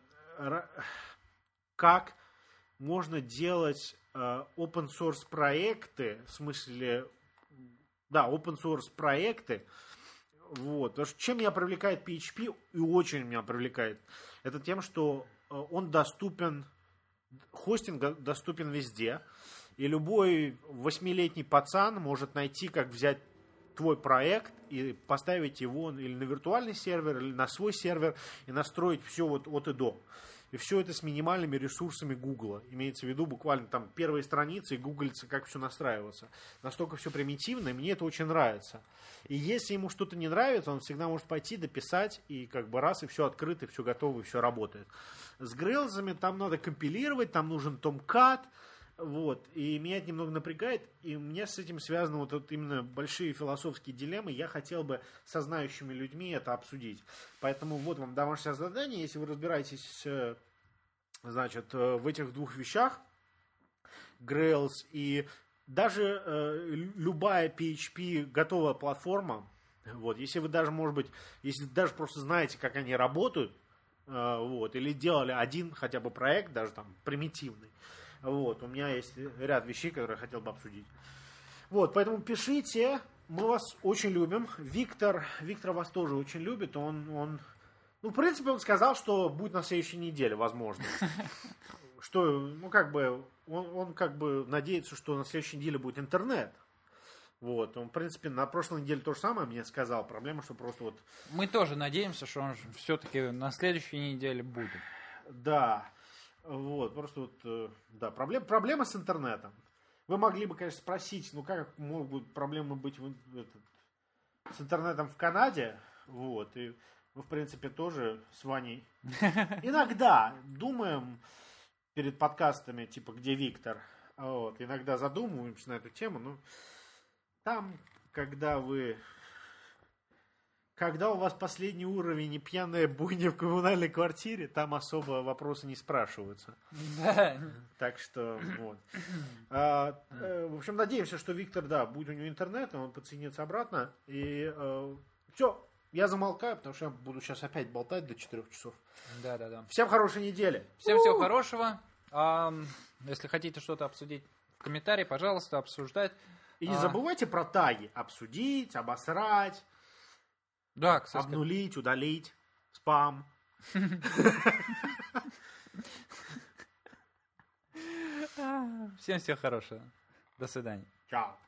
как можно делать э, open source проекты, в смысле, да, open source проекты, вот, потому что чем меня привлекает пи эйч пи, и очень меня привлекает, это тем, что э, он доступен, хостинг доступен везде, и любой восьмилетний пацан может найти, как взять твой проект и поставить его или на виртуальный сервер, или на свой сервер и настроить все вот от и до. И все это с минимальными ресурсами Гугла. Имеется в виду буквально там первые страницы и гуглится, как все настраиваться. Настолько все примитивно, и мне это очень нравится. И если ему что-то не нравится, он всегда может пойти дописать, и как бы раз, и все открыто, и все готово, и все работает. С Грейлсами там надо компилировать, там нужен Tomcat. Вот, и меня это немного напрягает, и у меня с этим связаны вот, вот именно большие философские дилеммы, я хотел бы со знающими людьми это обсудить. Поэтому вот вам домашнее задание, если вы разбираетесь, значит, в этих двух вещах, Grails и даже э, любая пи эйч пи готовая платформа, вот, если вы даже, может быть, если даже просто знаете, как они работают, э, вот, или делали один хотя бы проект, даже там примитивный, вот, у меня есть ряд вещей, которые я хотел бы обсудить. Вот, поэтому пишите, мы вас очень любим. Виктор, Виктор вас тоже очень любит. Он, он, ну, в принципе, он сказал, что будет на следующей неделе, возможно. Что, ну, как бы, он, он как бы надеется, что на следующей неделе будет интернет. Вот, он, в принципе, на прошлой неделе то же самое мне сказал. Проблема, что просто вот... Мы тоже надеемся, что он все-таки на следующей неделе будет. Да. Вот, просто вот, да, проблем, проблема с интернетом. Вы могли бы, конечно, спросить, ну как могут проблемы быть в, этот, с интернетом в Канаде, вот, и мы, в принципе, тоже с Ваней иногда думаем перед подкастами, типа, где Виктор, вот, иногда задумываемся на эту тему, но там, когда вы... Когда у вас последний уровень и пьяная буйня в коммунальной квартире, там особо вопросы не спрашиваются. Да. Так что, вот. А, э, в общем, надеемся, что Виктор, да, будет у него интернет, он подсоединится обратно. И э, все, я замолкаю, потому что я буду сейчас опять болтать до четырех часов. Да, да, да. Всем хорошей недели. Всем всего хорошего. А, если хотите что-то обсудить в комментарии, пожалуйста, обсуждать. И не а... забывайте про таги. Обсудить, обосрать. Да, кстати. Обнулить, удалить, спам. Всем всего хорошего. До свидания. Чао.